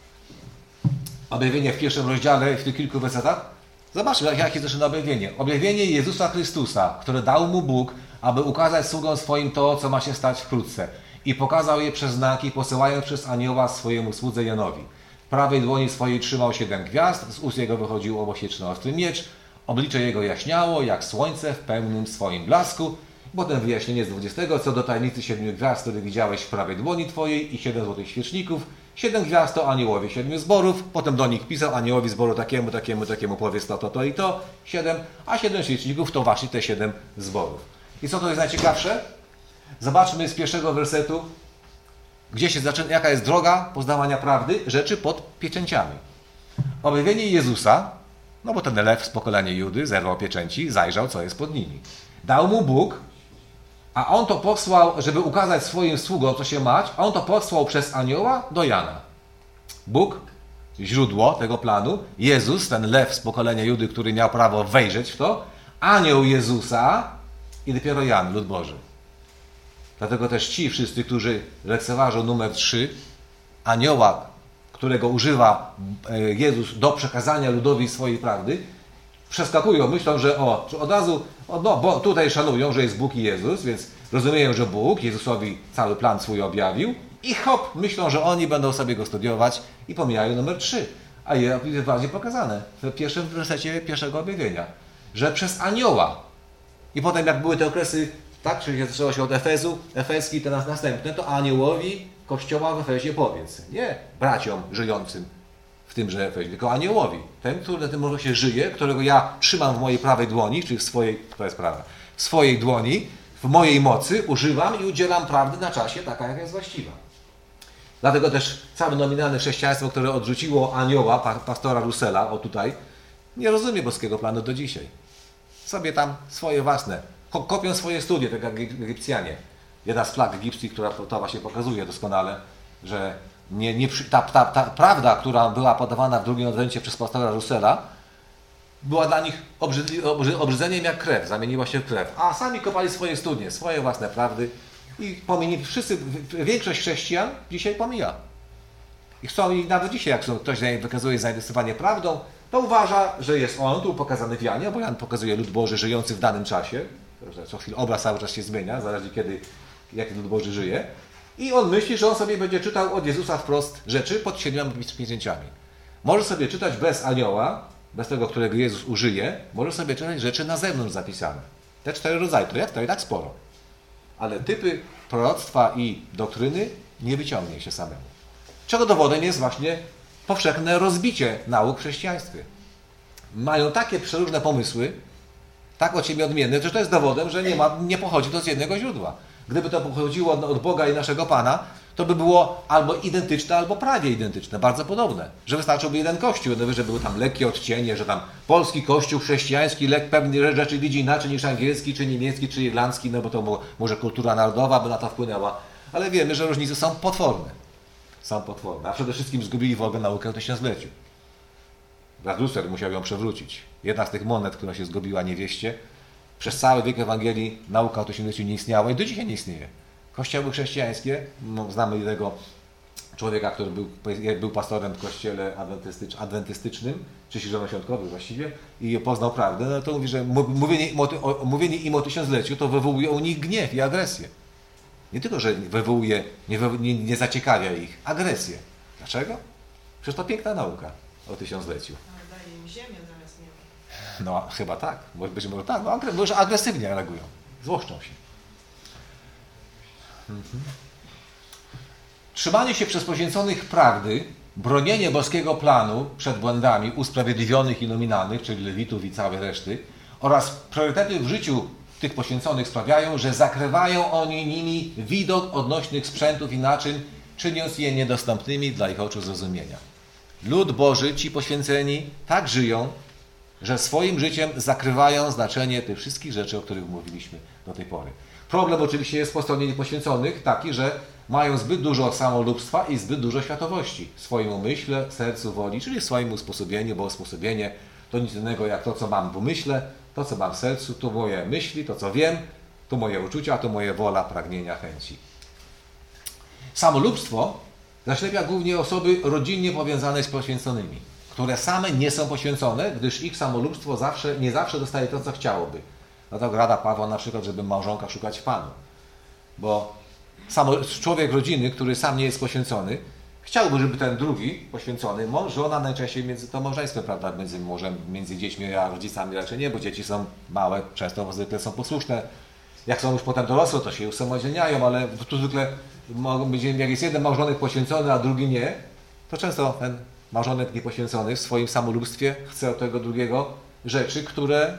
objawienie w 1 rozdziale, w tych kilku wersetach, zobaczmy, jakie zaczyna objawienie. Objawienie Jezusa Chrystusa, które dał mu Bóg, aby ukazać sługom swoim to, co ma się stać wkrótce. I pokazał je przez znaki, posyłając przez anioła swojemu słudze Janowi. W prawej dłoni swojej trzymał 7 gwiazd, z ust jego wychodził obosieczny ostry miecz, oblicze jego jaśniało, jak słońce w pełnym swoim blasku. Potem wyjaśnienie z 20, co do tajemnicy 7 gwiazd, które widziałeś w prawej dłoni twojej i 7 złotych świeczników. 7 gwiazd to aniołowie 7 zborów, potem do nich pisał aniołowi zboru takiemu powiedz to i to, 7, a 7 świeczników to właśnie te 7 zborów. I co to jest najciekawsze? Zobaczmy z pierwszego wersetu, gdzie się zaczyna, jaka jest droga poznawania prawdy, rzeczy pod pieczęciami. Objawienie Jezusa, no bo ten lew z pokolenia Judy zerwał pieczęci, zajrzał, co jest pod nimi. Dał mu Bóg, a on to posłał, żeby ukazać swoim sługom, co się mać, a on to posłał przez anioła do Jana. Bóg, źródło tego planu, Jezus, ten lew z pokolenia Judy, który miał prawo wejrzeć w to, anioł Jezusa i dopiero Jan, lud Boży. Dlatego też ci wszyscy, którzy lekceważą numer 3, anioła, którego używa Jezus do przekazania ludowi swojej prawdy, przeskakują, myślą, że od razu, bo tutaj szanują, że jest Bóg i Jezus, więc rozumieją, że Bóg Jezusowi cały plan swój objawił i hop, myślą, że oni będą sobie go studiować i pomijają numer 3. A jest bardziej pokazane w pierwszym wersecie pierwszego objawienia, że przez anioła. I potem jak były te okresy, tak, czyli zaczęło się od Efezu, efeski, teraz następne, to aniołowi Kościoła w Efezie powiedz. Nie braciom żyjącym w tymże Efezie, tylko aniołowi. Ten, który na tym się żyje, którego ja trzymam w mojej prawej dłoni, czyli w swojej, to jest prawda, w swojej dłoni, w mojej mocy używam i udzielam prawdy na czasie, taka jaka jest właściwa. Dlatego też całe nominalne chrześcijaństwo, które odrzuciło anioła, pastora Russella, o tutaj, nie rozumie boskiego planu do dzisiaj. Sobie tam swoje własne, kopią swoje studie, tak jak Egipcjanie. Jedna z flag egipskich, która to właśnie pokazuje doskonale, że ta prawda, która była podawana w drugim odręcie przez pastora Russella, była dla nich obrzydzeniem jak krew, zamieniła się w krew. A sami kopali swoje studnie, swoje własne prawdy i pominili. Większość chrześcijan dzisiaj pomija. I chcą, i nawet dzisiaj, jak ktoś wykazuje zainteresowanie prawdą, to uważa, że jest on, tu pokazany w Janie, bo Jan pokazuje lud Boży żyjący w danym czasie. Co chwilę obraz cały czas się zmienia, zależy jaki lud Boży żyje. I on myśli, że on sobie będzie czytał od Jezusa wprost rzeczy pod 7 pieczęciami. Może sobie czytać bez anioła, bez tego, którego Jezus użyje, może sobie czytać rzeczy na zewnątrz zapisane. Te 4 rodzaje, to i tak sporo. Ale typy proroctwa i doktryny nie wyciągnie się samemu. Czego dowodem jest właśnie powszechne rozbicie nauk w chrześcijaństwie. Mają takie przeróżne pomysły, tak od siebie odmienne, że to jest dowodem, że nie pochodzi to z jednego źródła. Gdyby to pochodziło od Boga i naszego Pana, to by było albo identyczne, albo prawie identyczne, bardzo podobne. Że wystarczyłby jeden kościół, że były tam lekkie odcienie, że tam polski kościół chrześcijański pewne rzeczy widzi inaczej niż angielski, czy niemiecki, czy irlandzki, no bo to może kultura narodowa by na to wpłynęła. Ale wiemy, że różnice są potworne. A przede wszystkim zgubili w ogóle naukę o tysiącleciu. Brat Lucer musiał ją przewrócić. Jedna z tych monet, która się zgubiła niewieście, przez cały wiek Ewangelii nauka o tysiącleciu nie istniała i do dzisiaj nie istnieje. Kościoły chrześcijańskie, znamy jednego człowieka, który był pastorem w kościele adwentystycznym, czy zielonoświątkowym właściwie, i poznał prawdę, no to mówi, że mówienie im o tysiącleciu to wywołuje u nich gniew i agresję. Nie tylko, że wywołuje, nie zaciekawia ich, agresję. Dlaczego? Przecież to piękna nauka o tysiącleciu. Daje im ziemię zamiast nieba. No chyba tak, być może tak, bo że agresywnie reagują, złoszczą się. Trzymanie się przez poświęconych prawdy, bronienie boskiego planu przed błędami usprawiedliwionych i nominalnych, czyli lewitów i całej reszty, oraz priorytety w życiu tych poświęconych sprawiają, że zakrywają oni nimi widok odnośnych sprzętów i naczyń, czyniąc je niedostępnymi dla ich oczu zrozumienia. Lud Boży, ci poświęceni, tak żyją, że swoim życiem zakrywają znaczenie tych wszystkich rzeczy, o których mówiliśmy do tej pory. Problem oczywiście jest po stronie niepoświęconych taki, że mają zbyt dużo samolubstwa i zbyt dużo światowości w swoim umyśle, sercu, woli, czyli w swoim usposobieniu, bo usposobienie to nic innego jak to, co mam w umyśle, to, co mam w sercu, to moje myśli, to, co wiem, to moje uczucia, to moje wola, pragnienia, chęci. Samolubstwo zaślepia głównie osoby rodzinnie powiązane z poświęconymi, które same nie są poświęcone, gdyż ich samolubstwo nie zawsze dostaje to, co chciałoby. Dlatego rada Pawła na przykład, żeby małżonka szukać w Panu. Bo człowiek rodziny, który sam nie jest poświęcony, chciałby, żeby ten drugi poświęcony, mąż, żona najczęściej to małżeństwo, prawda, między dziećmi a rodzicami raczej nie, bo dzieci są małe, często zwykle są posłuszne. Jak są już potem dorosłe, to się usamodzielniają, ale tu zwykle jak jest jeden małżonek poświęcony, a drugi nie, to często ten małżonek niepoświęcony w swoim samolubstwie chce od tego drugiego rzeczy, które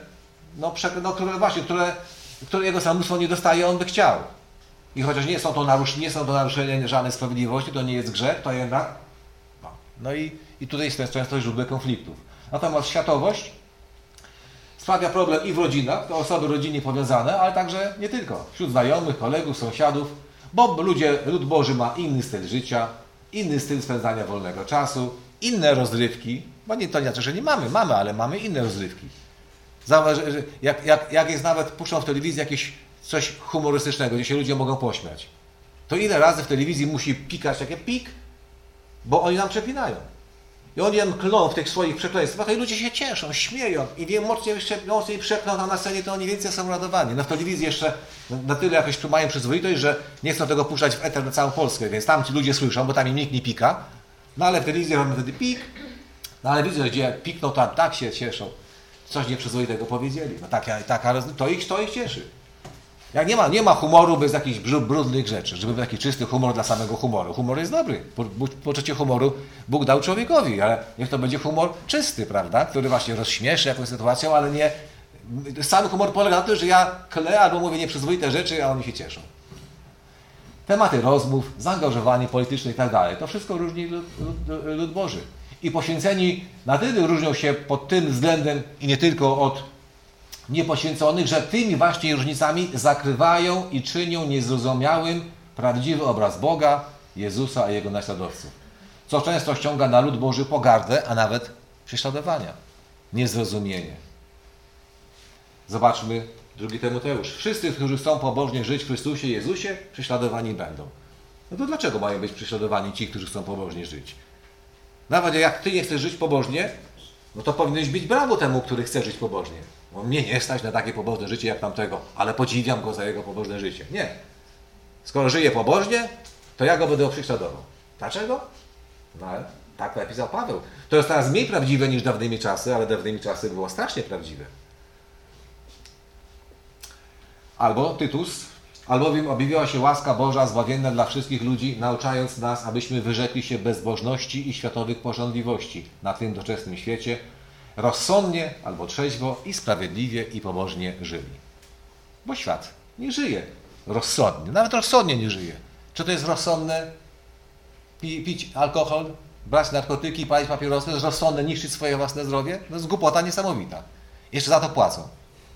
jego samolubstwo nie dostaje, on by chciał. I chociaż nie są to naruszenia żadnej sprawiedliwości, to nie jest grzech, to jednak. No i tutaj jest często źródło konfliktów. Natomiast światowość sprawia problem i w rodzinach, to osoby rodzinnie powiązane, ale także nie tylko. Wśród znajomych, kolegów, sąsiadów, bo lud Boży ma inny styl życia, inny styl spędzania wolnego czasu, inne rozrywki, bo nie to znaczy, że nie mamy, ale mamy inne rozrywki. Zauważ, że jak jest nawet, puszczą w telewizji jakieś coś humorystycznego, gdzie się ludzie mogą pośmiać, to ile razy w telewizji musi pikać takie pik, bo oni nam przepinają. I oni nam klną w tych swoich przekleństwach i ludzie się cieszą, śmieją i im mocniej przekną tam na scenie, to oni więcej są radowani. No w telewizji jeszcze na tyle jakoś mają przyzwoitość, że nie chcą tego puszczać w eter na całą Polskę, więc tam ci ludzie słyszą, bo tam im nikt nie pika. No ale w telewizji robią wtedy pik, no ale widzę, że gdzie pikną, to tak się cieszą. Coś nieprzyzwoitego powiedzieli. No to ich cieszy. Jak nie ma humoru bez jakichś brudnych rzeczy, żeby był taki czysty humor dla samego humoru. Humor jest dobry. Poczucie humoru Bóg dał człowiekowi, ale niech to będzie humor czysty, prawda? Który właśnie rozśmieszy jakąś sytuacją, ale nie... Sam humor polega na tym, że ja klę albo mówię nieprzyzwoite rzeczy, a oni się cieszą. Tematy rozmów, zaangażowanie polityczne i tak dalej. To wszystko różni lud Boży. I poświęceni na tyle różnią się pod tym względem i nie tylko od niepoświęconych, że tymi właśnie różnicami zakrywają i czynią niezrozumiałym prawdziwy obraz Boga, Jezusa i Jego naśladowców. Co często ściąga na lud Boży pogardę, a nawet prześladowania. Niezrozumienie. Zobaczmy 2 Tymoteusz. Wszyscy, którzy chcą pobożnie żyć w Chrystusie Jezusie, prześladowani będą. No to dlaczego mają być prześladowani ci, którzy chcą pobożnie żyć? Nawet jak ty nie chcesz żyć pobożnie, no to powinieneś być brawo temu, który chce żyć pobożnie. Bo mnie nie stać na takie pobożne życie jak tamtego, ale podziwiam go za jego pobożne życie. Nie. Skoro żyje pobożnie, to ja go będę prześladował. Dlaczego? No ale tak napisał Paweł. To jest teraz mniej prawdziwe niż dawnymi czasy, ale dawnymi czasy było strasznie prawdziwe. Albo Tytus, albowiem objawiła się łaska Boża zbawienna dla wszystkich ludzi, nauczając nas, abyśmy wyrzekli się bezbożności i światowych pożądliwości na tym doczesnym świecie, rozsądnie albo trzeźwo i sprawiedliwie i pobożnie żyli. Bo świat nie żyje rozsądnie, nawet rozsądnie nie żyje. Czy to jest rozsądne pić alkohol, brać narkotyki, palić papierosy? To jest rozsądne niszczyć swoje własne zdrowie? To jest głupota niesamowita. Jeszcze za to płacą.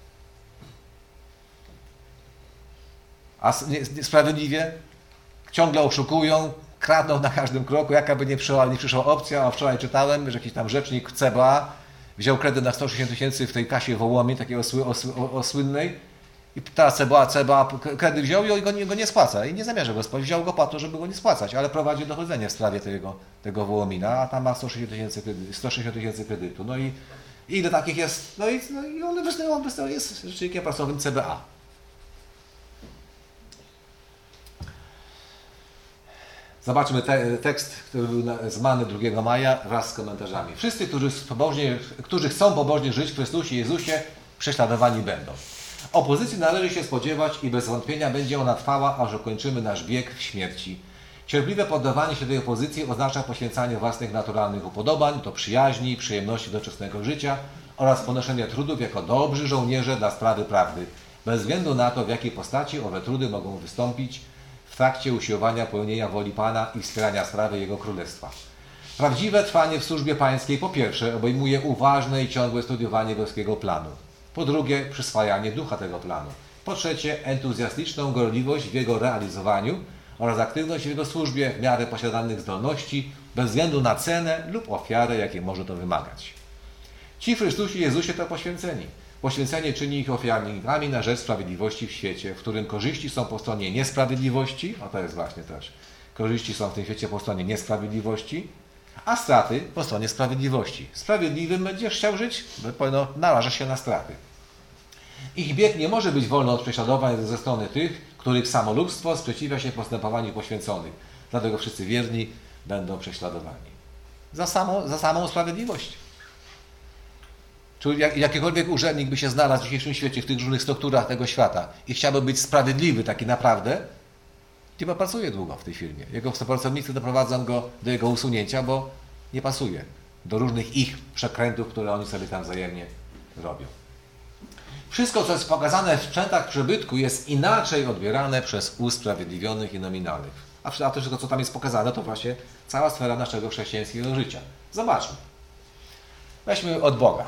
A sprawiedliwie ciągle oszukują, kradną na każdym kroku, jaka by nie przyszła opcja. A wczoraj czytałem, że jakiś tam rzecznik CBA wziął kredyt na 160 000 w tej kasie Wołomie, takiej słynnej. I teraz CBA kredyt wziął i go nie spłaca. I nie zamierza go spłacić. Wziął go po to, żeby go nie spłacać, ale prowadzi dochodzenie w sprawie tego Wołomina, a tam ma 160 000 kredytu. No i ile takich jest? No i on jest rzecznikiem prasowym CBA. Zobaczmy tekst, który był z Manny 2 maja wraz z komentarzami. Wszyscy, którzy chcą pobożnie żyć w Chrystusie Jezusie, prześladowani będą. Opozycji należy się spodziewać i bez wątpienia będzie ona trwała, aż ukończymy nasz bieg w śmierci. Cierpliwe poddawanie się tej opozycji oznacza poświęcanie własnych naturalnych upodobań do przyjaźni i przyjemności doczesnego życia oraz ponoszenie trudów jako dobrzy żołnierze dla sprawy prawdy, bez względu na to, w jakiej postaci owe trudy mogą wystąpić w trakcie usiłowania pełnienia woli Pana i wspierania sprawy Jego Królestwa. Prawdziwe trwanie w służbie pańskiej po pierwsze obejmuje uważne i ciągłe studiowanie boskiego planu. Po drugie, przyswajanie ducha tego planu. Po trzecie, entuzjastyczną gorliwość w jego realizowaniu oraz aktywność w jego służbie w miarę posiadanych zdolności, bez względu na cenę lub ofiarę, jakie może to wymagać. Ci w Chrystusie Jezusie to poświęceni. Poświęcenie czyni ich ofiarnikami na rzecz sprawiedliwości w świecie, w którym korzyści są po stronie niesprawiedliwości, a to jest właśnie też, korzyści są w tym świecie po stronie niesprawiedliwości, a straty po stronie sprawiedliwości. Sprawiedliwym będziesz chciał żyć? Narażasz się na straty. Ich bieg nie może być wolny od prześladowań ze strony tych, których samolubstwo sprzeciwia się postępowaniu poświęconych. Dlatego wszyscy wierni będą prześladowani. Za samą sprawiedliwość. Czyli jakikolwiek urzędnik by się znalazł w dzisiejszym świecie, w tych różnych strukturach tego świata i chciałby być sprawiedliwy taki naprawdę, nie pracuje długo w tej firmie. Jego współpracownicy doprowadzą go do jego usunięcia, bo nie pasuje do różnych ich przekrętów, które oni sobie tam wzajemnie robią. Wszystko, co jest pokazane w sprzętach przybytku, jest inaczej odbierane przez usprawiedliwionych i nominalnych. A to wszystko, co tam jest pokazane, to właśnie cała sfera naszego chrześcijańskiego życia. Zobaczmy. Weźmy od Boga.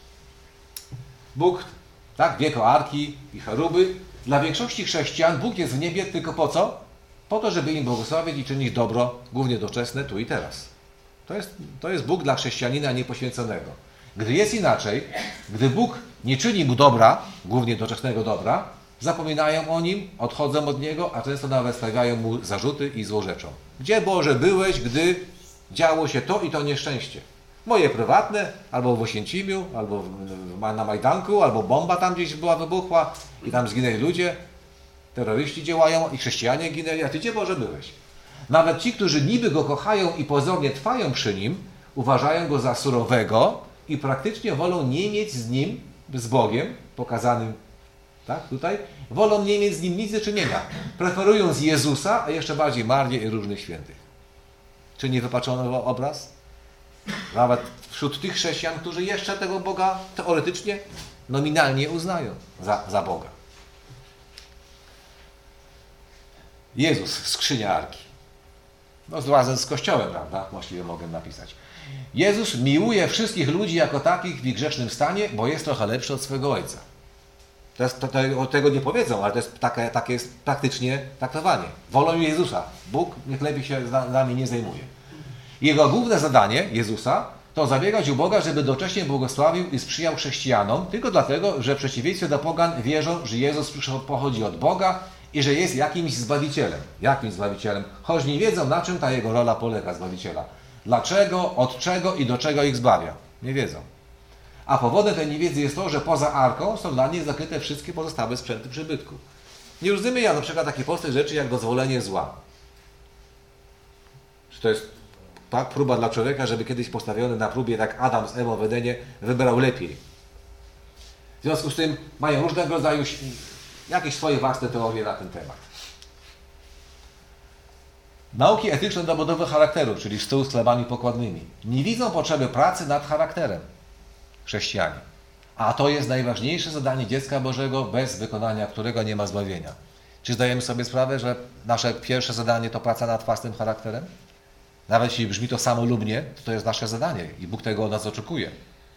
Bóg, tak, wieko arki i cheruby. Dla większości chrześcijan Bóg jest w niebie tylko po co? Po to, żeby im błogosławić i czynić dobro, głównie doczesne, tu i teraz. To jest Bóg dla chrześcijanina niepoświęconego. Gdy jest inaczej, gdy Bóg nie czyni mu dobra, głównie doczesnego dobra, zapominają o nim, odchodzą od niego, a często nawet stawiają mu zarzuty i złorzeczą. Gdzie, Boże, byłeś, gdy działo się to i to nieszczęście? Moje prywatne, albo w Oświęcimiu, albo na Majdanku, albo bomba tam gdzieś była wybuchła i tam zginęli ludzie, terroryści działają i chrześcijanie ginęli, a Ty gdzie, Boże, byłeś? Nawet ci, którzy niby Go kochają i pozornie trwają przy Nim, uważają Go za surowego i praktycznie wolą nie mieć z Nim, z Bogiem, pokazanym tak, tutaj, wolą nie mieć z Nim nic do czynienia. Preferują z Jezusa, a jeszcze bardziej Marię i różnych świętych. Czy nie wypaczono obraz? Nawet wśród tych chrześcijan, którzy jeszcze tego Boga teoretycznie, nominalnie uznają za Boga. Jezus, skrzynia arki. No razem z Kościołem, prawda? Właściwie mogę napisać. Jezus miłuje wszystkich ludzi jako takich w ich grzesznym stanie, bo jest trochę lepszy od swego Ojca. Tego nie powiedzą, ale to jest takie jest praktycznie traktowanie. Wolą Jezusa. Bóg niech lepiej się z nami nie zajmuje. Jego główne zadanie, Jezusa, to zabiegać u Boga, żeby docześnie błogosławił i sprzyjał chrześcijanom, tylko dlatego, że w przeciwieństwie do pogan wierzą, że Jezus pochodzi od Boga i że jest jakimś Zbawicielem. Jakimś Zbawicielem, choć nie wiedzą, na czym ta Jego rola polega, Zbawiciela. Dlaczego, od czego i do czego ich zbawia. Nie wiedzą. A powodem tej niewiedzy jest to, że poza arką są dla nich zakryte wszystkie pozostałe sprzęty przybytku. Nie rozumiem na przykład takie proste rzeczy jak dozwolenie zła. Czy to jest tak, próba dla człowieka, żeby kiedyś postawiony na próbie, tak Adam z Ewą w Edenie, wybrał lepiej. W związku z tym mają różnego rodzaju jakieś swoje własne teorie na ten temat. Nauki etyczne do budowy charakteru, czyli stół z chlebami pokładnymi, nie widzą potrzeby pracy nad charakterem chrześcijanie. A to jest najważniejsze zadanie dziecka Bożego, bez wykonania którego nie ma zbawienia. Czy zdajemy sobie sprawę, że nasze pierwsze zadanie to praca nad własnym charakterem? Nawet jeśli brzmi to samolubnie, to jest nasze zadanie i Bóg tego od nas oczekuje.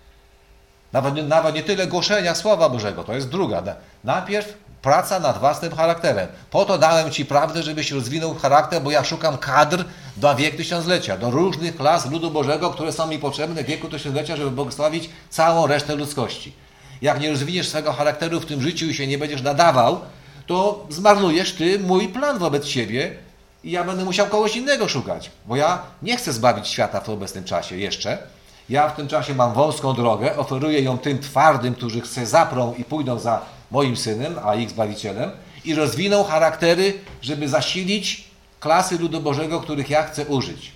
Nawet nie tyle głoszenia Słowa Bożego, to jest druga. Najpierw praca nad własnym charakterem. Po to dałem Ci prawdę, żebyś rozwinął charakter, bo ja szukam kadr do wieku tysiąclecia, do różnych klas ludu Bożego, które są mi potrzebne w wieku tysiąclecia, żeby błogosławić całą resztę ludzkości. Jak nie rozwiniesz swego charakteru w tym życiu i się nie będziesz nadawał, to zmarnujesz Ty mój plan wobec siebie i ja będę musiał kogoś innego szukać, bo ja nie chcę zbawić świata w obecnym czasie jeszcze. Ja w tym czasie mam wąską drogę, oferuję ją tym twardym, którzy se zaprą i pójdą za moim synem, a ich Zbawicielem i rozwiną charaktery, żeby zasilić klasy ludu Bożego, których ja chcę użyć.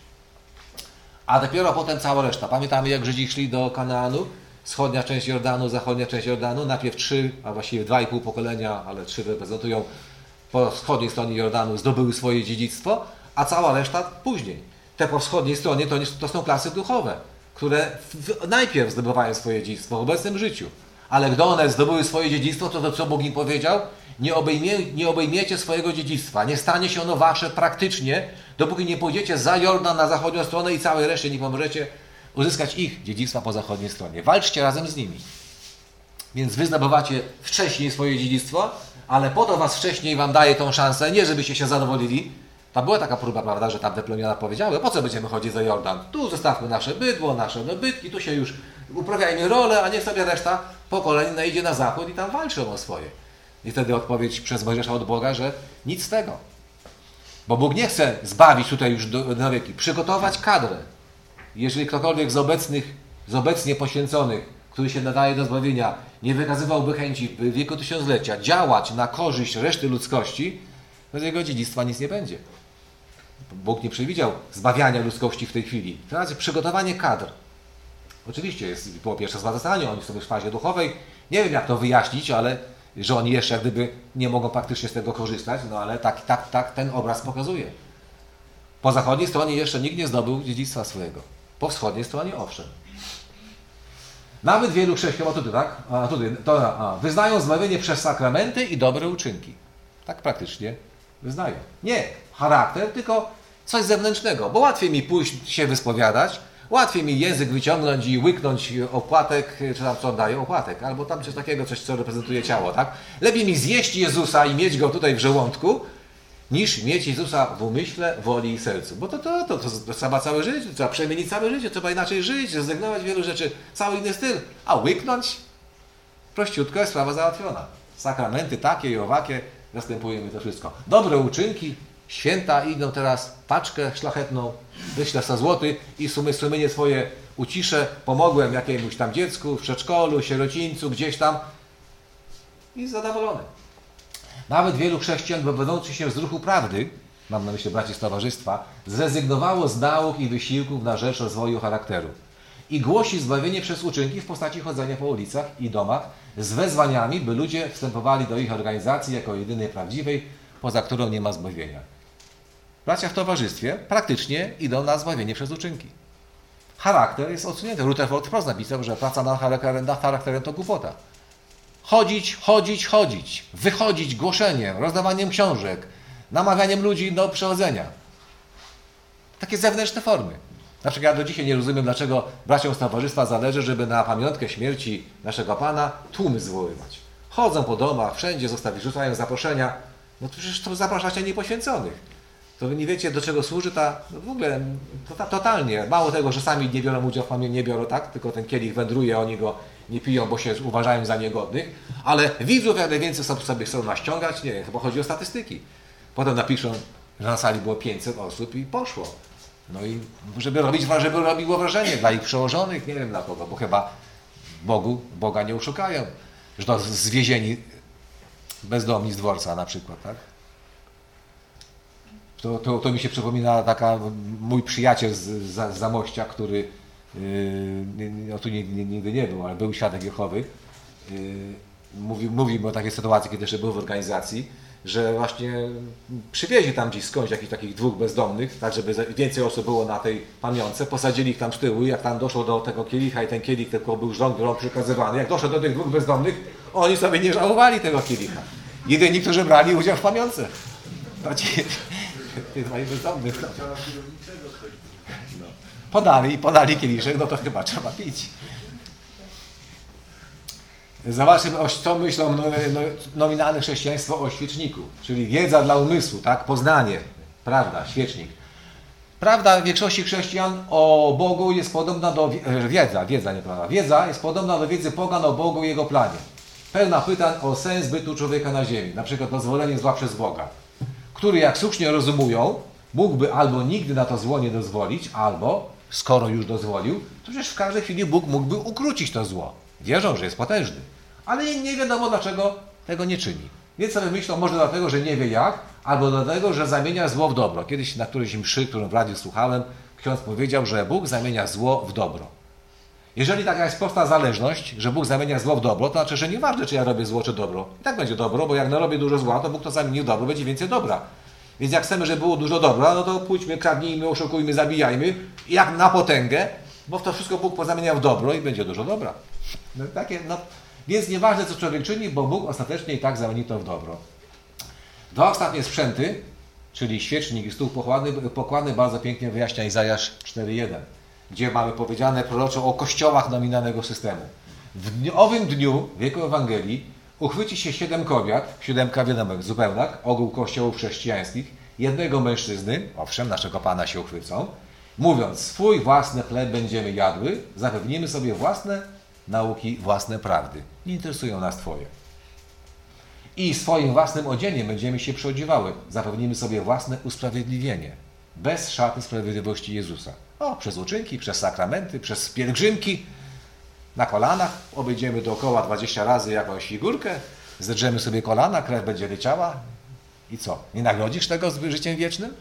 A dopiero potem cała reszta. Pamiętamy, jak Żydzi szli do Kanaanu? Wschodnia część Jordanu, zachodnia część Jordanu. Najpierw 3, a właściwie 2,5 pokolenia, ale 3 reprezentują po wschodniej stronie Jordanu, zdobyły swoje dziedzictwo, a cała reszta później. Te po wschodniej stronie to są klasy duchowe, które najpierw zdobywają swoje dziedzictwo w obecnym życiu. Ale gdy one zdobyły swoje dziedzictwo, to co Bóg im powiedział? Nie obejmiecie swojego dziedzictwa. Nie stanie się ono wasze praktycznie, dopóki nie pójdziecie za Jordan na zachodnią stronę i całej reszcie nie pomożecie uzyskać ich dziedzictwa po zachodniej stronie. Walczcie razem z nimi. Więc wy zdobywacie wcześniej swoje dziedzictwo, ale po to was wcześniej wam daje tą szansę, nie żebyście się zadowolili. Tam była taka próba, prawda, że tamte plemiona powiedziały, po co będziemy chodzić za Jordan? Tu zostawmy nasze bydło, nasze dobytki, tu się już uprawiajmy rolę, a niech sobie reszta pokoleń idzie na zachód i tam walczą o swoje. I wtedy odpowiedź przez Mojżesza od Boga, że nic z tego. Bo Bóg nie chce zbawić tutaj już na wieki, przygotować kadrę. Jeżeli ktokolwiek z obecnie poświęconych, który się nadaje do zbawienia, nie wykazywałby chęci w wieku tysiąclecia działać na korzyść reszty ludzkości, to z jego dziedzictwa nic nie będzie. Bóg nie przewidział zbawiania ludzkości w tej chwili. Teraz jest przygotowanie kadr. Oczywiście było pierwsze zmartwychwstanie, oni są w fazie duchowej. Nie wiem, jak to wyjaśnić, ale że oni jeszcze jak gdyby nie mogą praktycznie z tego korzystać, no ale tak ten obraz pokazuje. Po zachodniej stronie jeszcze nikt nie zdobył dziedzictwa swojego. Po wschodniej stronie owszem. Nawet wielu chrześcijan, wyznają zbawienie przez sakramenty i dobre uczynki. Tak praktycznie wyznają. Nie charakter, tylko coś zewnętrznego, bo łatwiej mi pójść się wyspowiadać, łatwiej mi język wyciągnąć i łyknąć opłatek, czy tam co daje opłatek, albo tam coś takiego, coś co reprezentuje ciało, tak? Lepiej mi zjeść Jezusa i mieć Go tutaj w żołądku, niż mieć Jezusa w umyśle, woli i sercu. Bo to trzeba całe życie, trzeba przemienić całe życie, trzeba inaczej żyć, zrezygnować wielu rzeczy, cały inny styl, a łyknąć, prościutko jest sprawa załatwiona. Sakramenty takie i owakie, zastępujemy to wszystko. Dobre uczynki, święta idą teraz, paczkę szlachetną, wyślę 100 złotych i sumienie swoje uciszę, pomogłem jakiemuś tam dziecku w przedszkolu, sierocińcu, gdzieś tam i zadowolony. Nawet wielu chrześcijan wywodzących się z ruchu prawdy, mam na myśli braci z towarzystwa, zrezygnowało z nauk i wysiłków na rzecz rozwoju charakteru i głosi zbawienie przez uczynki w postaci chodzenia po ulicach i domach z wezwaniami, by ludzie wstępowali do ich organizacji jako jedynej prawdziwej, poza którą nie ma zbawienia. Bracia w towarzystwie praktycznie idą na zbawienie przez uczynki. Charakter jest odsunięty. Rutherford wprost napisał, że praca nad charakterem to głupota. Chodzić, wychodzić głoszeniem, rozdawaniem książek, namawianiem ludzi do przechodzenia. Takie zewnętrzne formy. Na przykład ja do dzisiaj nie rozumiem, dlaczego braciom z towarzystwa zależy, żeby na pamiątkę śmierci naszego Pana tłumy zwoływać. Chodzą po domach, wszędzie rzucają zaproszenia. No to przecież to zapraszacie niepoświęconych. To wy nie wiecie, do czego służy w ogóle totalnie. Mało tego, że sami nie biorą udziału w pamięci, nie biorą, tak? Tylko ten kielich wędruje, oni go nie piją, bo się uważają za niegodnych. Ale widzów jak najwięcej sobie chcą naściągać, nie wiem, chyba chodzi o statystyki. Potem napiszą, że na sali było 500 osób i poszło. No i żeby robiło wrażenie dla ich przełożonych, nie wiem dla kogo, bo chyba Boga nie oszukają. Że to zwiezieni bezdomni z dworca na przykład, tak? To mi się przypomina mój przyjaciel z Zamościa, który tu nigdy nie był, ale był świadek Jehowy. Mówił mi o takiej sytuacji, kiedy jeszcze był w organizacji, że właśnie przywieźli tam gdzieś skądś jakichś takich 2 bezdomnych, tak żeby więcej osób było na tej pamiątce, posadzili ich tam z tyłu i jak tam doszło do tego kielicha i ten kielich tylko był rąk przekazywany, jak doszło do tych 2 bezdomnych, oni sobie nie żałowali tego kielicha. Jedyni, którzy brali udział w pamiątce. To ci 2 bezdomnych. No. Podali kieliszek, no to chyba trzeba pić. Zobaczmy, co myślą nominalne chrześcijaństwo o świeczniku, czyli wiedza dla umysłu, tak? Poznanie, prawda, świecznik. Prawda w większości chrześcijan o Bogu jest podobna do wiedza jest podobna do wiedzy pogan o Bogu i Jego planie. Pełna pytań o sens bytu człowieka na ziemi, na przykład dozwolenie zła przez Boga, który, jak słusznie rozumują, mógłby albo nigdy na to zło nie dozwolić, albo, skoro już dozwolił, to przecież w każdej chwili Bóg mógłby ukrócić to zło. Wierzą, że jest potężny, ale nie wiadomo, dlaczego tego nie czyni. Więc sobie myślą, może dlatego, że nie wie jak, albo dlatego, że zamienia zło w dobro. Kiedyś na którejś mszy, którą w radiu słuchałem, ksiądz powiedział, że Bóg zamienia zło w dobro. Jeżeli taka jest prosta zależność, że Bóg zamienia zło w dobro, to znaczy, że nieważne, czy ja robię zło, czy dobro. I tak będzie dobro, bo jak narobię dużo zła, to Bóg to zamieni w dobro, będzie więcej dobra. Więc jak chcemy, żeby było dużo dobra, no to pójdźmy, kradnijmy, oszukujmy, zabijajmy, jak na potęgę, bo w to wszystko Bóg pozamienia w dobro i będzie dużo dobra. Więc nieważne, co człowiek czyni, bo Bóg ostatecznie i tak zamieni to w dobro. 2 ostatnie sprzęty, czyli świecznik i stół pokładny bardzo pięknie wyjaśnia Izajasz 4:1, gdzie mamy powiedziane proroczo o kościołach nominalnego systemu. W owym dniu, w wieku Ewangelii, uchwyci się 7 kobiet, 7 wiadomych zupełnak, ogół kościołów chrześcijańskich, jednego mężczyzny, owszem, naszego Pana się uchwycą, mówiąc, swój własny chleb będziemy jadły, zapewnimy sobie własne nauki, własne prawdy. Nie interesują nas Twoje. I swoim własnym odzieniem będziemy się przyodziewały. Zapewnimy sobie własne usprawiedliwienie. Bez szaty sprawiedliwości Jezusa. Przez uczynki, przez sakramenty, przez pielgrzymki. Na kolanach obejdziemy dookoła 20 razy jakąś figurkę. Zedrzemy sobie kolana, krew będzie leciała. I co? Nie nagrodzisz tego z życiem wiecznym?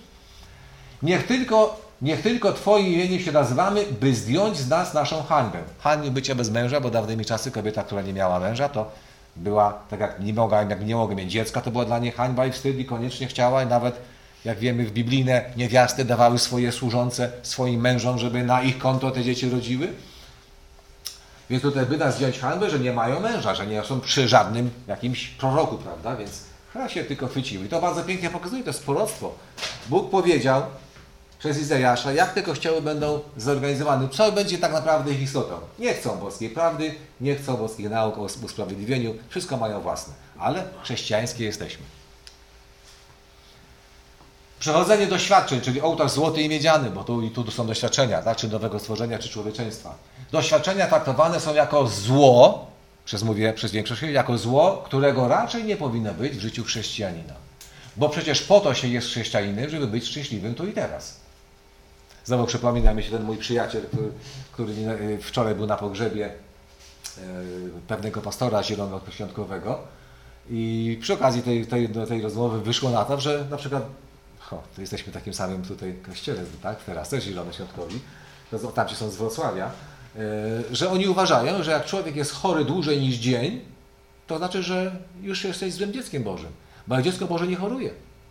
Niech tylko Twoim imieniem się nazywamy, by zdjąć z nas naszą hańbę. Hańbę bycia bez męża, bo dawnymi czasy kobieta, która nie miała męża, to była, tak jak nie mogła mieć dziecka, to była dla niej hańba i wstyd i koniecznie chciała. I nawet, jak wiemy, w biblijne niewiasty dawały swoje służące swoim mężom, żeby na ich konto te dzieci rodziły. Więc tutaj by nas zdjąć hańbę, że nie mają męża, że nie są przy żadnym jakimś proroku, prawda? Więc chyba się tylko chwyciły. I to bardzo pięknie pokazuje, to jest proroctwo. Bóg powiedział przez Izajasza, jak te kościoły będą zorganizowane, co będzie tak naprawdę ich istotą. Nie chcą boskiej prawdy, nie chcą boskich nauk o usprawiedliwieniu, wszystko mają własne, ale chrześcijańskie jesteśmy. Przechodzenie doświadczeń, czyli ołtarz złoty i miedziany, bo tu są doświadczenia, tak? Czy nowego stworzenia, czy człowieczeństwa. Doświadczenia traktowane są jako zło, przez większość, jako zło, którego raczej nie powinno być w życiu chrześcijanina. Bo przecież po to się jest chrześcijaninem, żeby być szczęśliwym tu i teraz. Znowu przypomina mi się ten mój przyjaciel, który wczoraj był na pogrzebie pewnego pastora zielonoświątkowego i przy okazji tej rozmowy wyszło na to, że na przykład to jesteśmy w takim samym tutaj kościele, tak? Teraz też zielonoświątkowi, tamci są z Wrocławia, że oni uważają, że jak człowiek jest chory dłużej niż dzień, to znaczy, że już jesteś złym dzieckiem Bożym, bo dziecko Boże nie choruje.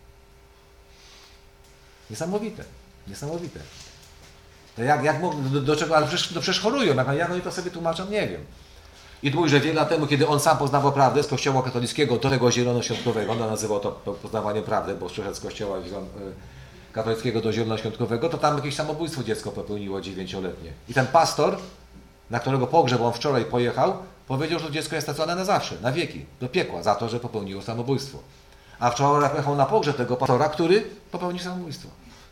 Niesamowite. Niesamowite. To do czego, ale przecież chorują, jak oni to sobie tłumaczą, nie wiem. I mówi, że wiele lat temu, kiedy on sam poznawał prawdę z kościoła katolickiego do tego zielonoświątkowego, on nazywał to poznawaniem prawdy, bo przyszedł z kościoła katolickiego do zielonoświątkowego, to tam jakieś samobójstwo dziecko popełniło 9-letnie. I ten pastor, na którego pogrzeb on wczoraj pojechał, powiedział, że to dziecko jest stracone na zawsze, na wieki, do piekła, za to, że popełniło samobójstwo. A wczoraj pojechał na pogrzeb tego pastora, który popełnił samobójstwo.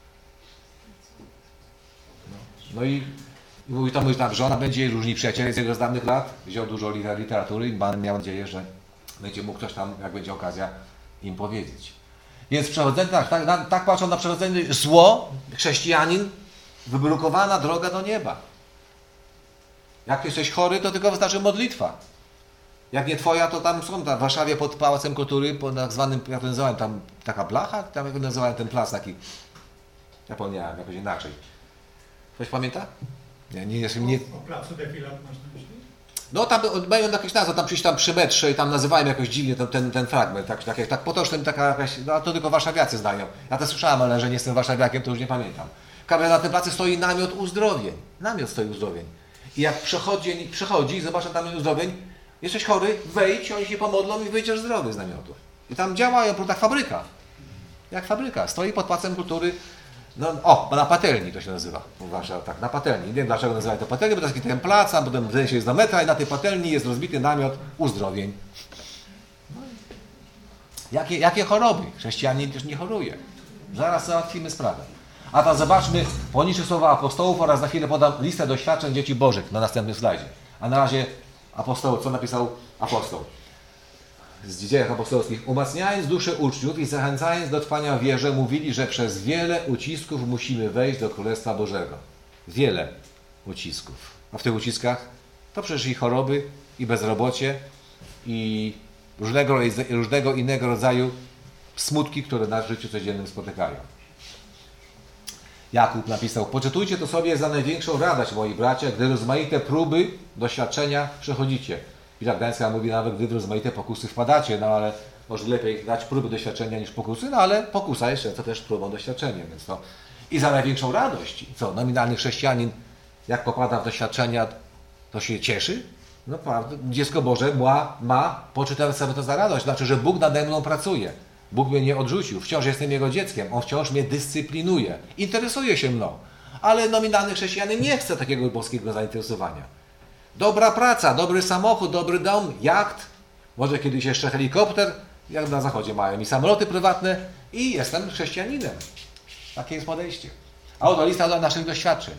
No i mówi tam, że ona będzie różni przyjaciele z jego z dawnych lat, wziął dużo literatury i miał nadzieję, że będzie mógł ktoś tam, jak będzie okazja, im powiedzieć. Więc przechodzenie, tak patrzą na przechodzenie zło, chrześcijanin, wyblokowana droga do nieba. Jak jesteś chory, to tylko wystarczy modlitwa. Jak nie twoja, to tam są, w Warszawie pod Pałacem Kultury, pod tak zwanym, jak to nazywałem, tam taka blacha, tam jak to nazywałem ten plac taki, zapomniałem, jakoś inaczej. Ktoś pamięta? Nie. O placu Defilat masz na myśli? No tam mają jakieś nazwy, tam przecież tam przy metrze i tam nazywałem jakoś dziwnie ten fragment, tak potocznym, taka jakaś, no to tylko warszawiacy znają. Ja to słyszałem, ale że nie jestem warszawiakiem, to już nie pamiętam. Na tym placu stoi namiot uzdrowień. Namiot stoi uzdrowień. I jak przychodzi i zobaczę tam uzdrowień, jesteś chory, wejdź, oni się pomodlą i wyjdziesz zdrowy z namiotu. I tam działają, jak fabryka. Jak fabryka. Stoi pod Pałacem Kultury. No, na Patelni to się nazywa. Uważam, tak, na Patelni. Nie wiem dlaczego nazywają to Patelni, bo to jest taki ten plac, a potem wejście jest do metra i na tej Patelni jest rozbity namiot uzdrowień. Jakie choroby? Chrześcijanin też nie choruje. Zaraz załatwimy sprawę. A teraz zobaczmy poniższe słowa apostołów oraz za chwilę podam listę doświadczeń dzieci bożych na następnym slajdzie. A na razie apostoł, co napisał apostoł? Z Dziejach Apostolskich. Umacniając duszę uczniów i zachęcając do trwania w wierze, mówili, że przez wiele ucisków musimy wejść do Królestwa Bożego. Wiele ucisków. A w tych uciskach to przecież i choroby, i bezrobocie, i różnego innego rodzaju smutki, które nas w życiu codziennym spotykają. Jakub napisał: poczytujcie to sobie za największą radość, moi bracia, gdy rozmaite próby, doświadczenia przechodzicie. Biblia Gdańska mówi nawet, gdy w rozmaite pokusy wpadacie, no ale może lepiej dać próby doświadczenia niż pokusy, no ale pokusa jest często też próbą doświadczeniem, więc to i za największą radość. Co, nominalny chrześcijanin, jak popada w doświadczenia, to się cieszy? No prawda, dziecko Boże ma poczytać sobie to za radość, znaczy, że Bóg nade mną pracuje. Bóg mnie nie odrzucił, wciąż jestem Jego dzieckiem, On wciąż mnie dyscyplinuje, interesuje się mną, ale nominalny chrześcijanin nie chce takiego boskiego zainteresowania. Dobra praca, dobry samochód, dobry dom, jacht, może kiedyś jeszcze helikopter, jak na zachodzie mają i samoloty prywatne i jestem chrześcijaninem. Takie jest podejście. A oto lista do naszych doświadczeń.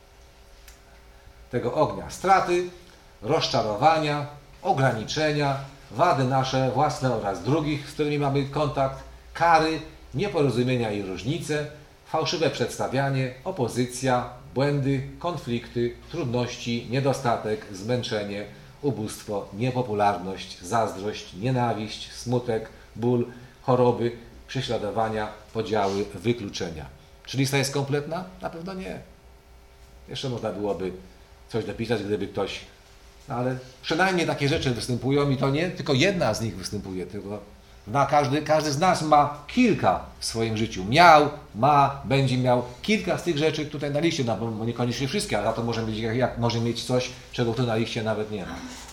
Tego ognia. Straty, rozczarowania, ograniczenia, wady nasze własne oraz drugich, z którymi mamy kontakt, kary, nieporozumienia i różnice, fałszywe przedstawianie, opozycja, błędy, konflikty, trudności, niedostatek, zmęczenie, ubóstwo, niepopularność, zazdrość, nienawiść, smutek, ból, choroby, prześladowania, podziały, wykluczenia. Czy lista jest kompletna? Na pewno nie. Jeszcze można byłoby coś dopisać, gdyby ktoś... No ale przynajmniej takie rzeczy występują i to nie tylko jedna z nich występuje, tylko każdy z nas ma kilka w swoim życiu. Będzie miał kilka z tych rzeczy tutaj na liście, no niekoniecznie wszystkie, ale za to może mieć coś, czego tu na liście nawet nie ma.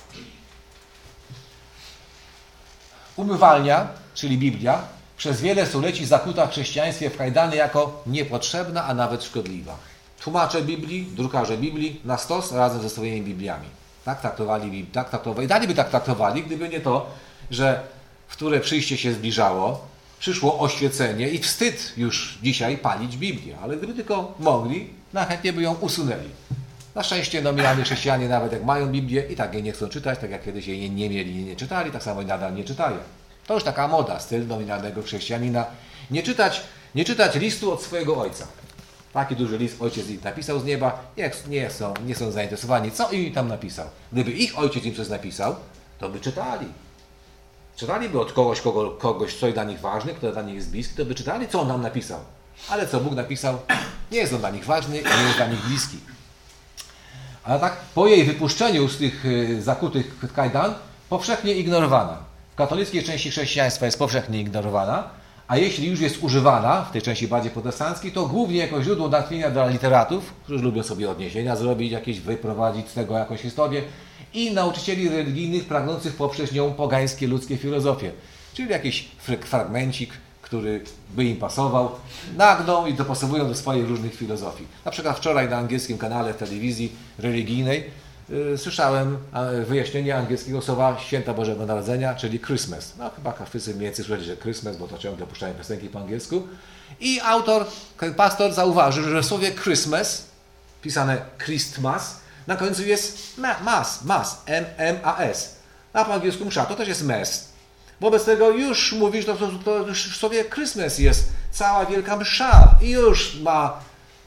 Umywalnia, czyli Biblia, przez wiele stuleci zakuta w chrześcijaństwie w kajdany jako niepotrzebna, a nawet szkodliwa. Tłumacze Biblii, drukarze Biblii na stos razem ze swoimi Bibliami. Tak traktowali i dalej by tak traktowali, gdyby nie to, że w które przyjście się zbliżało, przyszło oświecenie i wstyd już dzisiaj palić Biblię. Ale gdyby tylko mogli, najchętniej by ją usunęli. Na szczęście nominalni chrześcijanie, nawet jak mają Biblię, i tak jej nie chcą czytać, tak jak kiedyś jej nie mieli i nie czytali, tak samo i nadal nie czytają. To już taka moda, styl nominalnego chrześcijanina. Nie czytać listu od swojego ojca. Taki duży list ojciec im napisał z nieba, nie są zainteresowani, co im tam napisał. Gdyby ich ojciec im coś napisał, to by czytali. Czytaliby od kogoś, co dla nich ważny, kto dla nich jest bliski, to by czytali, co on nam napisał. Ale co Bóg napisał, nie jest on dla nich ważny i nie jest dla nich bliski. Ale tak, po jej wypuszczeniu z tych zakutych kajdan, powszechnie ignorowana. W katolickiej części chrześcijaństwa jest powszechnie ignorowana, a jeśli już jest używana, w tej części bardziej protestanckiej, to głównie jako źródło natchnienia dla literatów, którzy lubią sobie odniesienia zrobić, wyprowadzić z tego jakąś historię, i nauczycieli religijnych pragnących poprzeć nią pogańskie ludzkie filozofie. Czyli jakiś fragmencik, który by im pasował, nagną i dopasowują do swoich różnych filozofii. Na przykład wczoraj na angielskim kanale w telewizji religijnej słyszałem wyjaśnienie angielskiego słowa Święta Bożego Narodzenia, czyli Christmas. No chyba wszyscy mniej więcej słyszeli, że Christmas, bo to ciągle puszczają piosenki po angielsku. I pastor zauważył, że w słowie Christmas, pisane Christmas, na końcu jest mas, M-M-A-S. A po angielsku msza, to też jest mes. Wobec tego już mówisz, to już w słowie Christmas jest cała wielka msza i już ma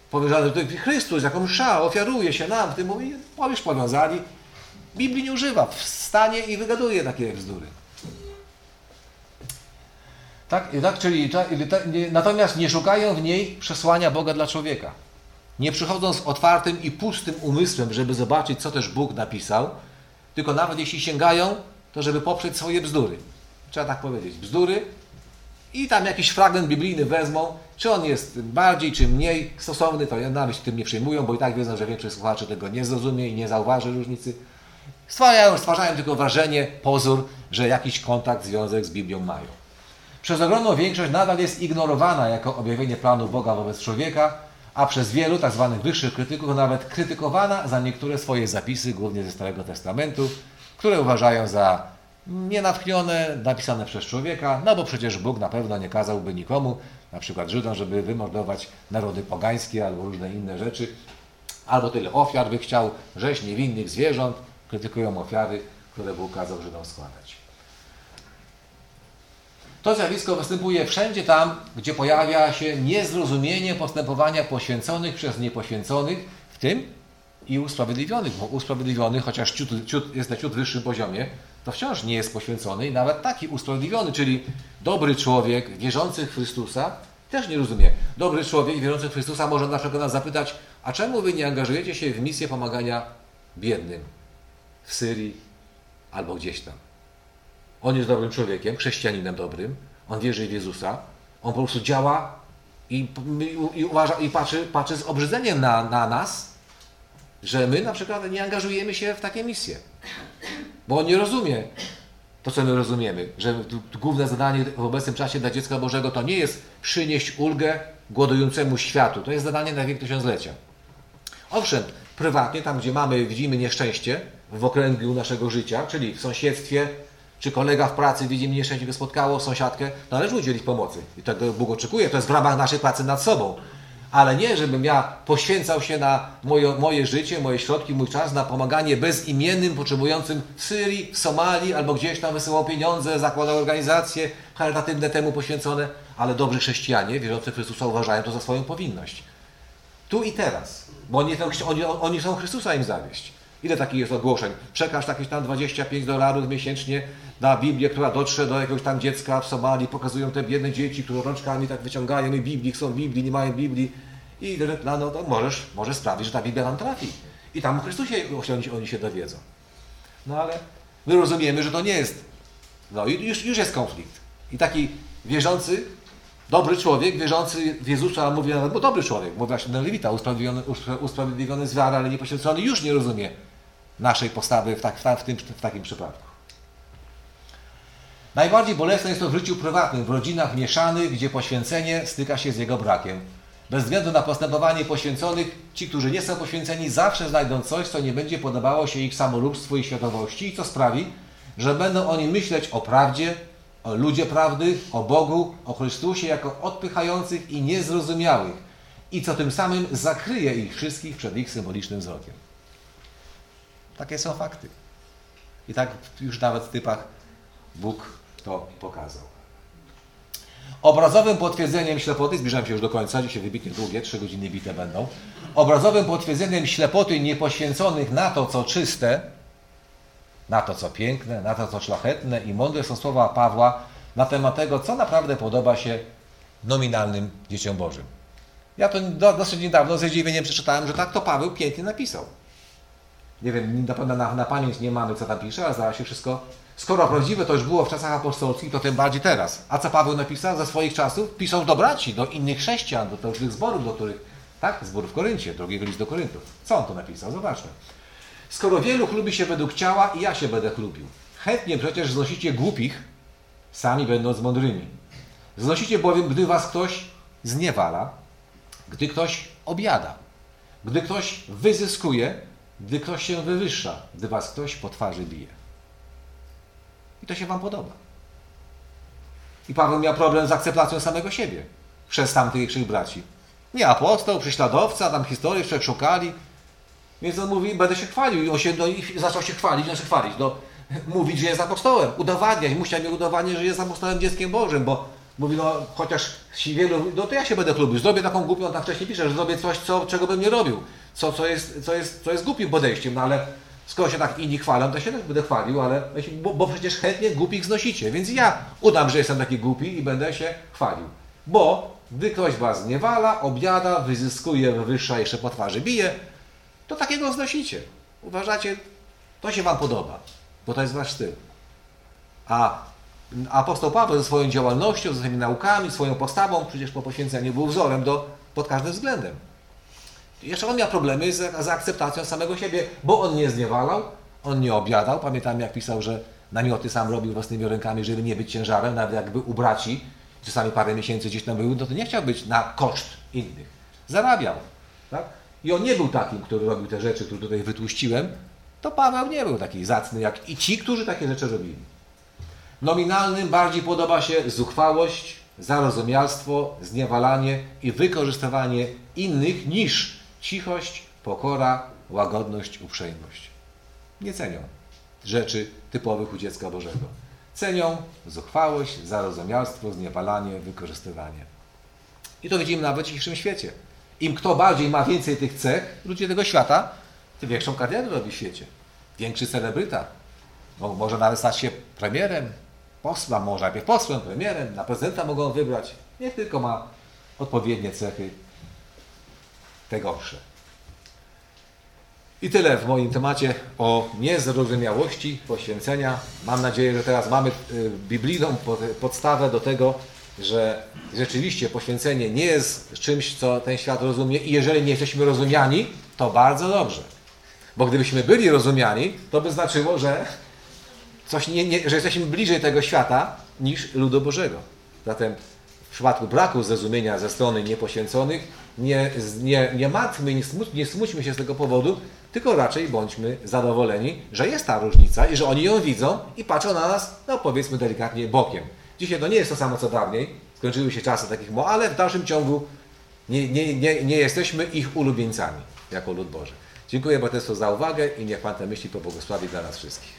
Powiedziane, że Chrystus jako msza ofiaruje się nam, w tym mówi, już powiązali. Biblii nie używa, wstanie i wygaduje takie bzdury. Natomiast nie szukają w niej przesłania Boga dla człowieka. Nie przychodzą z otwartym i pustym umysłem, żeby zobaczyć, co też Bóg napisał, tylko nawet jeśli sięgają, to żeby poprzeć swoje bzdury. Trzeba tak powiedzieć. Bzdury i tam jakiś fragment biblijny wezmą, czy on jest bardziej, czy mniej stosowny, to nawet się tym nie przejmują, bo i tak wiedzą, że większość słuchaczy tego nie zrozumie i nie zauważy różnicy. Stwarzają tylko wrażenie, pozór, że jakiś kontakt, związek z Biblią mają. Przez ogromną większość nadal jest ignorowana jako objawienie planu Boga wobec człowieka, a przez wielu tzw. wyższych krytyków nawet krytykowana za niektóre swoje zapisy, głównie ze Starego Testamentu, które uważają za nienatchnione, napisane przez człowieka, no bo przecież Bóg na pewno nie kazałby nikomu, na przykład Żydom, żeby wymordować narody pogańskie albo różne inne rzeczy, albo tyle ofiar by chciał, rzeź niewinnych zwierząt, krytykują ofiary, które Bóg kazał Żydom składać. To zjawisko występuje wszędzie tam, gdzie pojawia się niezrozumienie postępowania poświęconych przez niepoświęconych, w tym i usprawiedliwionych, bo usprawiedliwiony, chociaż jest na ciut wyższym poziomie, to wciąż nie jest poświęcony i nawet taki usprawiedliwiony, czyli dobry człowiek wierzący w Chrystusa, też nie rozumie. Dobry człowiek wierzący w Chrystusa może na przykład nas zapytać, a czemu wy nie angażujecie się w misję pomagania biednym w Syrii albo gdzieś tam? On jest dobrym człowiekiem, chrześcijaninem dobrym, on wierzy w Jezusa, on po prostu działa i uważa, i patrzy z obrzydzeniem na nas, że my na przykład nie angażujemy się w takie misje. Bo on nie rozumie to, co my rozumiemy, że główne zadanie w obecnym czasie dla dziecka Bożego to nie jest przynieść ulgę głodującemu światu. To jest zadanie na wiek tysiąclecia. Owszem, prywatnie, tam gdzie widzimy nieszczęście w okręgu naszego życia, czyli w sąsiedztwie, czy kolega w pracy widzi nieszczęście, go spotkało, sąsiadkę, należy udzielić pomocy. I tego Bóg oczekuje, to jest w ramach naszej pracy nad sobą. Ale nie, żebym ja poświęcał się na moje życie, moje środki, mój czas na pomaganie bezimiennym, potrzebującym w Syrii, w Somalii albo gdzieś tam wysyłał pieniądze, zakładał organizacje charytatywne temu poświęcone, ale dobrzy chrześcijanie, wierzący w Chrystusa, uważają to za swoją powinność. Tu i teraz, bo oni chcą Chrystusa im zawieść. Ile takich jest ogłoszeń? Przekaż jakieś tam $25 miesięcznie na Biblię, która dotrze do jakiegoś tam dziecka w Somalii. Pokazują te biedne dzieci, które rączkami tak wyciągają i Biblii, chcą Biblii, nie mają Biblii. I no to możesz sprawić, że ta Biblia tam trafi. I tam o Chrystusie oni się dowiedzą. No ale my rozumiemy, że to nie jest. No i już jest konflikt. I taki wierzący, dobry człowiek, wierzący w Jezusa, mówi nawet, bo dobry człowiek, bo właśnie ten Lewita, usprawiedliwiony z wiary, ale niepoświęcony, już nie rozumie naszej postawy w takim przypadku. Najbardziej bolesne jest to w życiu prywatnym, w rodzinach mieszanych, gdzie poświęcenie styka się z jego brakiem. Bez względu na postępowanie poświęconych, ci, którzy nie są poświęceni, zawsze znajdą coś, co nie będzie podobało się ich samolubstwu i światowości i co sprawi, że będą oni myśleć o prawdzie, o ludzie prawdy, o Bogu, o Chrystusie jako odpychających i niezrozumiałych i co tym samym zakryje ich wszystkich przed ich symbolicznym wzrokiem. Takie są fakty. I tak już nawet w typach Bóg to pokazał. Obrazowym potwierdzeniem ślepoty, zbliżam się już do końca, dzisiaj wybitnie długie, 3 godziny bite będą. Obrazowym potwierdzeniem ślepoty niepoświęconych na to, co czyste, na to, co piękne, na to, co szlachetne i mądre są słowa Pawła na temat tego, co naprawdę podoba się nominalnym dzieciom Bożym. Ja to dosyć niedawno ze zdziwieniem przeczytałem, że tak to Paweł pięknie napisał. Nie wiem, na pewno na pamięć nie mamy, co tam pisze, ale zdaje się wszystko. Skoro prawdziwe to już było w czasach apostolskich, to tym bardziej teraz. A co Paweł napisał za swoich czasów? Pisał do braci, do innych chrześcijan, do tych zborów, do których, tak, zbór w Koryncie, drugiego list do Koryntów. Co on to napisał? Zobaczmy. Skoro wielu chlubi się według ciała, i ja się będę chlubił. Chętnie przecież znosicie głupich, sami będąc mądrymi. Znosicie bowiem, gdy was ktoś zniewala, gdy ktoś objada, gdy ktoś wyzyskuje, gdy ktoś się wywyższa, gdy was ktoś po twarzy bije. I to się wam podoba. I Paweł miał problem z akceptacją samego siebie przez tamtych braci. Nie apostoł, prześladowca, tam historię jeszcze szukali. Więc on mówi, będę się chwalił. I on się, i zaczął się chwalić, mówić, że jest apostołem, udowadniać. Musiał mi udowadniać, że jest apostołem dzieckiem Bożym, bo Mówi, no chociaż wielu, no to ja się będę chlubił, zrobię taką głupią, on tam wcześniej pisze, że zrobię coś, czego bym nie robił, co jest głupim podejściem, no ale skoro się tak inni chwalą, to się też będę chwalił, ale bo przecież chętnie głupich znosicie, więc ja udam, że jestem taki głupi i będę się chwalił. Bo gdy ktoś was zniewala, objada, wyzyskuje, wywyższa, jeszcze po twarzy bije, to takiego znosicie. Uważacie, to się wam podoba, bo to jest wasz styl. A apostoł Paweł ze swoją działalnością, ze swoimi naukami, swoją postawą, przecież po poświęceniu był wzorem pod każdym względem. Jeszcze on miał problemy z akceptacją samego siebie, bo on nie zniewalał, on nie objadał. Pamiętam, jak pisał, że namioty sam robił własnymi rękami, żeby nie być ciężarem, nawet jakby u braci, czasami parę miesięcy gdzieś tam był, no to nie chciał być na koszt innych. Zarabiał. Tak? I on nie był takim, który robił te rzeczy, które tutaj wytłuściłem. To Paweł nie był taki zacny, jak i ci, którzy takie rzeczy robili. Nominalnym bardziej podoba się zuchwałość, zarozumialstwo, zniewalanie i wykorzystywanie innych niż cichość, pokora, łagodność, uprzejmość. Nie cenią rzeczy typowych u dziecka Bożego. Cenią zuchwałość, zarozumialstwo, zniewalanie, wykorzystywanie. I to widzimy nawet w dzisiejszym świecie. Im kto bardziej ma więcej tych cech, ludzie tego świata, tym większą karierę robi w świecie. Większy celebryta. Może nawet stać się premierem, posłem, może najpierw posłem, premierem, na prezydenta mogą wybrać. Niech tylko ma odpowiednie cechy, te gorsze. I tyle w moim temacie o niezrozumiałości poświęcenia. Mam nadzieję, że teraz mamy biblijną podstawę do tego, że rzeczywiście poświęcenie nie jest czymś, co ten świat rozumie i jeżeli nie jesteśmy rozumiani, to bardzo dobrze. Bo gdybyśmy byli rozumiani, to by znaczyło, że że jesteśmy bliżej tego świata niż ludu Bożego. Zatem w przypadku braku zrozumienia ze strony niepoświęconych nie martwmy, nie smućmy się z tego powodu, tylko raczej bądźmy zadowoleni, że jest ta różnica i że oni ją widzą i patrzą na nas, no powiedzmy delikatnie, bokiem. Dzisiaj to nie jest to samo co dawniej, skończyły się czasy takich, ale w dalszym ciągu nie jesteśmy ich ulubieńcami jako lud Boży. Dziękuję Braterstwu za uwagę i niech Pan te myśli pobłogosławi dla nas wszystkich.